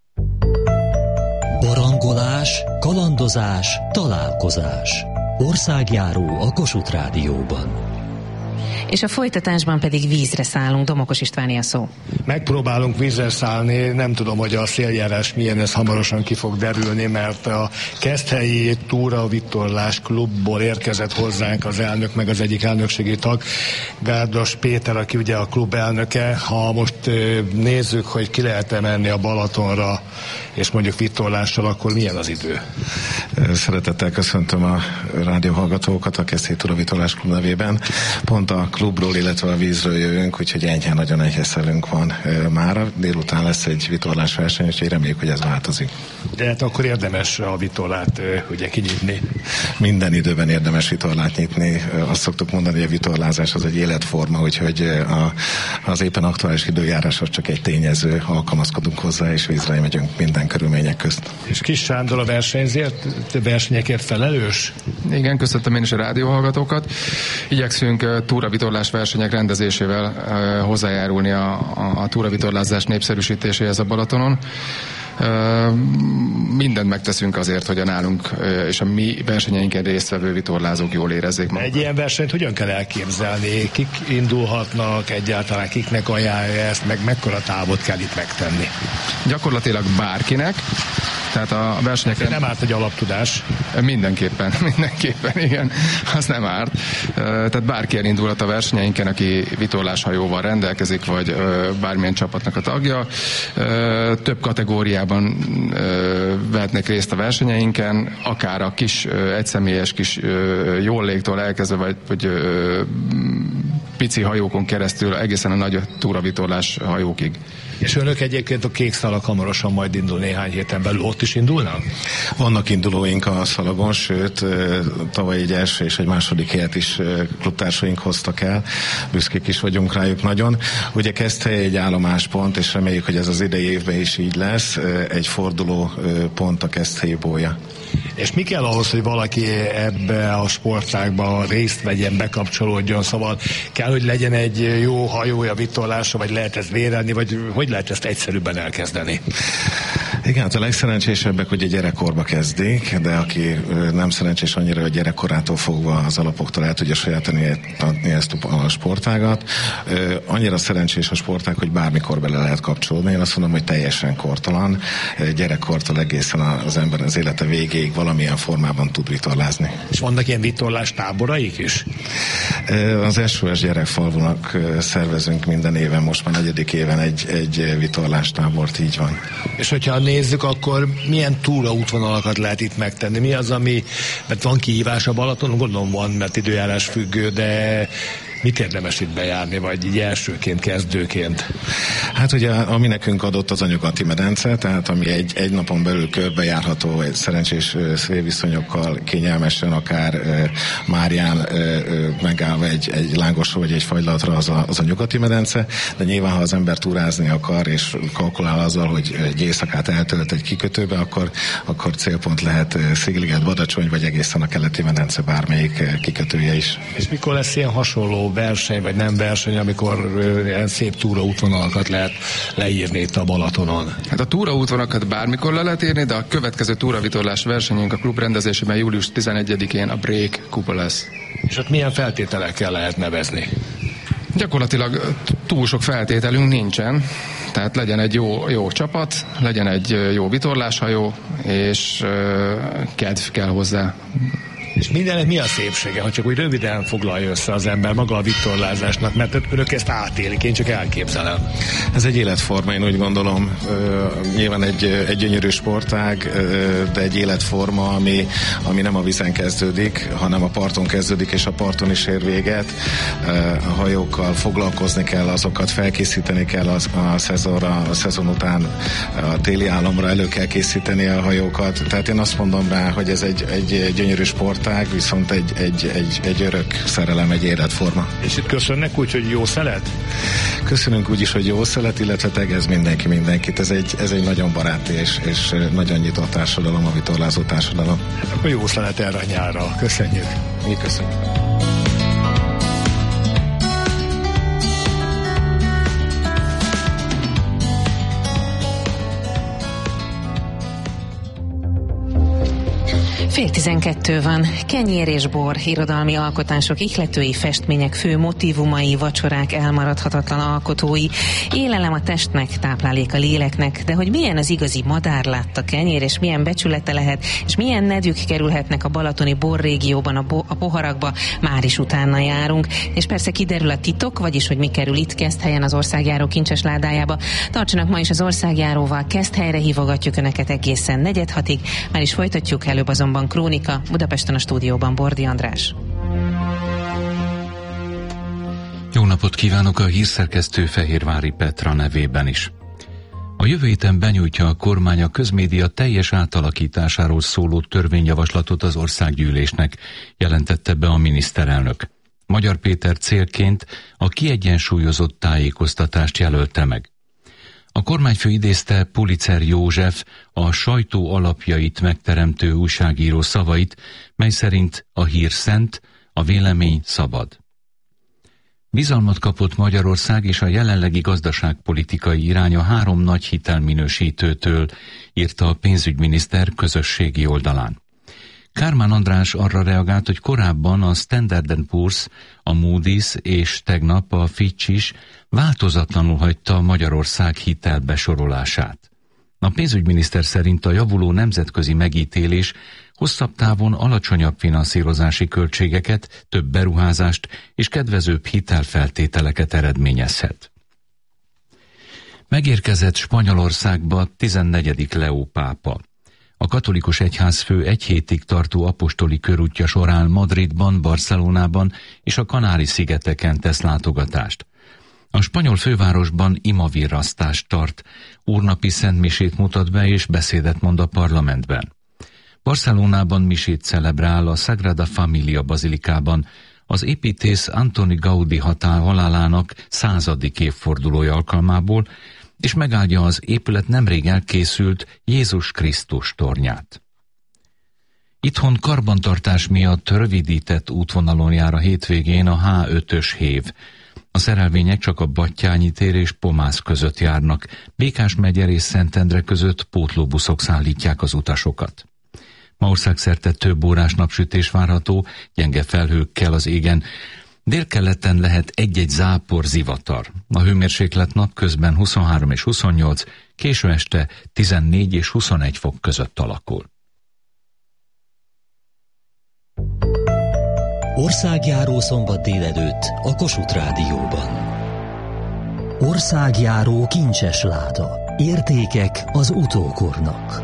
Speaker 2: Barangolás, kalandozás, találkozás. Országjáró a Kossuth Rádióban.
Speaker 4: És a folytatásban pedig vízre szállunk. Domokos Istváné a szó.
Speaker 8: Megpróbálunk vízre szállni, nem tudom, hogy a széljárás milyen, ez hamarosan ki fog derülni, mert a Keszthelyi túravitorlás klubból érkezett hozzánk az elnök, meg az egyik elnökségi tag, Gárdos Péter, aki ugye a klub elnöke. Ha most nézzük, hogy ki lehet-e menni a Balatonra, és mondjuk vitorlással, akkor milyen az idő?
Speaker 17: Szeretettel köszöntöm a rádióhallgatókat a Keszthelyi túravitorlás klub nevében. Pont a klubról, illetve a vízről jövünk, úgyhogy enyhe, nagyon enyhe szelünk van e, mára. Délután lesz egy vitorlás verseny, úgyhogy reméljük, hogy ez változik.
Speaker 8: De hát akkor érdemes a vitorlát e, ugye kinyitni?
Speaker 17: Minden időben érdemes vitorlát nyitni. Azt szoktuk mondani, hogy a vitorlázás az egy életforma, úgyhogy a, az éppen aktuális időjárás az csak egy tényező, alkalmazkodunk hozzá, és vízre megyünk minden körülmények közt.
Speaker 8: És Kis Sándor a versenyzért, versenyekért felelős?
Speaker 3: Igen, köszöntöm én is a rádióhallgatókat. Igyekszünk túravitorlás versenyek rendezésével uh, hozzájárulni a, a, a túravitorlázás népszerűsítéséhez a Balatonon. Uh, mindent megteszünk azért, hogy a nálunk uh, és a mi versenyeinken résztvevő vitorlázók jól érezzék magukat.
Speaker 8: Egy ilyen versenyt hogyan kell elképzelni? Kik indulhatnak egyáltalán, kiknek ajánlja ezt, meg mekkora távot kell itt megtenni?
Speaker 3: Gyakorlatilag bárkinek. Tehát a versenyeken...
Speaker 8: Nem árt egy alaptudás.
Speaker 3: Mindenképpen, mindenképpen, igen. Az nem árt. Tehát bárki elindulhat a versenyeinken, aki vitorláshajóval rendelkezik, vagy bármilyen csapatnak a tagja. Több kategóriában vehetnek részt a versenyeinken, akár a kis, egyszemélyes kis jól légtől elkezdve, vagy, vagy pici hajókon keresztül egészen a nagy túravitorlás hajókig.
Speaker 8: És önök egyébként a kék szalag hamarosan majd indul néhány héten belül, ott is indulnak?
Speaker 17: Vannak indulóink a szalagon, sőt, tavaly egy első és egy második helyet is klubtársaink hoztak el, büszkék is vagyunk rájuk nagyon. Ugye Keszthely egy állomáspont, és reméljük, hogy ez az idei évben is így lesz, egy forduló pont a Keszthelyi bója.
Speaker 8: És mi kell ahhoz, hogy valaki ebbe a sportágba részt vegyen, bekapcsolódjon, szóval kell, hogy legyen egy jó hajója, vitorlása, vagy lehet ezt vérelni, vagy hogy lehet ezt egyszerűbben elkezdeni?
Speaker 5: Igen, hát a legszerencsésebbek ugye gyerekkorba kezdik, de aki nem szerencsés annyira, hogy gyerekkorától fogva az alapoktól el tudja sajátani ezt a sportágat. Annyira szerencsés a sportág, hogy bármikor bele lehet kapcsolódni. Én azt mondom, hogy teljesen kortalan, gyerekkortól egészen az ember az élete végéig valamilyen formában tud vitorlázni.
Speaker 8: És vannak ilyen vitorlás táboraik is?
Speaker 5: Az es o es gyerekfalvunak szervezünk minden éven, most már negyedik éven egy, egy vitorlástábort, így van.
Speaker 8: És hogyha nézzük, akkor milyen túraútvonalakat lehet itt megtenni? Mi az, ami, mert van kihívás a Balatonon, gondolom van, mert időjárás függő, de mit érdemes itt bejárni, vagy így elsőként, kezdőként?
Speaker 5: Hát ugye, ami nekünk adott az a nyugati medence, tehát ami egy, egy napon belül körbejárható, egy szerencsés szélviszonyokkal kényelmesen, akár e, Márián e, megállva egy, egy lángosra vagy egy fagylatra, az a, az a nyugati medence, de nyilván, ha az ember túrázni akar, és kalkulál azzal, hogy egy éjszakát eltölt egy kikötőbe, akkor, akkor célpont lehet Szigliget, Badacsony, vagy egészen a keleti medence bármelyik kikötője is.
Speaker 8: És mikor lesz ilyen hasonló verseny, vagy nem verseny, amikor ilyen szép túraútvonalakat lehet leírni itt a Balatonon?
Speaker 3: Hát a túraútvonalakat bármikor le lehet írni, de a következő túravitorlás versenyünk a klub rendezésében július tizenegyedikén a Break kupa lesz.
Speaker 8: És ott milyen feltételekkel lehet nevezni?
Speaker 3: Gyakorlatilag túl sok feltételünk nincsen, tehát legyen egy jó, jó csapat, legyen egy jó vitorláshajó, és kedv kell hozzá.
Speaker 8: És mindenek mi a szépsége, ha csak úgy röviden foglalja össze az ember maga a vitorlázásnak, mert önök ezt átélik, én csak elképzelem.
Speaker 5: Ez egy életforma, én úgy gondolom. Nyilván egy, egy gyönyörű sportág, de egy életforma, ami, ami nem a vízen kezdődik, hanem a parton kezdődik, és a parton is ér véget. A hajókkal foglalkozni kell, azokat felkészíteni kell a, a szezonra, a szezon után a téli álomra elő kell készíteni a hajókat. Tehát én azt mondom rá, hogy ez egy, egy gyönyörű sport, viszont egy, egy, egy, egy örök szerelem, egy életforma.
Speaker 8: És itt köszönnek úgy, hogy jó szelet?
Speaker 5: Köszönünk úgy is, hogy jó szelet, illetve tegez mindenki mindenkit. Ez egy, ez egy nagyon baráti és, és nagyon nyitott társadalom, a vitorlázó társadalom.
Speaker 8: Hát akkor jó szelet erre a nyárra. Köszönjük.
Speaker 5: Mi köszönjük.
Speaker 4: Fél tizenkettő van. Kenyér és bor, irodalmi alkotások, ihletői festmények, fő motívumai, vacsorák, elmaradhatatlan alkotói. Élelem a testnek, táplálék a léleknek, de hogy milyen az igazi madárlátta kenyér, és milyen becsülete lehet, és milyen nedvük kerülhetnek a balatoni borrégióban a, bo- a poharakba, már is utána járunk. És persze kiderül a titok, vagyis hogy mi kerül itt Keszthelyen az országjáró kincses ládájába. Tartsanak ma is az országjáróval, Keszthelyre hívogatjuk Önöket egészen negyed hatig, már is folytatjuk, előbb azonban Krónika, Budapesten a stúdióban Bordi András.
Speaker 6: Jó napot kívánok a hírszerkesztő Fehérvári Petra nevében is. A jövő héten benyújtja a kormány a közmédia teljes átalakításáról szóló törvényjavaslatot az országgyűlésnek, jelentette be a miniszterelnök. Magyar Péter célként a kiegyensúlyozott tájékoztatást jelölte meg. A kormányfő idézte Pulitzer József, a sajtó alapjait megteremtő újságíró szavait, mely szerint a hír szent, a vélemény szabad. Bizalmat kapott Magyarország és a jelenlegi gazdaságpolitikai iránya három nagy hitelminősítőtől, írta a pénzügyminiszter közösségi oldalán. Kármán András arra reagált, hogy korábban a Standard and Poor's, a Moody's és tegnap a Fitch is változatlanul hagyta Magyarország hitelbesorolását. A pénzügyminiszter szerint a javuló nemzetközi megítélés hosszabb távon alacsonyabb finanszírozási költségeket, több beruházást és kedvezőbb hitelfeltételeket eredményezhet. Megérkezett Spanyolországba tizennegyedik Leó pápa. A katolikus egyházfő egy hétig tartó apostoli körútja során Madridban, Barcelonában és a Kanári-szigeteken tesz látogatást. A spanyol fővárosban imavirrasztást tart, úrnapi szentmisét mutat be és beszédet mond a parlamentben. Barcelonában misét celebrál a Sagrada Familia bazilikában, az építész Antoni Gaudi határ halálának századik évfordulója alkalmából, és megáldja az épület nemrég elkészült Jézus Krisztus tornyát. Itthon karbantartás miatt rövidített útvonalon jár a hétvégén a há ötös hév. A szerelvények csak a Battyányi tér és Pomász között járnak, Békás megye és Szentendre között pótlóbuszok szállítják az utasokat. Ma országszerte több órás napsütés várható, gyenge felhőkkel az égen. Délkeleten lehet egy-egy zápor, zivatar. A hőmérséklet napközben huszonhárom és huszonnyolc, késő este tizennégy és huszonegy fok között alakul.
Speaker 2: Országjáró szombat délelőtt a Kossuth Rádióban. Országjáró kincses láda. Értékek az utókornak.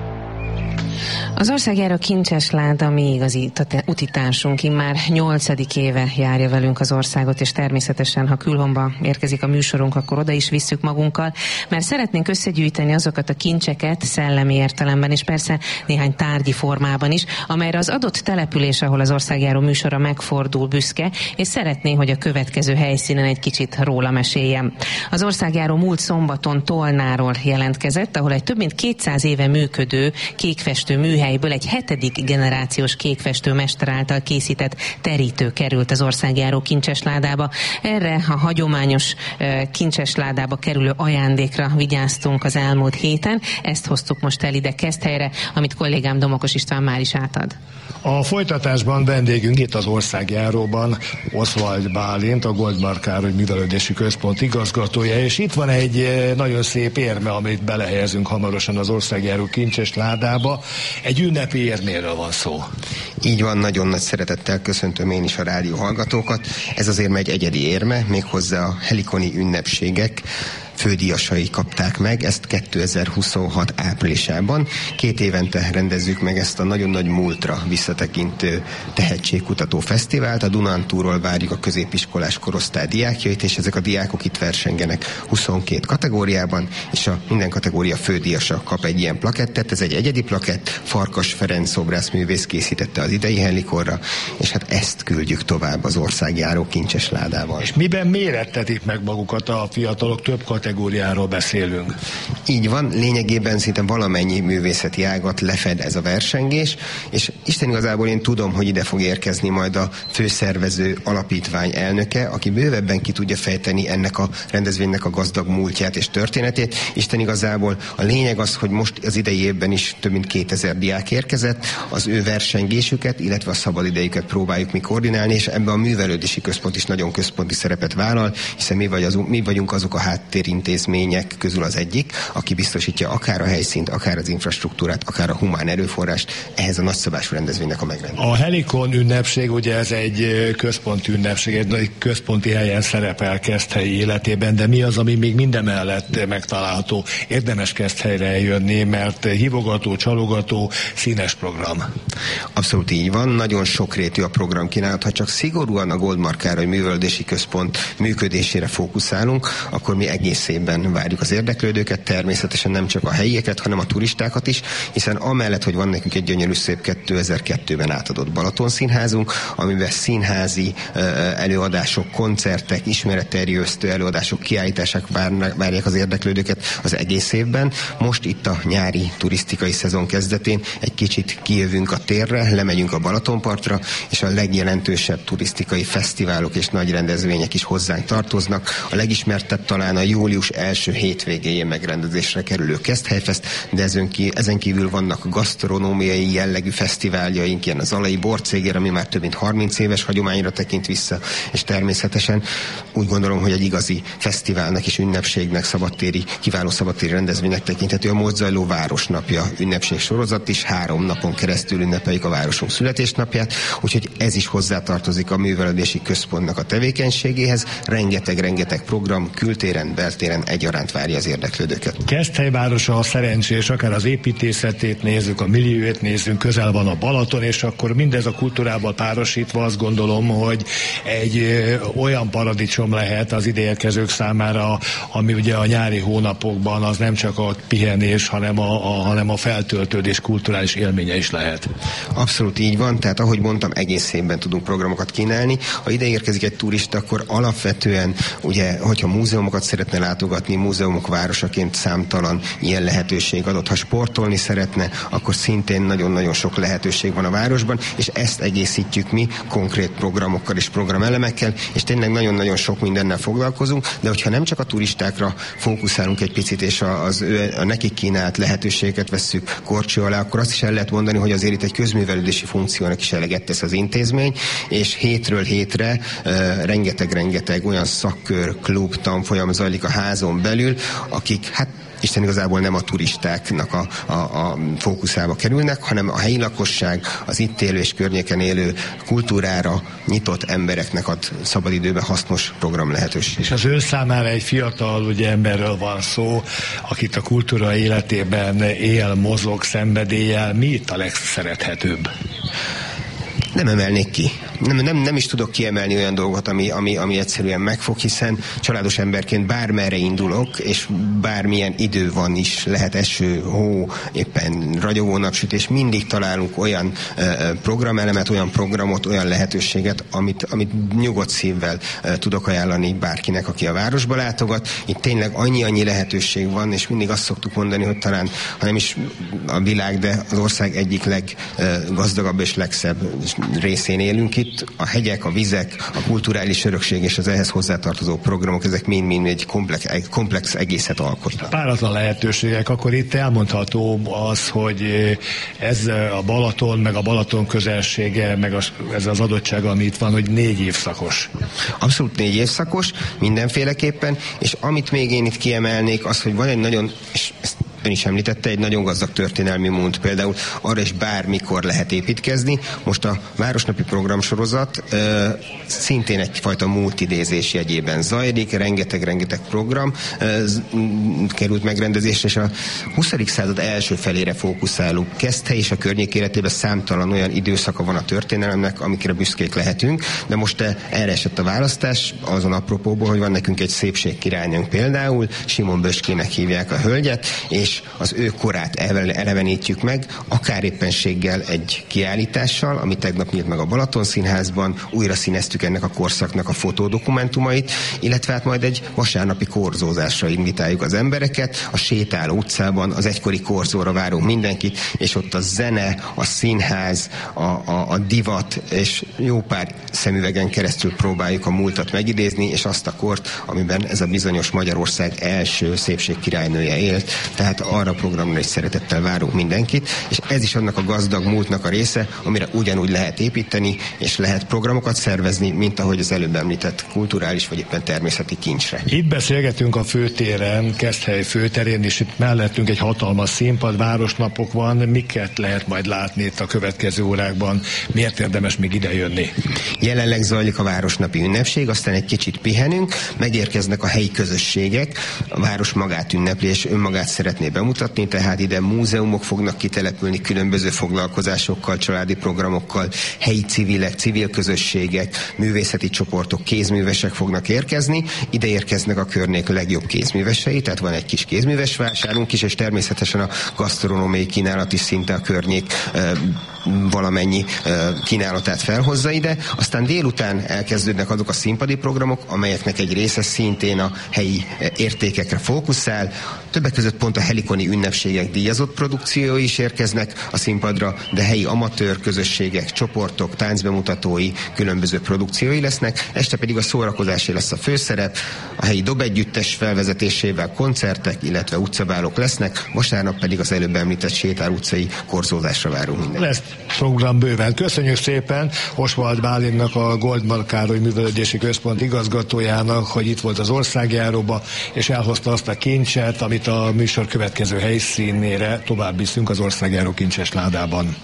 Speaker 4: Az országjáró kincses láda mi igazi utitársunk, immár nyolcadik éve járja velünk az országot, és természetesen, ha külhomba érkezik a műsorunk, akkor oda is visszük magunkkal, mert szeretnénk összegyűjteni azokat a kincseket szellemi értelemben, és persze néhány tárgyi formában is, amelyre az adott település, ahol az országjáró műsora megfordul, büszke, és szeretné, hogy a következő helyszínen egy kicsit róla meséljem. Az országjáró múlt szombaton Tolnáról jelentkezett, ahol egy több mint kétszáz éve működő kékfestő műhelyből egy hetedik generációs kékfestő mester által készített terítő került az országjáró kincsesládába. Erre a hagyományos kincsesládába kerülő ajándékra vigyáztunk az elmúlt héten. Ezt hoztuk most el ide Keszthelyre, amit kollégám Domokos István már is átad.
Speaker 8: A folytatásban vendégünk itt az országjáróban Oswald Bálint, a Goldmark Károly Művelődési Központ igazgatója, és itt van egy nagyon szép érme, amit belehelyezünk hamarosan az országjáró kincses ládába. Egy ünnepi érméről van szó.
Speaker 7: Így van, nagyon nagy szeretettel köszöntöm én is a rádió hallgatókat. Ez az érme egy egyedi érme, méghozzá a helikoni ünnepségek fődíjasai kapták meg, ezt kétezer-huszonhat áprilisában. Két évente rendezzük meg ezt a nagyon nagy múltra visszatekintő tehetségkutató fesztivált. A Dunántúlról várjuk a középiskolás korosztály diákjait, és ezek a diákok itt versengenek huszonkét kategóriában, és a minden kategória fődíjasa kap egy ilyen plakettet. Ez egy egyedi plakett, Farkas Ferenc szobrászművész készítette az idei helikorra, és hát ezt küldjük tovább az országjáró kincses ládával.
Speaker 8: És miben mérettetik meg magukat a fiatalok? Több kategóriáról beszélünk.
Speaker 7: Így van, lényegében szinte valamennyi művészeti ágat lefed ez a versengés, és Isten igazából én tudom, hogy ide fog érkezni majd a főszervező alapítvány elnöke, aki bővebben ki tudja fejteni ennek a rendezvénynek a gazdag múltját és történetét. Isten igazából a lényeg az, hogy most az idei évben is több mint kétezer diák érkezett, az ő versengésüket, illetve a szabadidejüket próbáljuk mi koordinálni, és ebben a művelődési központ is nagyon központi szerepet vállal, hiszen mi, vagy az, mi vagyunk azok a háttérintézmények közül az egyik, aki biztosítja akár a helyszínt, akár az infrastruktúrát, akár a humán erőforrást ehhez a nagyszabású rendezvénynek a megrendezésére.
Speaker 8: A Helikon ünnepség, ugye ez egy központi ünnepség, egy nagy központi helyen szerepel Keszthelyi életében, de mi az, ami még mindemellett megtalálható? Érdemes Keszthelyre eljönni, mert hívogató, csalogató, színes program.
Speaker 7: Abszolút így van, nagyon sokrétű a program kínálat. Ha csak szigorúan a Goldmark Károly Művelődési Központ működésére fókuszálunk, akkor mi egész évben várjuk az érdeklődőket, természetesen nem csak a helyieket, hanem a turistákat is, hiszen amellett, hogy van nekünk egy gyönyörű szép kétezer-kettőben átadott Balaton színházunk, amiben színházi előadások, koncertek, ismeretterjesztő előadások, kiállítások várják az érdeklődőket az egész évben. Most itt a nyári turisztikai szezon kezdetén egy kicsit kijövünk a térre, lemegyünk a Balatonpartra, és a legjelentősebb turisztikai fesztiválok és nagy rendezvények is hozzánk tartoznak. A legismertebb talán a július első hétvégéjén megrendezésre kerülő Keszthelyfest, de ezen kívül vannak gasztronómiai jellegű fesztiváljaink, ilyen az Alai Borcégér, ami már több mint harminc éves hagyományra tekint vissza, és természetesen úgy gondolom, hogy egy igazi fesztiválnak és ünnepségnek, szabadtéri, kiváló szabadtéri rendezvénynek tekinthető a most zajló Városnapja ünnepség sorozat is, három napon keresztül ünnepeljük a városunk születésnapját, úgyhogy ez is hozzátartozik a művelődési központnak a tevékenységéhez. Rengeteg-rengeteg program kültéren, beltéren egyaránt várja az érdeklődőket.
Speaker 8: Keszthely városa a szerencsés, akár az építészetét nézzük, a milliót nézzünk, közel van a Balaton, és akkor mindez a kultúrával párosítva azt gondolom, hogy egy ö, olyan paradicsom lehet az ideérkezők számára, ami ugye a nyári hónapokban az nem csak a pihenés, hanem a, a, hanem a feltöltődés kulturális élménye is lehet.
Speaker 7: Abszolút így van, tehát ahogy mondtam, egész évben tudunk programokat kínálni. Ha ide érkezik egy turista, akkor alapvetően ugye, hogyha múzeumokat szeretne látogatni, múzeumok városaként számtalan ilyen lehetőség adott. Ha sportolni szeretne, akkor szintén nagyon-nagyon sok lehetőség van a városban, és ezt egészítjük mi konkrét programokkal és programelemekkel, és tényleg nagyon-nagyon sok mindennel foglalkozunk, de hogyha nem csak a turistákra fókuszálunk egy picit, és a, az, a nekik kínált lehetőségeket vesszük korcső alá, akkor azt is el lehet mondani, hogy azért itt egy közművelődési funkciónak is eleget tesz az intézmény, és hétről hétre uh, rengeteg-rengeteg olyan szakkör, klub, tanfolyam zajlik a házon belül, akik hát Isten igazából nem a turistáknak a, a, a fókuszába kerülnek, hanem a helyi lakosság, az itt élő és környéken élő kultúrára nyitott embereknek ad szabadidőben hasznos program lehetőség.
Speaker 8: És az ön számára egy fiatal ugye, emberről van szó, akit a kultúra életében él, mozog, szenvedéllyel. Mi itt a legszerethetőbb?
Speaker 7: Nem emelnék ki. Nem, nem, nem is tudok kiemelni olyan dolgot, ami, ami, ami egyszerűen megfog, hiszen családos emberként bármerre indulok, és bármilyen idő van is, lehet eső, hó, éppen ragyogó napsütés, mindig találunk olyan uh, programelemet, olyan programot, olyan lehetőséget, amit, amit nyugodt szívvel uh, tudok ajánlani bárkinek, aki a városba látogat. Itt tényleg annyi-annyi lehetőség van, és mindig azt szoktuk mondani, hogy talán, ha nem is a világ, de az ország egyik leggazdagabb és legszebb részén élünk itt. A hegyek, a vizek, a kulturális örökség és az ehhez hozzátartozó programok, ezek mind-mind egy komplex, egy komplex egészet alkotnak.
Speaker 8: Páratlan lehetőségek, akkor itt elmondható az, hogy ez a Balaton, meg a Balaton közelsége, meg az, ez az adottság, ami itt van, hogy négy évszakos.
Speaker 7: Abszolút négy évszakos, mindenféleképpen, és amit még én itt kiemelnék, az, hogy van egy nagyon, és ezt ön is említette, egy nagyon gazdag történelmi múlt, például arra is bármikor lehet építkezni. Most a Városnapi programsorozat ö, szintén egyfajta múltidézés jegyében zajlik, rengeteg-rengeteg program ö, került megrendezésre, és a huszadik század első felére fókuszálunk. Keszthely és a környék életében számtalan olyan időszaka van a történelemnek, amikre büszkék lehetünk, de most erre esett a választás, azon apropóból, hogy van nekünk egy szépségkirálynőnk például, Simon Böskének hívják a hölgyet, és az ő korát elevenítjük meg, akár éppenséggel egy kiállítással, ami tegnap nyílt meg a Balaton Színházban, újra színeztük ennek a korszaknak a fotódokumentumait, illetve hát majd egy vasárnapi korzózásra invitáljuk az embereket, a sétáló utcában, az egykori korzóra várunk mindenkit, és ott a zene, a színház, a, a, a divat, és jó pár szemüvegen keresztül próbáljuk a múltat megidézni, és azt a kort, amiben ez a bizonyos Magyarország első szépségkirálynője élt, tehát arra a programra is szeretettel várunk mindenkit, és ez is annak a gazdag múltnak a része, amire ugyanúgy lehet építeni, és lehet programokat szervezni, mint ahogy az előbb említett kulturális vagy éppen természeti kincsre.
Speaker 8: Itt beszélgetünk a főtéren, Keszthely főterén, és itt mellettünk egy hatalmas színpad, városnapok van, miket lehet majd látni itt a következő órákban, miért érdemes még ide jönni?
Speaker 7: Jelenleg zajlik a városnapi ünnepség, aztán egy kicsit pihenünk, megérkeznek a helyi közösségek, a város magát ünnepli, és önmagát szeretné bemutatni, tehát ide múzeumok fognak kitelepülni különböző foglalkozásokkal, családi programokkal, helyi civilek, civil közösségek, művészeti csoportok, kézművesek fognak érkezni. Ide érkeznek a környék legjobb kézművesei, tehát van egy kis kézműves vásárunk is, és természetesen a gasztronómiai kínálat is szinte a környék valamennyi kínálatát felhozza ide. Aztán délután elkezdődnek azok a színpadi programok, amelyeknek egy része szintén a helyi értékekre fókuszál. Többek között pont a helikoni ünnepségek díjazott produkciói is érkeznek a színpadra, de helyi amatőr közösségek, csoportok, táncbemutatói, különböző produkciói lesznek. Este pedig a szórakozásé lesz a főszerep, a helyi dobegyüttes felvezetésével koncertek, illetve utcabálok lesznek, vasárnap pedig az előbb említett Sétál utcai korzózásra várunk mindenkit.
Speaker 8: Lesz program bőven. Köszönjük szépen Oswald Bálintnak, a Goldmark Károly Művelődési Központ igazgatójának, hogy itt volt az országjáróba, és elhozta azt a kincset, amit a műsor következő helyszínére tovább viszünk az országjáró kincses ládában.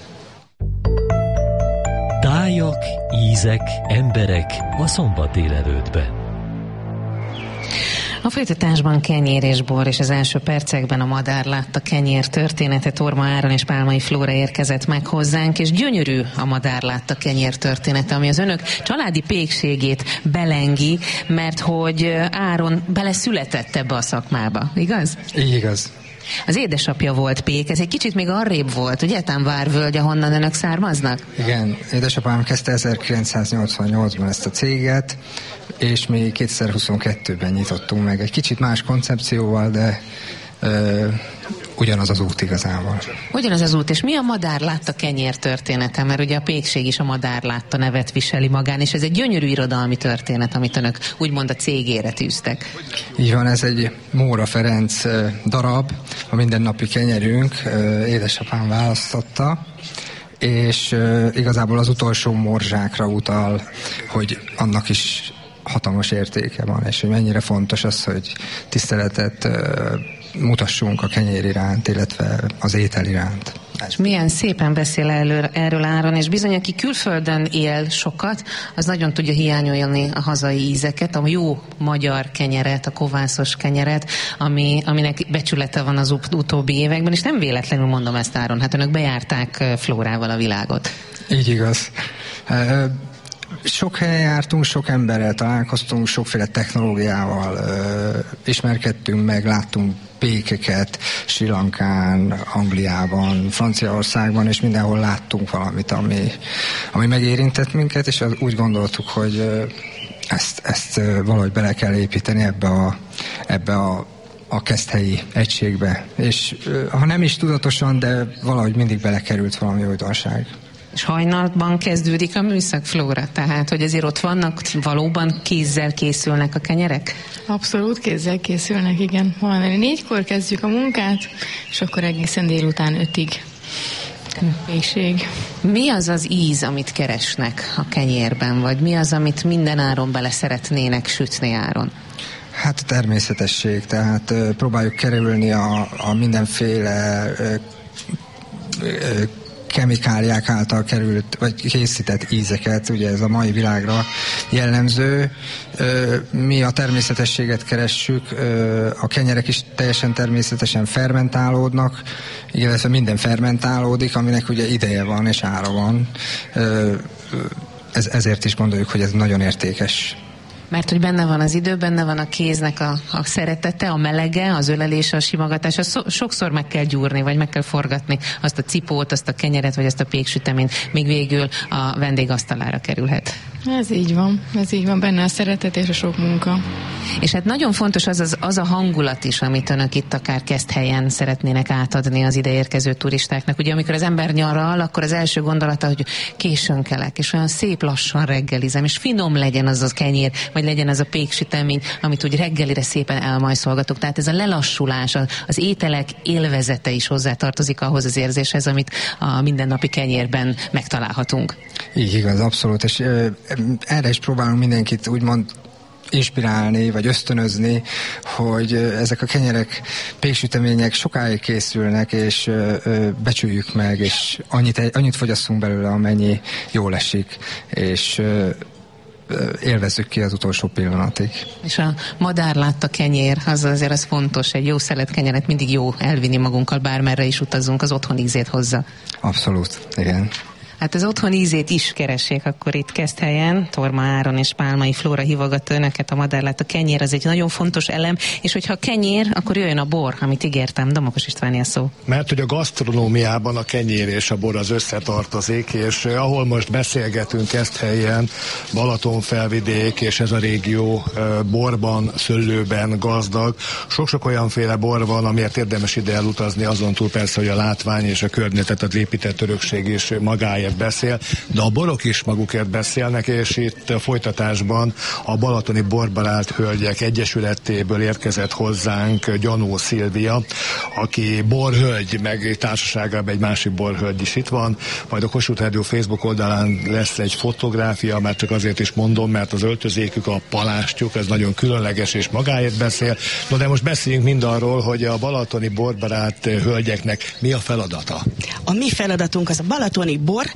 Speaker 2: Tájak, ízek, emberek a szombat délelőttben.
Speaker 4: A folytatásban kenyér és bor, és az első percekben a madár látta kenyér története. Torma Áron és Pálmai Flóra érkezett meg hozzánk, és gyönyörű a madár látta kenyér története, ami az önök családi pékségét belengi, mert hogy Áron beleszületett ebbe a szakmába, igaz?
Speaker 10: Így igaz.
Speaker 4: Az édesapja volt pék, ez egy kicsit még arrébb volt, ugye? Várvölgy, ahonnan önök származnak?
Speaker 10: Igen, édesapám kezdte ezerkilencszáznyolcvannyolcban ezt a céget, és mi kétezer-huszonkettőben nyitottunk meg egy kicsit más koncepcióval, de ö, ugyanaz az út igazából.
Speaker 4: Ugyanaz az út, és mi a madárlátta kenyér története? Mert ugye a pékség is a madárlátta nevet viseli magán, és ez egy gyönyörű irodalmi történet, amit önök úgymond a cégére tűztek.
Speaker 10: Így van, ez egy Móra Ferenc darab, a mindennapi kenyerünk, édesapám választotta, és igazából az utolsó morzsákra utal, hogy annak is hatalmas értéke van, és hogy mennyire fontos az, hogy tiszteletet mutassunk a kenyér iránt, illetve az étel iránt.
Speaker 4: És milyen szépen beszél elő, erről Áron, és bizony, aki külföldön él sokat, az nagyon tudja hiányolni a hazai ízeket, a jó magyar kenyeret, a kovászos kenyeret, ami, aminek becsülete van az ut- utóbbi években, és nem véletlenül mondom ezt, Áron, hát önök bejárták Flórával a világot.
Speaker 10: Így igaz. Sok helyen jártunk, sok emberrel találkoztunk, sokféle technológiával ö, ismerkedtünk meg, láttunk pékeket Sri Lankán, Angliában, Franciaországban, és mindenhol láttunk valamit, ami, ami megérintett minket, és úgy gondoltuk, hogy ö, ezt, ezt ö, valahogy bele kell építeni ebbe a, ebbe a a keszthelyi egységbe. És ö, ha nem is tudatosan, de valahogy mindig belekerült valami újdonság.
Speaker 4: És hajnalban kezdődik a műszak, Flóra, tehát, hogy azért ott vannak, valóban kézzel készülnek a kenyerek?
Speaker 11: Abszolút kézzel készülnek, igen. Hajnali négykor kezdjük a munkát, és akkor egészen délután ötig. Pékség.
Speaker 4: Mi az az íz, amit keresnek a kenyérben, vagy mi az, amit minden áron bele szeretnének sütni, Áron?
Speaker 10: Hát a természetesség, tehát ö, próbáljuk kerülni a, a mindenféle ö, ö, kemikáliák által került, vagy készített ízeket, ugye ez a mai világra jellemző. Mi a természetességet keressük, a kenyerek is teljesen természetesen fermentálódnak, illetve minden fermentálódik, aminek ugye ideje van és ára van. Ez, ezért is gondoljuk, hogy ez nagyon értékes.
Speaker 4: Mert hogy benne van az idő, benne van a kéznek a, a szeretete, a melege, az ölelése, a simogatása. So, sokszor meg kell gyúrni, vagy meg kell forgatni azt a cipót, azt a kenyeret, vagy azt a péksüteményt, még végül a vendég asztalára kerülhet.
Speaker 11: Ez így van, ez így van, benne a szeretet és a sok munka.
Speaker 4: És hát nagyon fontos az, az, az a hangulat is, amit önök itt akár Keszthelyen szeretnének átadni az ideérkező turistáknak. Ugye amikor az ember nyaral, akkor az első gondolata, hogy későn kelek, és olyan szép lassan reggelizem, és finom legyen az a kenyér, vagy legyen az a péksütemény, amit úgy reggelire szépen elmajszolgatok. Tehát ez a lelassulás, az ételek élvezete is hozzátartozik ahhoz az érzéshez, amit a mindennapi kenyérben megtalálhatunk.
Speaker 10: Így igaz, abszolút, és ö, erre is próbálunk mindenkit úgymond inspirálni, vagy ösztönözni, hogy ezek a kenyerek, péksütemények sokáig készülnek, és ö, ö, becsüljük meg, és annyit, annyit fogyasszunk belőle, amennyi jól esik, és ö, élvezzük ki az utolsó pillanatig.
Speaker 4: És a madárlátta kenyér, az azért az fontos, egy jó szelet kenyeret mindig jó elvinni magunkkal, bármerre is utazunk, az otthon ízét hozza.
Speaker 10: Abszolút, igen.
Speaker 4: Hát az otthon ízét is keressék akkor itt Keszthelyen. Torma Áron és Pálmai Flóra hívogat önöket, a madárlátta kenyér, az egy nagyon fontos elem, és hogyha kenyér, akkor jöjjön a bor, amit ígértem. Domokos Istváni a szó.
Speaker 8: Mert hogy a gasztronómiában a kenyér és a bor az összetartozik, és ahol most beszélgetünk Keszthelyen, Balatonfelvidék, és ez a régió borban, szőlőben gazdag. Sok-sok olyanféle bor van, amiért érdemes ide elutazni, azon túl persze, hogy a látvány és a környezetet, az épített örökség is magáért beszél, de a borok is magukért beszélnek, és itt a folytatásban a Balatoni Borbarát Hölgyek Egyesületéből érkezett hozzánk Gyanó Szilvia, aki borhölgy, meg társaságában egy másik borhölgy is itt van, majd a Kossuth Rádió Facebook oldalán lesz egy fotográfia, mert csak azért is mondom, mert az öltözékük, a palástjuk, ez nagyon különleges és magáért beszél. No, de most beszéljünk mindarról, hogy a Balatoni Borbarát Hölgyeknek mi a feladata?
Speaker 13: A mi feladatunk az a balatoni bor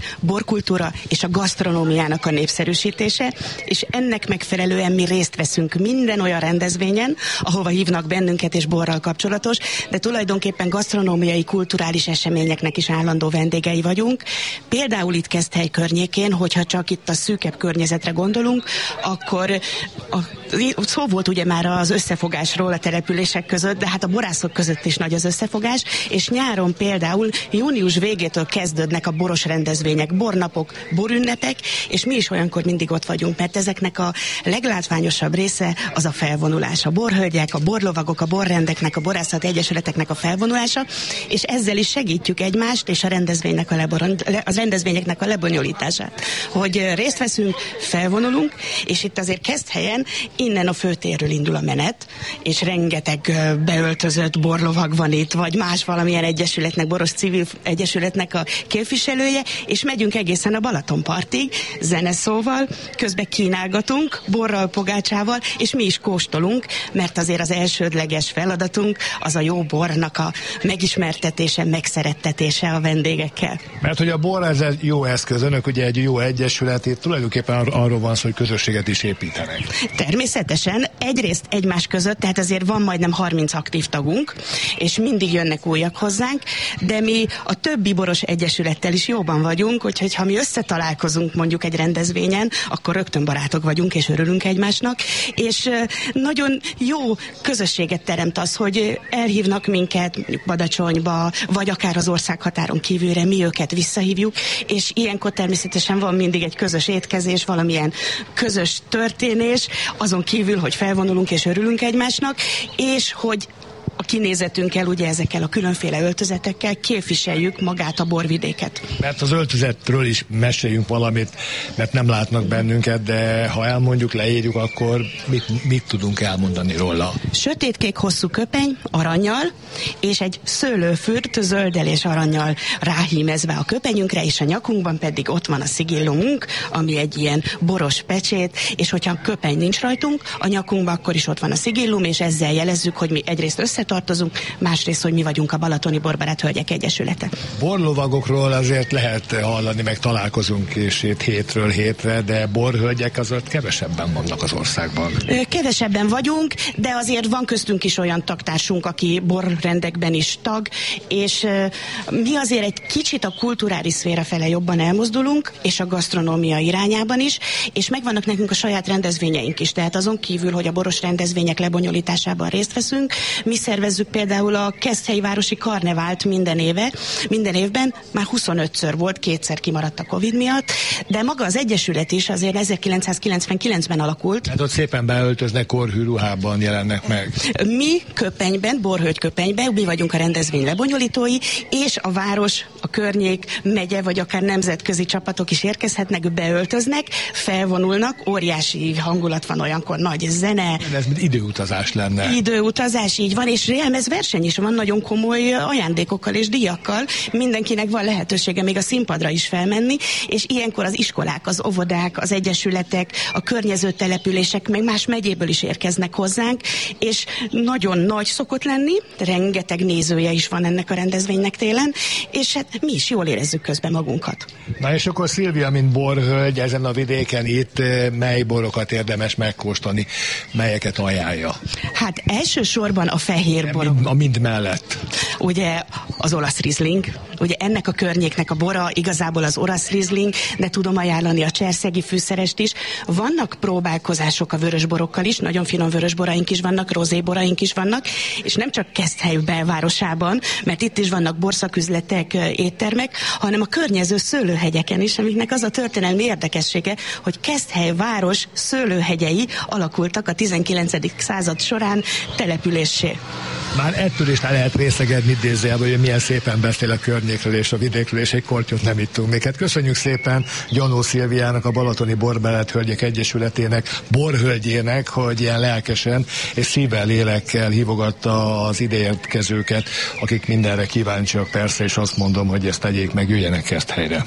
Speaker 13: borkultúra és a gasztronómiának a népszerűsítése, és ennek megfelelően mi részt veszünk minden olyan rendezvényen, ahova hívnak bennünket és borral kapcsolatos, de tulajdonképpen gasztronómiai, kulturális eseményeknek is állandó vendégei vagyunk. Például itt Keszthely környékén, hogyha csak itt a szűkebb környezetre gondolunk, akkor a, szó volt ugye már az összefogásról a települések között, de hát a borászok között is nagy az összefogás, és nyáron például június végétől kezdődnek a boros rendezvények, bornapok, borünnepek, és mi is olyankor mindig ott vagyunk, mert ezeknek a leglátványosabb része az a felvonulás. A borhölgyek, a borlovagok, a borrendeknek, a borászati egyesületeknek a felvonulása, és ezzel is segítjük egymást és a rendezvénynek a lebor- az rendezvényeknek a lebonyolítását. Hogy részt veszünk, felvonulunk, és itt azért Keszthelyen innen a főtérről indul a menet, és rengeteg beöltözött borlovag van itt, vagy más valamilyen egyesületnek, boros civil egyesületnek a képviselője, és megyünk egészen a Balatonpartig, zeneszóval, közben kínálgatunk, borral, pogácsával, és mi is kóstolunk, mert azért az elsődleges feladatunk az a jó bornak a megismertetése, megszerettetése a vendégekkel.
Speaker 8: Mert hogy a bor ez egy jó eszköz, önök ugye egy jó egyesület, itt tulajdonképpen ar- arról van szó, hogy közösséget is építenek.
Speaker 13: Természetesen, egyrészt egymás között, tehát azért van majdnem harminc aktív tagunk, és mindig jönnek újak hozzánk, de mi a többi boros egyesülettel is jóban vagyunk, úgyhogy ha mi összetalálkozunk mondjuk egy rendezvényen, akkor rögtön barátok vagyunk, és örülünk egymásnak, és nagyon jó közösséget teremt az, hogy elhívnak minket mondjuk Badacsonyba, vagy akár az országhatáron kívülre, mi őket visszahívjuk, és ilyenkor természetesen van mindig egy közös étkezés, valamilyen közös történés, azon kívül, hogy felvonulunk és örülünk egymásnak, és hogy a kinézetünkkel, ugye ezekkel a különféle öltözetekkel képviseljük magát a borvidéket.
Speaker 8: Mert az öltözetről is meséljünk valamit, mert nem látnak bennünket, de ha elmondjuk, leírjuk, akkor mit, mit tudunk elmondani róla?
Speaker 13: Sötétkék hosszú köpeny, arannyal, és egy szőlőfürt zölddel és arannyal ráhímezve a köpenyünkre, és a nyakunkban pedig ott van a szigillumunk, ami egy ilyen boros pecsét, és hogyha köpeny nincs rajtunk, a nyakunkban akkor is ott van a szigillum, és ezzel jelezzük, hogy mi egyrészt összetartozunk, másrészt, hogy mi vagyunk a Balatoni Borbarát Hölgyek Egyesülete.
Speaker 8: Borlovagokról azért lehet hallani, meg találkozunk is itt hétről hétre, de borhölgyek azért kevesebben vannak az országban.
Speaker 13: Kevesebben vagyunk, de azért van köztünk is olyan tagtársunk, aki borrendekben is tag, és mi azért egy kicsit a kulturális szféra fele jobban elmozdulunk, és a gasztronómia irányában is, és megvannak nekünk a saját rendezvényeink is, tehát azon kívül, hogy a boros rendezvények lebonyolításában részt veszünk, mi szervezzük például a Keszthelyi Városi Karnevált minden éve, minden évben, már huszonötször volt, kétszer kimaradt a Covid miatt, de maga az egyesület is azért ezerkilencszázkilencvenkilencben alakult.
Speaker 8: Hát ott szépen beöltöznek, korhű ruhában jelennek meg.
Speaker 13: Mi köpenyben, borhölgy köpenyben, mi vagyunk a rendezvény lebonyolítói, és a város, a környék, megye, vagy akár nemzetközi csapatok is érkezhetnek, beöltöznek, felvonulnak, óriási hangulat van olyankor, nagy zene.
Speaker 8: Ez időutazás lenne.
Speaker 13: Időutazás, így van, és jelmez verseny is van nagyon komoly ajándékokkal és díjakkal. Mindenkinek van lehetősége még a színpadra is felmenni, és ilyenkor az iskolák, az óvodák, az egyesületek, a környező települések, meg más megyéből is érkeznek hozzánk, és nagyon nagy szokott lenni, rengeteg nézője is van ennek a rendezvénynek télen, és hát mi is jól érezzük közben magunkat.
Speaker 8: Na és akkor Szilvia, mint borhölgy, ezen a vidéken itt mely borokat érdemes megkóstolni, melyeket ajánlja?
Speaker 13: Hát elsősorban a fehér borok.
Speaker 8: A mind mellett.
Speaker 13: Ugye az olasz rizling, ugye ennek a környéknek a bora igazából az olasz rizling, de tudom ajánlani a cserszegi fűszerest is. Vannak próbálkozások a vörösborokkal is, nagyon finom vörösboraink is vannak, rozéboraink is vannak, és nem csak Keszthely belvárosában, mert itt is vannak borszaküzletek, éttermek, hanem a környező szőlőhegyeken is, amiknek az a történelmi érdekessége, hogy Keszthely város szőlőhegyei alakultak a tizenkilencedik század során településsé.
Speaker 8: Már ettől is lehet részlegedni idézőjelben, hogy milyen szépen beszél a környékről és a vidékről, és egy kortyot nem ittunk még. Hát köszönjük szépen Gyanó Szilviának, a Balatoni Borbarát Hölgyek Egyesületének, borhölgyének, hogy ilyen lelkesen és szívvel, lélekkel hívogatta az ideérkezőket, akik mindenre kíváncsiak persze, és azt mondom, hogy ezt tegyék meg, jöjjenek Keszthelyre.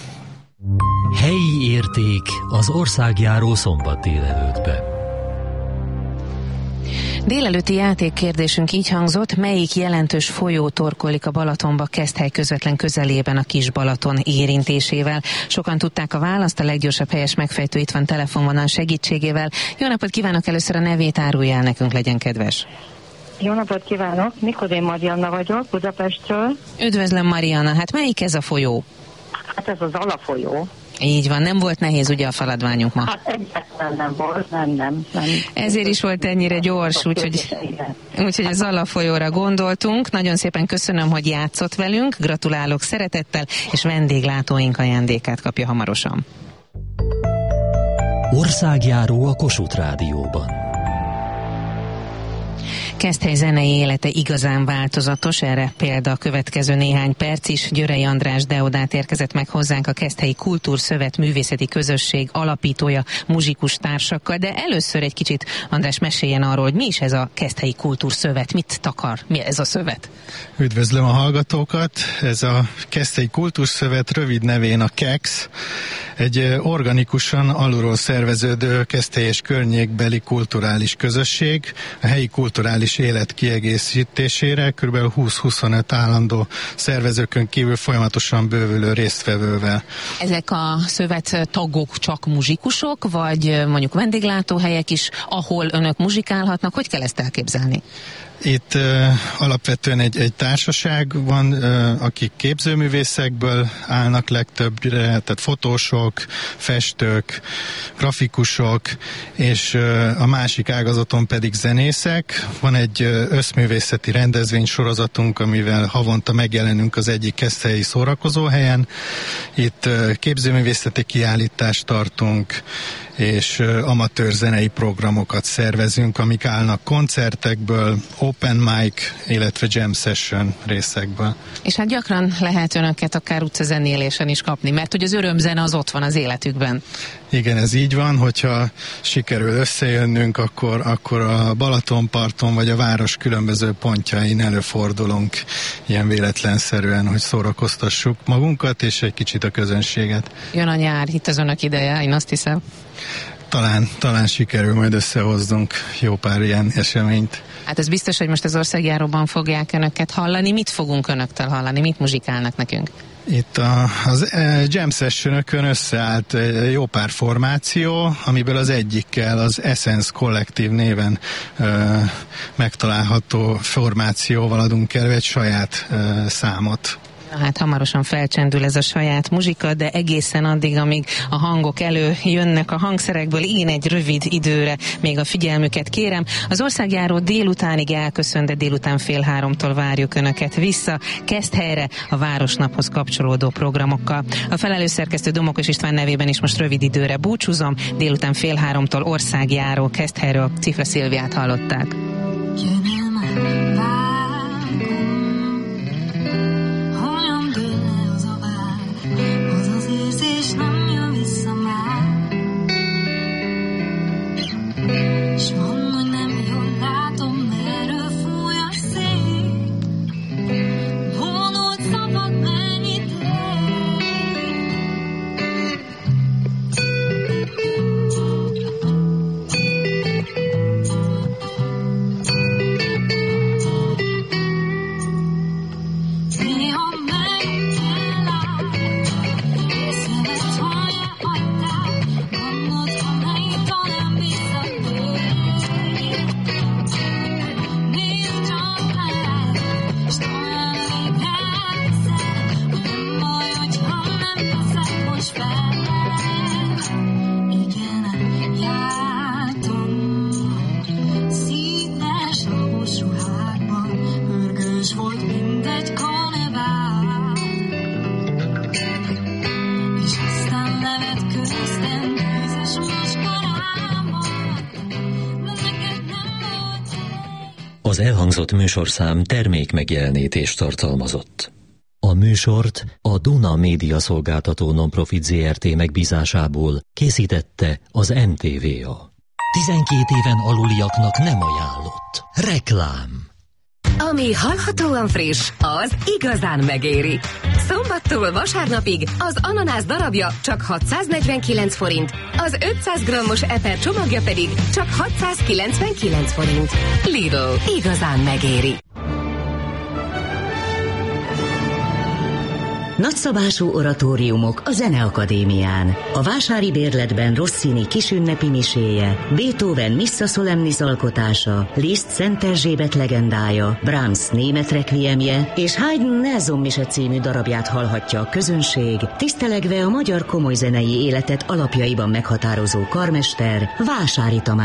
Speaker 2: Helyi érték az országjáró szombat délelőttben.
Speaker 4: Délelőtti játékkérdésünk így hangzott: melyik jelentős folyó torkollik a Balatonba Keszthely közvetlen közelében a Kis Balaton érintésével? Sokan tudták a választ, a leggyorsabb helyes megfejtő itt van telefonvonal segítségével. Jó napot kívánok, először a nevét árulja el nekünk, legyen kedves.
Speaker 14: Jó napot kívánok, Nikodém Marianna vagyok, Budapestről.
Speaker 4: Üdvözlöm, Marianna, hát melyik ez a folyó?
Speaker 14: Hát ez az Alafolyó.
Speaker 4: Így van, nem volt nehéz ugye a feladványunk ma?
Speaker 14: Hát egyáltalán nem volt, nem, nem, nem.
Speaker 4: Ezért is volt ennyire gyors, úgyhogy, úgyhogy az Alafolyóra gondoltunk. Nagyon szépen köszönöm, hogy játszott velünk, gratulálok szeretettel, és vendéglátóink ajándékát kapja hamarosan.
Speaker 2: Országjáró a Kossuth Rádióban.
Speaker 4: Keszthely zenei élete igazán változatos, erre példa a következő néhány perc is. Györei András deodát érkezett meg hozzánk, a Keszthelyi Kultúrszövet művészeti közösség alapítója, muzsikus társakkal, de először egy kicsit, András, meséljen arról, hogy mi is ez a Keszthelyi Kultúrszövet, mit takar, mi ez a szövet?
Speaker 15: Üdvözlöm a hallgatókat, ez a Keszthelyi Kultúrszövet rövid nevén a KEX, egy organikusan alulról szerveződő Keszthely és környékbeli kulturális közösség, a helyi kulturális élet kiegészítésére kb. húsz-huszonöt állandó szervezőkön kívül folyamatosan bővülő résztvevővel.
Speaker 4: Ezek a szövet tagok csak muzsikusok, vagy mondjuk vendéglátóhelyek is, ahol önök muzsikálhatnak? Hogy kell ezt elképzelni?
Speaker 15: Itt uh, alapvetően egy, egy társaság van, uh, akik képzőművészekből állnak legtöbbre, tehát fotósok, festők, grafikusok, és uh, a másik ágazaton pedig zenészek. Van egy uh, összművészeti rendezvénysorozatunk, amivel havonta megjelenünk az egyik keszthelyi szórakozóhelyen. Itt uh, képzőművészeti kiállítást tartunk, és uh, amatőr zenei programokat szervezünk, amik állnak koncertekből, open mic, illetve jam session részekből.
Speaker 4: És hát gyakran lehet önöket akár utcazenélésen is kapni, mert hogy az örömzene az ott van az életükben.
Speaker 15: Igen, ez így van, hogyha sikerül összejönnünk, akkor, akkor a Balatonparton vagy a város különböző pontjain előfordulunk ilyen véletlenszerűen, hogy szórakoztassuk magunkat és egy kicsit a közönséget.
Speaker 4: Jön a nyár, itt az önök ideje, én azt hiszem.
Speaker 15: Talán, talán sikerül majd összehoznunk jó pár ilyen eseményt.
Speaker 4: Hát ez biztos, hogy most az országjáróban fogják önöket hallani. Mit fogunk önöktől hallani? Mit muzsikálnak nekünk?
Speaker 15: Itt a, az e, jam sessionökön összeállt egy jó pár formáció, amiből az egyikkel az Essence Kollektív néven e, megtalálható formációval adunk elő egy saját e, számot.
Speaker 4: Hát hamarosan felcsendül ez a saját muzsika, de egészen addig, amíg a hangok előjönnek a hangszerekből, én egy rövid időre még a figyelmüket kérem. Az országjáró délutánig elköszön, de délután fél háromtól várjuk önöket vissza Keszthelyre a Városnaphoz kapcsolódó programokkal. A felelős szerkesztő Domokos István nevében is most rövid időre búcsúzom. Délután fél háromtól országjáró Keszthelyről Cifra Szilviát hallották.
Speaker 2: Az elhangzott műsorszám termék megjelenítést tartalmazott. A műsort a Duna Média Szolgáltató Nonprofit zé er té megbízásából készítette az em té vé a. tizenkét éven aluliaknak nem ajánlott. Reklám.
Speaker 23: Ami hallhatóan friss, az igazán megéri. Szombattól vasárnapig az ananász darabja csak hatszáznegyvenkilenc forint, az ötszáz grammos eper csomagja pedig csak hatszázkilencvenkilenc forint. Lidl, igazán megéri.
Speaker 12: Nagyszabású oratóriumok a Zeneakadémián. A vásári bérletben Rossini kisünnepi miséje, Beethoven Missa Solemnis alkotása, Liszt Szent Erzsébet legendája, Brahms német rekviemje és Haydn Nelson mise című darabját hallhatja a közönség, tisztelegve a magyar komoly zenei életet alapjaiban meghatározó karmester Vásári Tamás